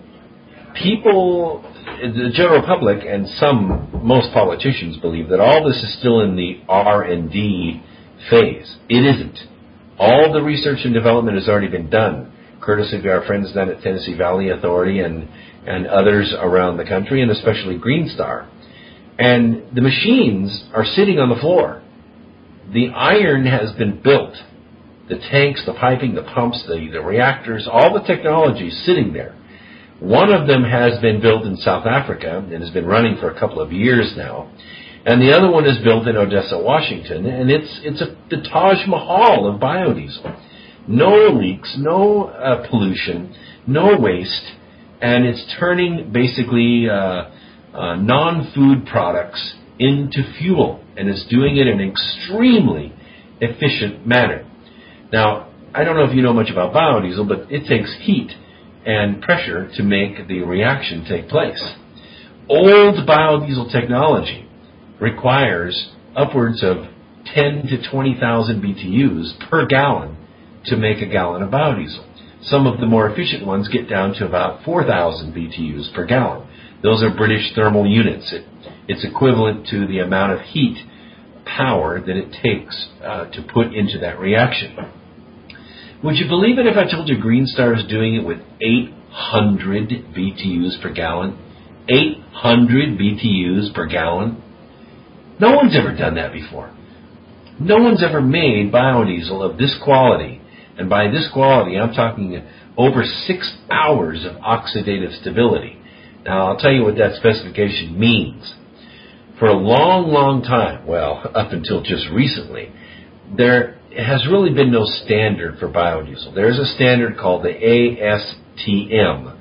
people, the general public, and some, most politicians believe that all this is still in the R and D phase. It isn't. All the research and development has already been done, courtesy of our friends down at Tennessee Valley Authority and and others around the country, and especially Green Star. And the machines are sitting on the floor. The iron has been built. The tanks, the piping, the pumps, the, the reactors, all the technology is sitting there. One of them has been built in South Africa and has been running for a couple of years now. And the other one is built in Odessa, Washington, and it's it's a, the Taj Mahal of biodiesel. No leaks, no uh, pollution, no waste, and it's turning basically uh, uh, non-food products into fuel, and it's doing it in an extremely efficient manner. Now, I don't know if you know much about biodiesel, but it takes heat and pressure to make the reaction take place. Old biodiesel technology requires upwards of ten to twenty thousand B T Us per gallon to make a gallon of biodiesel. Some of the more efficient ones get down to about four thousand B T Us per gallon. Those are British thermal units. It, it's equivalent to the amount of heat power that it takes uh, to put into that reaction. Would you believe it if I told you Green Star is doing it with eight hundred B T Us per gallon? eight hundred B T Us per gallon? No one's ever done that before. No one's ever made biodiesel of this quality And by this quality, I'm talking over six hours of oxidative stability. Now, I'll tell you what that specification means. For a long, long time, well, up until just recently, there has really been no standard for biodiesel. There's a standard called the A S T M,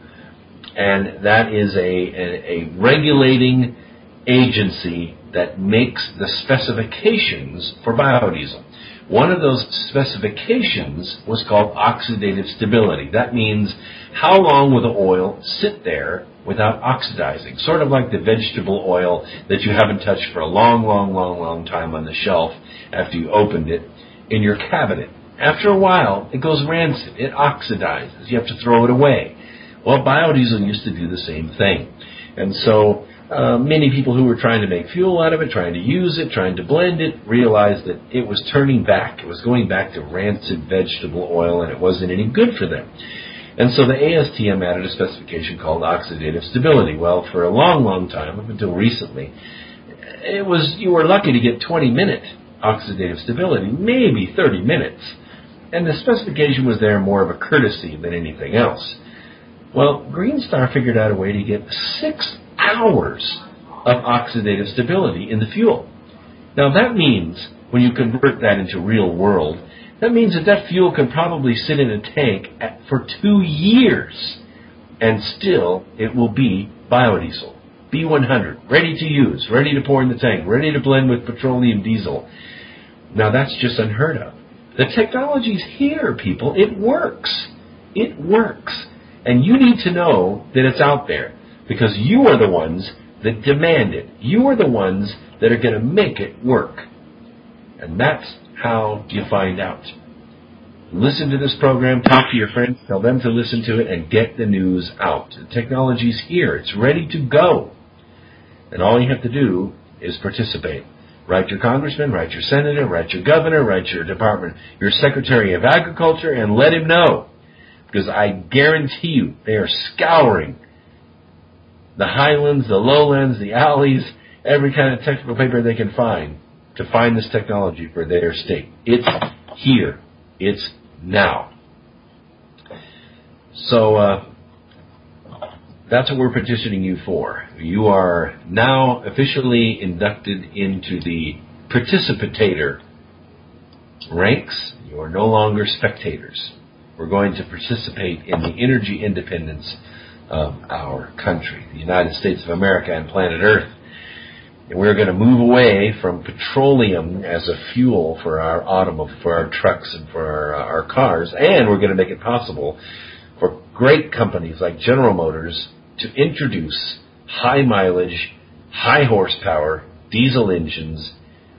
and that is a, a, a regulating agency that makes the specifications for biodiesel. One of those specifications was called oxidative stability. That means how long will the oil sit there without oxidizing, sort of like the vegetable oil that you haven't touched for a long, long, long, long time on the shelf after you opened it in your cabinet. After a while, it goes rancid. It oxidizes. You have to throw it away. Well, biodiesel used to do the same thing. And so uh, many people who were trying to make fuel out of it, trying to use it, trying to blend it, realized that it was turning back. It was going back to rancid vegetable oil, and it wasn't any good for them. And so the A S T M added a specification called oxidative stability. Well, for a long, long time, up until recently, it was you were lucky to get twenty minute oxidative stability, maybe thirty minutes. And the specification was there more of a courtesy than anything else. Well, Green Star figured out a way to get six hours of oxidative stability in the fuel. Now that means, when you convert that into real world, that means that that fuel can probably sit in a tank at, for two years, and still it will be biodiesel. B one hundred, ready to use, ready to pour in the tank, ready to blend with petroleum diesel. Now that's just unheard of. The technology's here, people. It works. It works. And you need to know that it's out there, because you are the ones that demand it. You are the ones that are going to make it work. And that's how you find out. Listen to this program, talk to your friends, tell them to listen to it, and get the news out. The technology's here. It's ready to go. And all you have to do is participate. Write your congressman, write your senator, write your governor, write your department, your secretary of agriculture, and let him know. Because I guarantee you, they are scouring the highlands, the lowlands, the alleys, every kind of technical paper they can find to find this technology for their state. It's here. It's now. So uh, that's what we're petitioning you for. You are now officially inducted into the participator ranks. You are no longer spectators. We're going to participate in the energy independence of our country, the United States of America and planet Earth. And we're going to move away from petroleum as a fuel for our automobile, for our trucks and for our, uh, our cars, and we're going to make it possible for great companies like General Motors to introduce high mileage, high horsepower diesel engines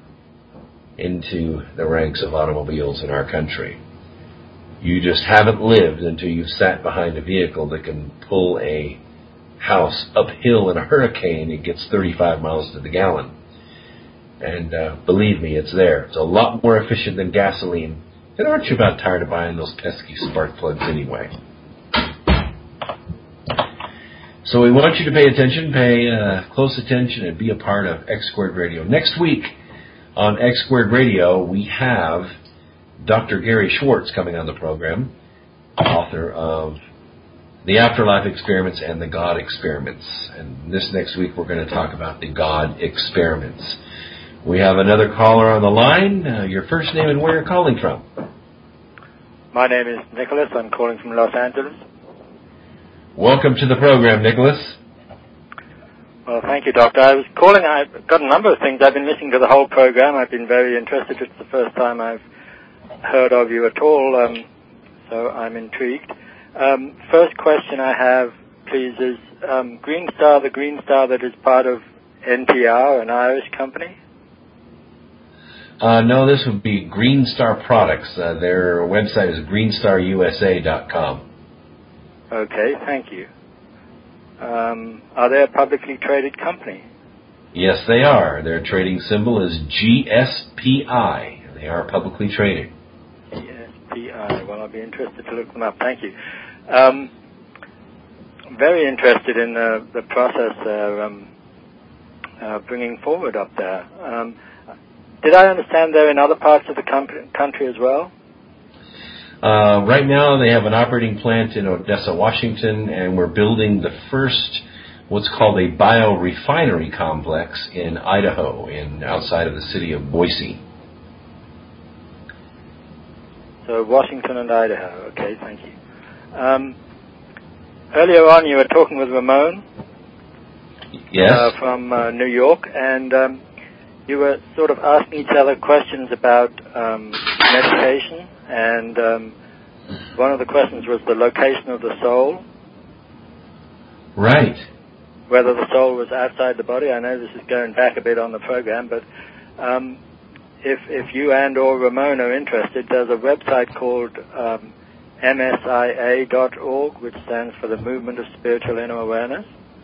into the ranks of automobiles in our country. You just haven't lived until you've sat behind a vehicle that can pull a house uphill in a hurricane. It gets thirty-five miles to the gallon. And uh, believe me, it's there. It's a lot more efficient than gasoline. And aren't you about tired of buying those pesky spark plugs anyway? So we want you to pay attention, pay uh, close attention, and be a part of X Squared Radio. Next week on X Squared Radio, we have Doctor Gary Schwartz coming on the program, author of The Afterlife Experiments and the God Experiments. And this next week we're going to talk about the God Experiments. We have another caller on the line. Uh, your first name and where you're calling from.
My name is Nicholas. I'm calling from Los Angeles.
Welcome to the program, Nicholas.
Well, thank you, Doctor. I was calling. I've got a number of things. I've been listening to the whole program. I've been very interested. It's the first time I've heard of you at all, um, so I'm intrigued. Um, first question I have, please, is um, Green Star, the Green Star that is part of N P R, an Irish company?
Uh, no, this would be Green Star Products. Uh, their website is green star u s a dot com.
Okay, thank you. Um, are they a publicly traded company?
Yes, they are. Their trading symbol is G S P I. They are publicly traded.
G S P I. Well, I'll be interested to look them up. Thank you. Um, very interested in the, the process they're um, uh, bringing forward up there. Um, did I understand they're in other parts of the com- country as well?
Uh, right now, they have an operating plant in Odessa, Washington, and we're building the first, what's called a biorefinery complex in Idaho, in outside of the city of Boise.
So Washington and Idaho. Okay, thank you. Um, earlier on, you were talking with Ramon.
Yes.
Uh, from uh, New York, and um, you were sort of asking each other questions about um, meditation, and um, one of the questions was the location of the soul.
Right.
Whether the soul was outside the body. I know this is going back a bit on the program, but um, if if you and or Ramon are interested, there's a website called um, M S I A dot org, which stands for the Movement of Spiritual Inner Awareness.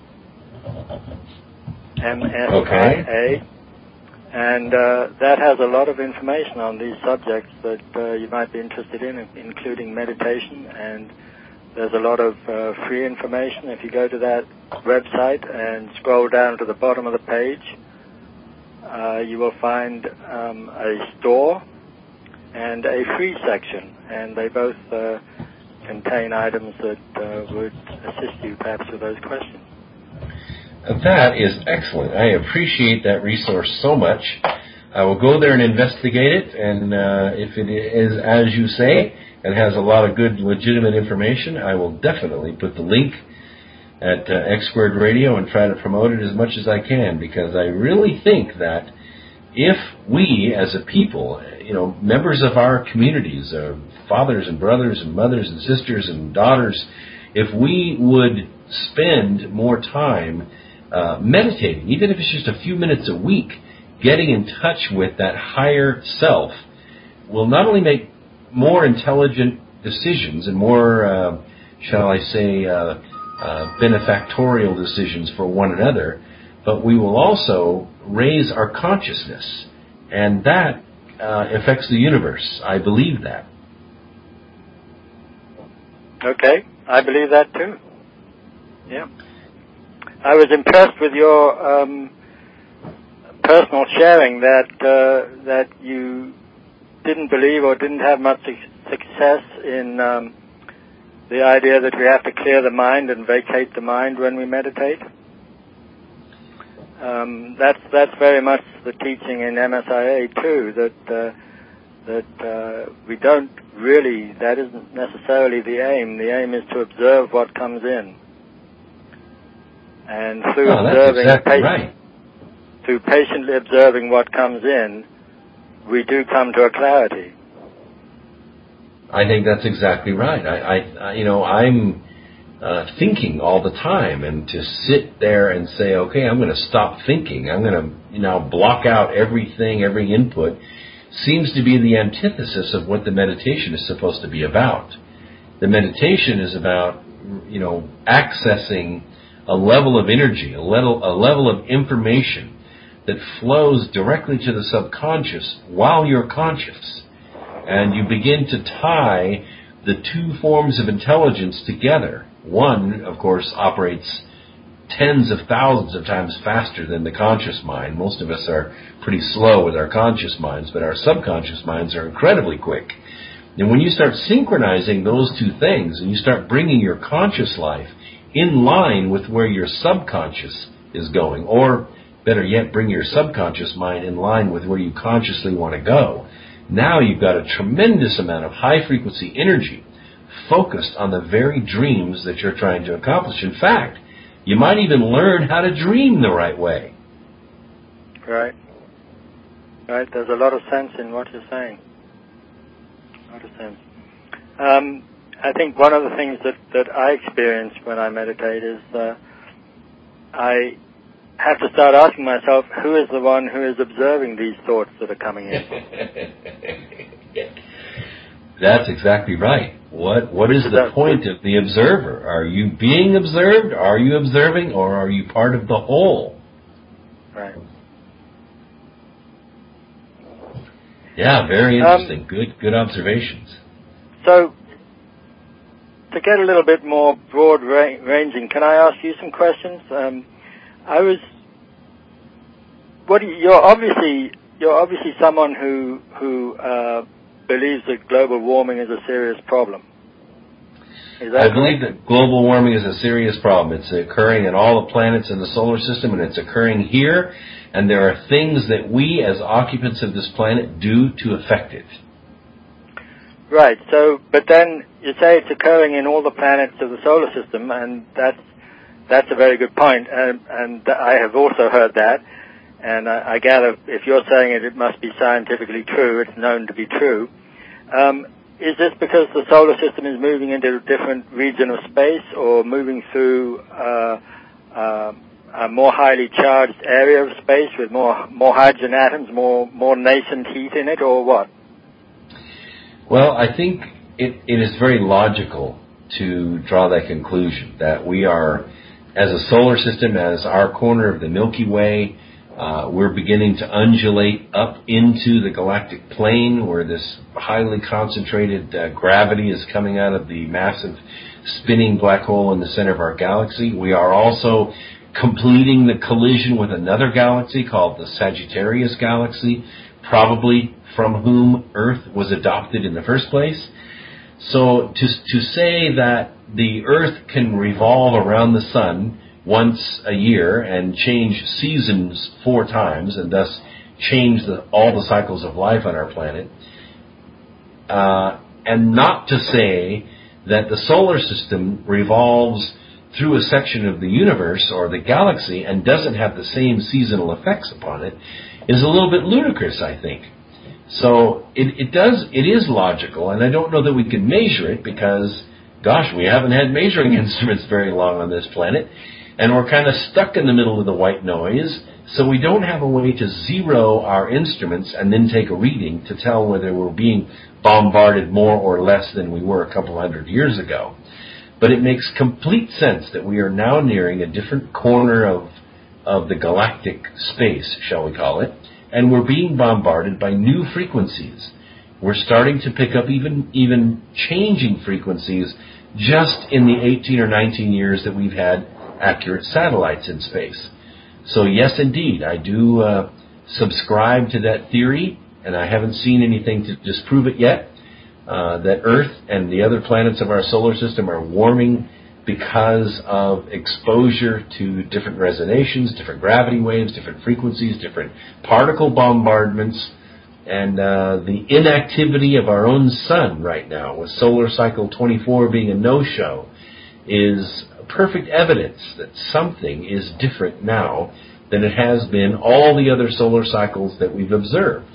M S I A, okay. And uh, that has a lot of information on these subjects that uh, you might be interested in, including meditation, and there's a lot of uh, free information. If you go to that website and scroll down to the bottom of the page, uh, you will find um, a store and a free section, and they both uh, contain items that uh, would assist you perhaps with those questions.
That is excellent. I appreciate that resource so much. I will go there and investigate it, and uh, if it is as you say, and has a lot of good, legitimate information, I will definitely put the link at uh, X Squared Radio and try to promote it as much as I can, because I really think that if we, as a people, you know, members of our communities, uh, fathers and brothers and mothers and sisters and daughters, if we would spend more time Uh, meditating, even if it's just a few minutes a week, getting in touch with that higher self will not only make more intelligent decisions and more, uh, shall I say, uh, uh, benefactorial decisions for one another, but we will also raise our consciousness, and that uh, affects the universe. I believe that.
Okay, I believe that too. Yeah. I was impressed with your um, personal sharing that uh, that you didn't believe or didn't have much success in um, the idea that we have to clear the mind and vacate the mind when we meditate. Um, that's that's very much the teaching in M S I A too. That uh, that uh, we don't really. That isn't necessarily the aim. The aim is to observe what comes in. And through
oh,
observing,
exactly
patient,
right.
through patiently observing what comes in, we do come to a clarity.
I think that's exactly right. I, I, I you know, I'm uh, thinking all the time, and to sit there and say, okay, I'm going to stop thinking. I'm going to, you know, block out everything, every input, seems to be the antithesis of what the meditation is supposed to be about. The meditation is about, you know, accessing a level of energy, a level, a level of information that flows directly to the subconscious while you're conscious. And you begin to tie the two forms of intelligence together. One, of course, operates tens of thousands of times faster than the conscious mind. Most of us are pretty slow with our conscious minds, but our subconscious minds are incredibly quick. And when you start synchronizing those two things, and you start bringing your conscious life in line with where your subconscious is going, or better yet, bring your subconscious mind in line with where you consciously want to go. Now you've got a tremendous amount of high-frequency energy focused on the very dreams that you're trying to accomplish. In fact, you might even learn how to dream the right way.
Right. Right. There's a lot of sense in what you're saying. A lot of sense. Um, I think one of the things that, that I experience when I meditate is uh, I have to start asking myself, who is the one who is observing these thoughts that are coming in?
That's exactly right. What What is the point of the observer? Are you being observed? Are you observing? Or are you part of the whole?
Right.
Yeah, very interesting. Um, good, good observations.
So, to get a little bit more broad ra- ranging, can I ask you some questions? Um, I was, what do you, you're obviously you're obviously someone who who uh, believes that global warming is a serious problem. Is that
I believe that global warming is a serious problem. It's occurring in all the planets in the solar system, and it's occurring here, and there are things that we as occupants of this planet do to affect it.
Right, so, but then you say it's occurring in all the planets of the solar system, and that's, that's a very good point, and, and I have also heard that, and I, I gather if you're saying it, it must be scientifically true, it's known to be true. Um, Is this because the solar system is moving into a different region of space, or moving through uh, uh, a more highly charged area of space with more more hydrogen atoms, more more nascent heat in it, or what?
Well, I think it, it is very logical to draw that conclusion that we are, as a solar system, as our corner of the Milky Way, Uh, we're beginning to undulate up into the galactic plane where this highly concentrated uh, gravity is coming out of the massive spinning black hole in the center of our galaxy. We are also completing the collision with another galaxy called the Sagittarius Galaxy, probably from whom Earth was adopted in the first place. So to, to say that the Earth can revolve around the sun once a year and change seasons four times and thus change the, all the cycles of life on our planet, uh, and not to say that the solar system revolves through a section of the universe or the galaxy and doesn't have the same seasonal effects upon it is a little bit ludicrous, I think. So it, it does, it is logical, and I don't know that we can measure it because, gosh, we haven't had measuring instruments very long on this planet. And we're kind of stuck in the middle of the white noise, so we don't have a way to zero our instruments and then take a reading to tell whether we're being bombarded more or less than we were a couple hundred years ago. But it makes complete sense that we are now nearing a different corner of, of the galactic space, shall we call it, and we're being bombarded by new frequencies. We're starting to pick up even, even changing frequencies just in the eighteen or nineteen years that we've had accurate satellites in space. So yes, indeed, I do uh, subscribe to that theory, and I haven't seen anything to disprove it yet, uh, that Earth and the other planets of our solar system are warming because of exposure to different resonations, different gravity waves, different frequencies, different particle bombardments, and uh, the inactivity of our own sun right now, with solar cycle twenty-four being a no-show, is perfect evidence that something is different now than it has been all the other solar cycles that we've observed.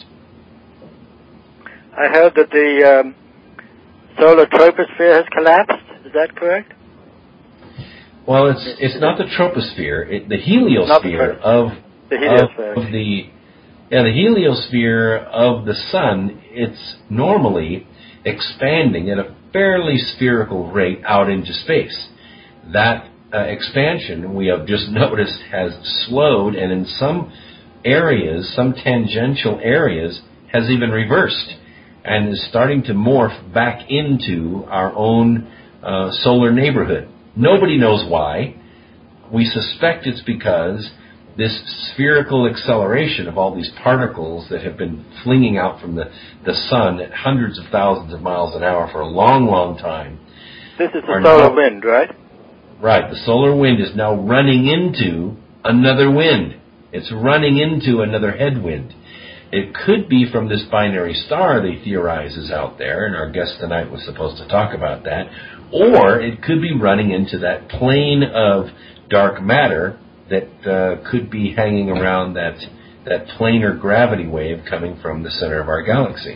I heard that the um, solar troposphere has collapsed. Is that correct?
Well, it's it's not the troposphere. It, the heliosphere
the
of
the heliosphere
of the yeah the heliosphere of the sun. It's normally expanding at a fairly spherical rate out into space. That uh, expansion, we have just noticed, has slowed, and in some areas, some tangential areas, has even reversed and is starting to morph back into our own uh, solar neighborhood. Nobody knows why. We suspect it's because this spherical acceleration of all these particles that have been flinging out from the, the sun at hundreds of thousands of miles an hour for a long, long time.
This is the solar now, wind, right?
Right. The solar wind is now running into another wind. It's running into another headwind. It could be from this binary star, they theorize, is out there, and our guest tonight was supposed to talk about that, or it could be running into that plane of dark matter that uh, could be hanging around that, that planar gravity wave coming from the center of our galaxy.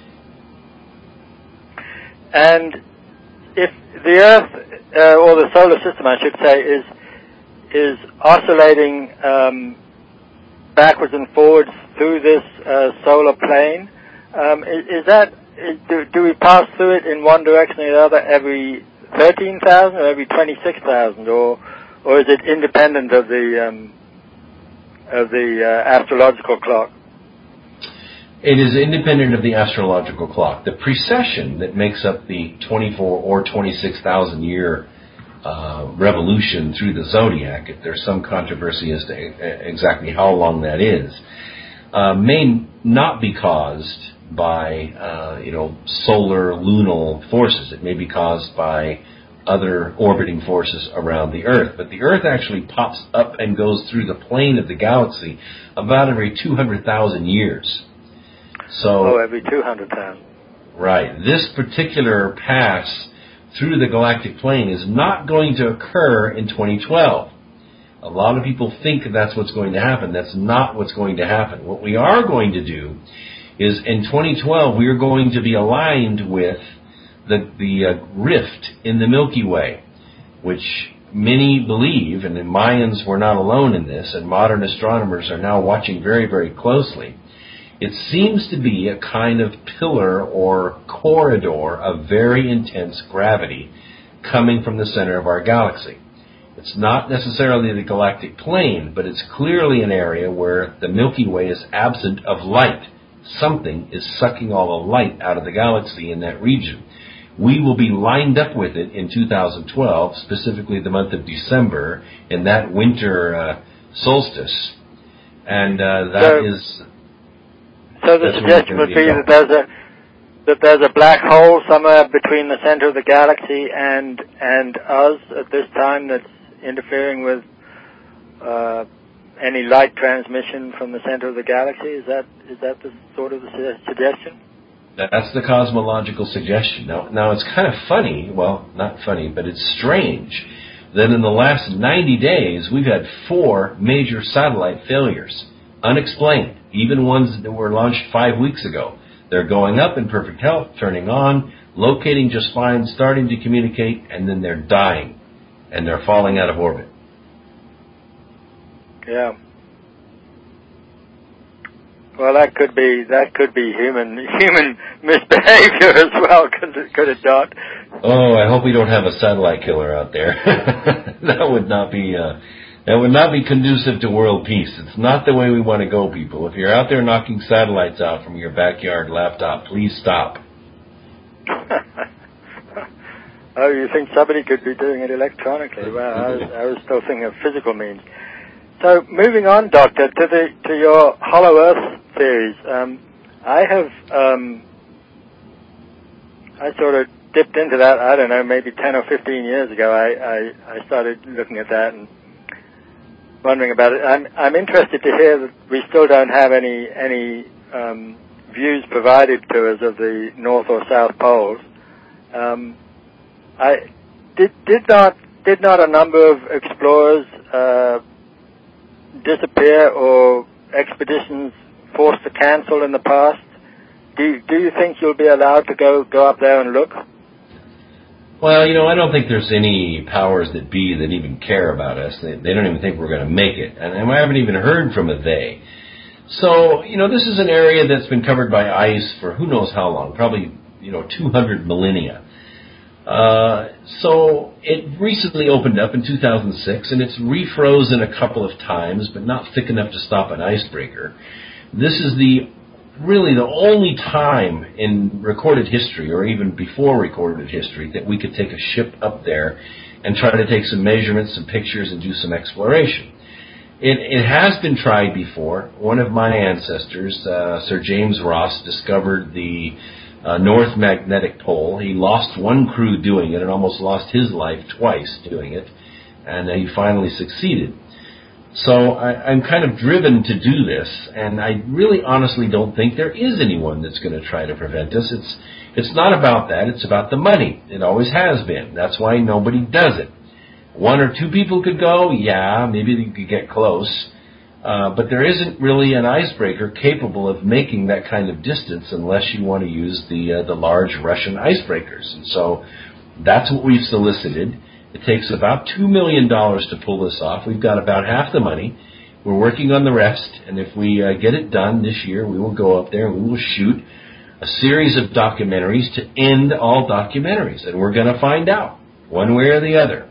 And if the Earth, uh, or the solar system, I should say, is is oscillating um, backwards and forwards through this uh, solar plane, um, is, is that is, do, do we pass through it in one direction or the other every thirteen thousand or every twenty-six thousand, or or is it independent of the um, of the uh, astrological clock?
It is independent of the astrological clock. The precession that makes up the twenty-four or twenty-six thousand year uh, revolution through the zodiac, if there's some controversy as to exactly how long that is, uh, may not be caused by, uh, you know, solar lunal forces. It may be caused by other orbiting forces around the Earth. But the Earth actually pops up and goes through the plane of the galaxy about every two hundred thousand years. So,
oh, every two hundred thousand.
Right. This particular pass through the galactic plane is not going to occur in twenty twelve. A lot of people think that's what's going to happen. That's not what's going to happen. What we are going to do is in twenty twelve, we are going to be aligned with the, the uh, rift in the Milky Way, which many believe, and the Mayans were not alone in this, and modern astronomers are now watching very, very closely. It seems to be a kind of pillar or corridor of very intense gravity coming from the center of our galaxy. It's not necessarily the galactic plane, but it's clearly an area where the Milky Way is absent of light. Something is sucking all the light out of the galaxy in that region. We will be lined up with it in two thousand twelve, specifically the month of December, in that winter uh, solstice. And uh, that
so,
is...
So the suggestion would be that there's a that there's a black hole somewhere between the center of the galaxy and and us at this time that's interfering with uh, any light transmission from the center of the galaxy. Is that is that the sort of the suggestion?
That's the cosmological suggestion. Now, now it's kind of funny. Well, not funny, but it's strange that in the last ninety days we've had four major satellite failures, unexplained. Even ones that were launched five weeks ago. They're going up in perfect health, turning on, locating just fine, starting to communicate, and then they're dying. And they're falling out of orbit.
Yeah. Well, that could be that could be human human misbehavior as well, could it, could it not?
Oh, I hope we don't have a satellite killer out there. That would not be... Uh, That would not be conducive to world peace. It's not the way we want to go, people. If you're out there knocking satellites out from your backyard laptop, please stop.
Oh, you think somebody could be doing it electronically? Well, I was, I was still thinking of physical means. So, moving on, Doctor, to the to your Hollow Earth theories. Um, I have um, I sort of dipped into that. I don't know, maybe ten or fifteen years ago. I I, I started looking at that and wondering about it. I'm I'm interested to hear that we still don't have any any um, views provided to us of the North or South poles. Um, I did did not did not a number of explorers uh, disappear or expeditions forced to cancel in the past? Do do you think you'll be allowed to go go up there and look?
Well, you know, I don't think there's any powers that be that even care about us. They, they don't even think we're going to make it. And, and I haven't even heard from a they. So, you know, this is an area that's been covered by ice for who knows how long, probably, you know, two hundred millennia. Uh, so it recently opened up in two thousand six, and it's refrozen a couple of times, but not thick enough to stop an icebreaker. This is the really the only time in recorded history, or even before recorded history, that we could take a ship up there and try to take some measurements, some pictures, and do some exploration. It, it has been tried before. One of my ancestors, uh, Sir James Ross, discovered the uh, North Magnetic Pole. He lost one crew doing it and almost lost his life twice doing it, and uh, he finally succeeded. So I, I'm kind of driven to do this, and I really honestly don't think there is anyone that's going to try to prevent us. It's it's not about that. It's about the money. It always has been. That's why nobody does it. One or two people could go, yeah, maybe they could get close, uh, but there isn't really an icebreaker capable of making that kind of distance unless you want to use the uh, the large Russian icebreakers. And so that's what we've solicited. It takes about two million dollars to pull this off. We've got about half the money. We're working on the rest, and if we uh, get it done this year, we will go up there and we will shoot a series of documentaries to end all documentaries, and we're going to find out one way or the other.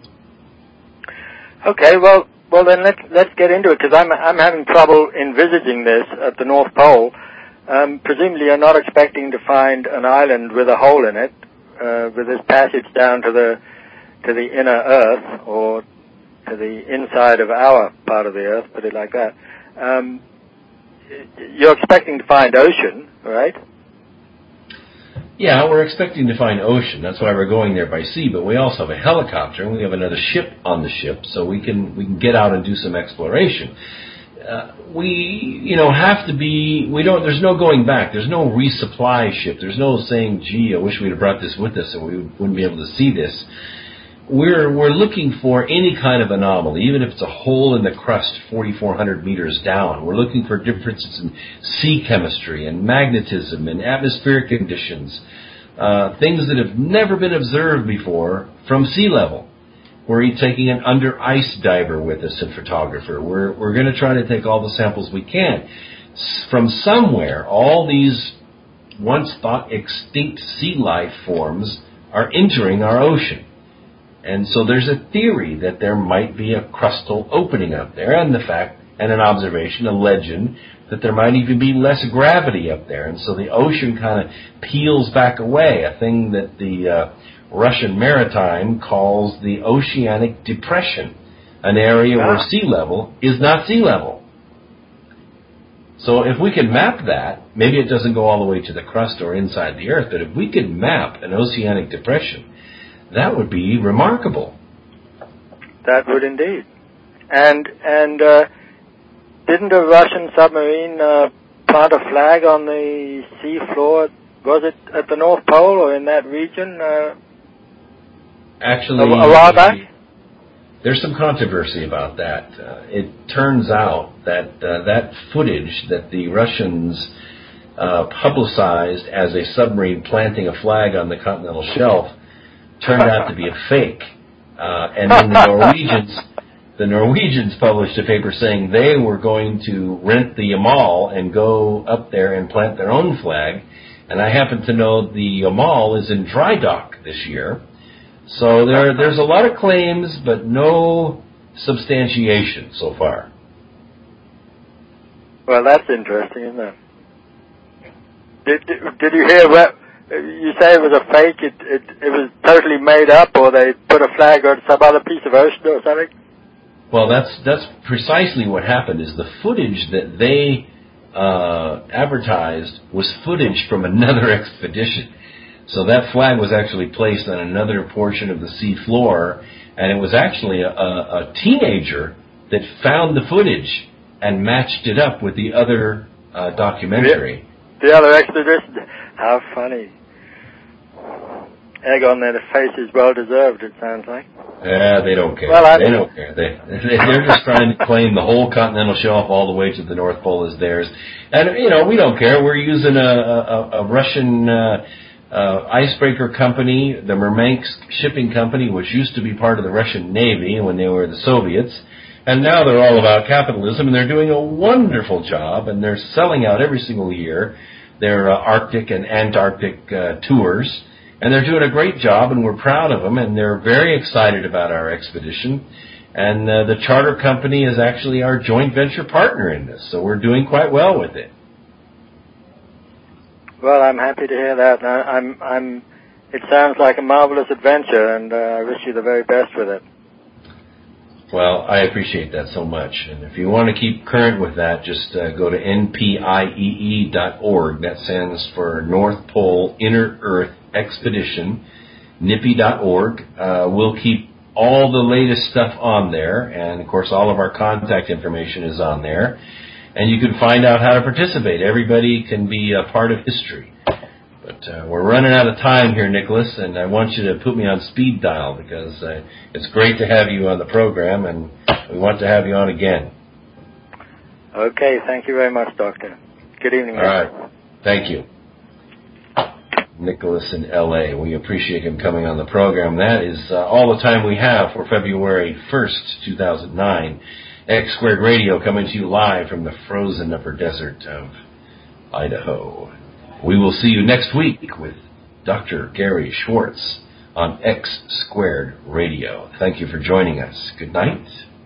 Okay, well, well then let's let's get into it, because I'm I'm having trouble envisaging this at the North Pole. Um, presumably, you're not expecting to find an island with a hole in it, uh, with this passage down to the to the inner Earth, or to the inside of our part of the Earth, put it like that. Um, you're expecting to find ocean, right?
Yeah, we're expecting to find ocean. That's why we're going there by sea. But we also have a helicopter, and we have another ship on the ship, so we can we can get out and do some exploration. Uh, we, you know, have to be. We don't. There's no going back. There's no resupply ship. There's no saying, "Gee, I wish we'd have brought this with us, and we wouldn't be able to see this." We're we're looking for any kind of anomaly, even if it's a hole in the crust forty-four hundred meters down. We're looking for differences in sea chemistry and magnetism and atmospheric conditions, uh, things that have never been observed before from sea level. We're taking an under ice diver with us, a photographer. We're we're going to try to take all the samples we can from somewhere. All these once thought extinct sea life forms are entering our ocean. And so there's a theory that there might be a crustal opening up there, and the fact, and an observation, a legend, that there might even be less gravity up there. And so the ocean kind of peels back away, a thing that the uh, Russian maritime calls the oceanic depression, an area where sea level is not sea level. So if we can map that, maybe it doesn't go all the way to the crust or inside the earth, but if we could map an oceanic depression, that would be remarkable.
That would indeed. And and uh, didn't a Russian submarine uh, plant a flag on the sea floor? Was it at the North Pole or in that region? Uh,
Actually,
a, a while back?
There's some controversy about that. Uh, it turns out that uh, that footage that the Russians uh, publicized as a submarine planting a flag on the continental shelf turned out to be a fake. Uh, and then the Norwegians, the Norwegians published a paper saying they were going to rent the Yamal and go up there and plant their own flag. And I happen to know the Yamal is in dry dock this year. So there, there's a lot of claims, but no substantiation so far.
Well, that's interesting, isn't it? Did, did, did you hear what? You say it was a fake, it, it it was totally made up, or they put a flag on some other piece of ocean or something?
Well, that's that's precisely what happened, is the footage that they uh, advertised was footage from another expedition. So that flag was actually placed on another portion of the sea floor, and it was actually a, a, a teenager that found the footage and matched it up with the other uh, documentary.
The, the other expedition? How funny. Egg on their face is well deserved, it sounds like.
Yeah, they don't care.
Well,
they don't care. They, they're just trying to claim the whole continental shelf all the way to the North Pole is theirs. And, you know, we don't care. We're using a, a, a Russian uh, uh, icebreaker company, the Murmansk shipping company, which used to be part of the Russian Navy when they were the Soviets. And now they're all about capitalism, and they're doing a wonderful job, and they're selling out every single year their uh, Arctic and Antarctic uh, tours. And they're doing a great job, and we're proud of them, and they're very excited about our expedition. And uh, the charter company is actually our joint venture partner in this, so we're doing quite well with it.
Well, I'm happy to hear that. I, I'm, I'm. It sounds like a marvelous adventure, and uh, I wish you the very best with it.
Well, I appreciate that so much. And if you want to keep current with that, just uh, go to N P I E E dot org. That stands for North Pole Inner Earth Expedition, N I P I dot org. Uh, we'll keep all the latest stuff on there, and, of course, all of our contact information is on there. And you can find out how to participate. Everybody can be a part of history. But uh, we're running out of time here, Nicholas, and I want you to put me on speed dial because uh, it's great to have you on the program, and we want to have you on again.
Okay, thank you very much, Doctor. Good evening.
All right. Thank you. Nicholas in L A. We appreciate him coming on the program. That is uh, all the time we have for February first, two thousand nine. X Squared Radio coming to you live from the frozen upper desert of Idaho. We will see you next week with Doctor Gary Schwartz on X Squared Radio. Thank you for joining us. Good night.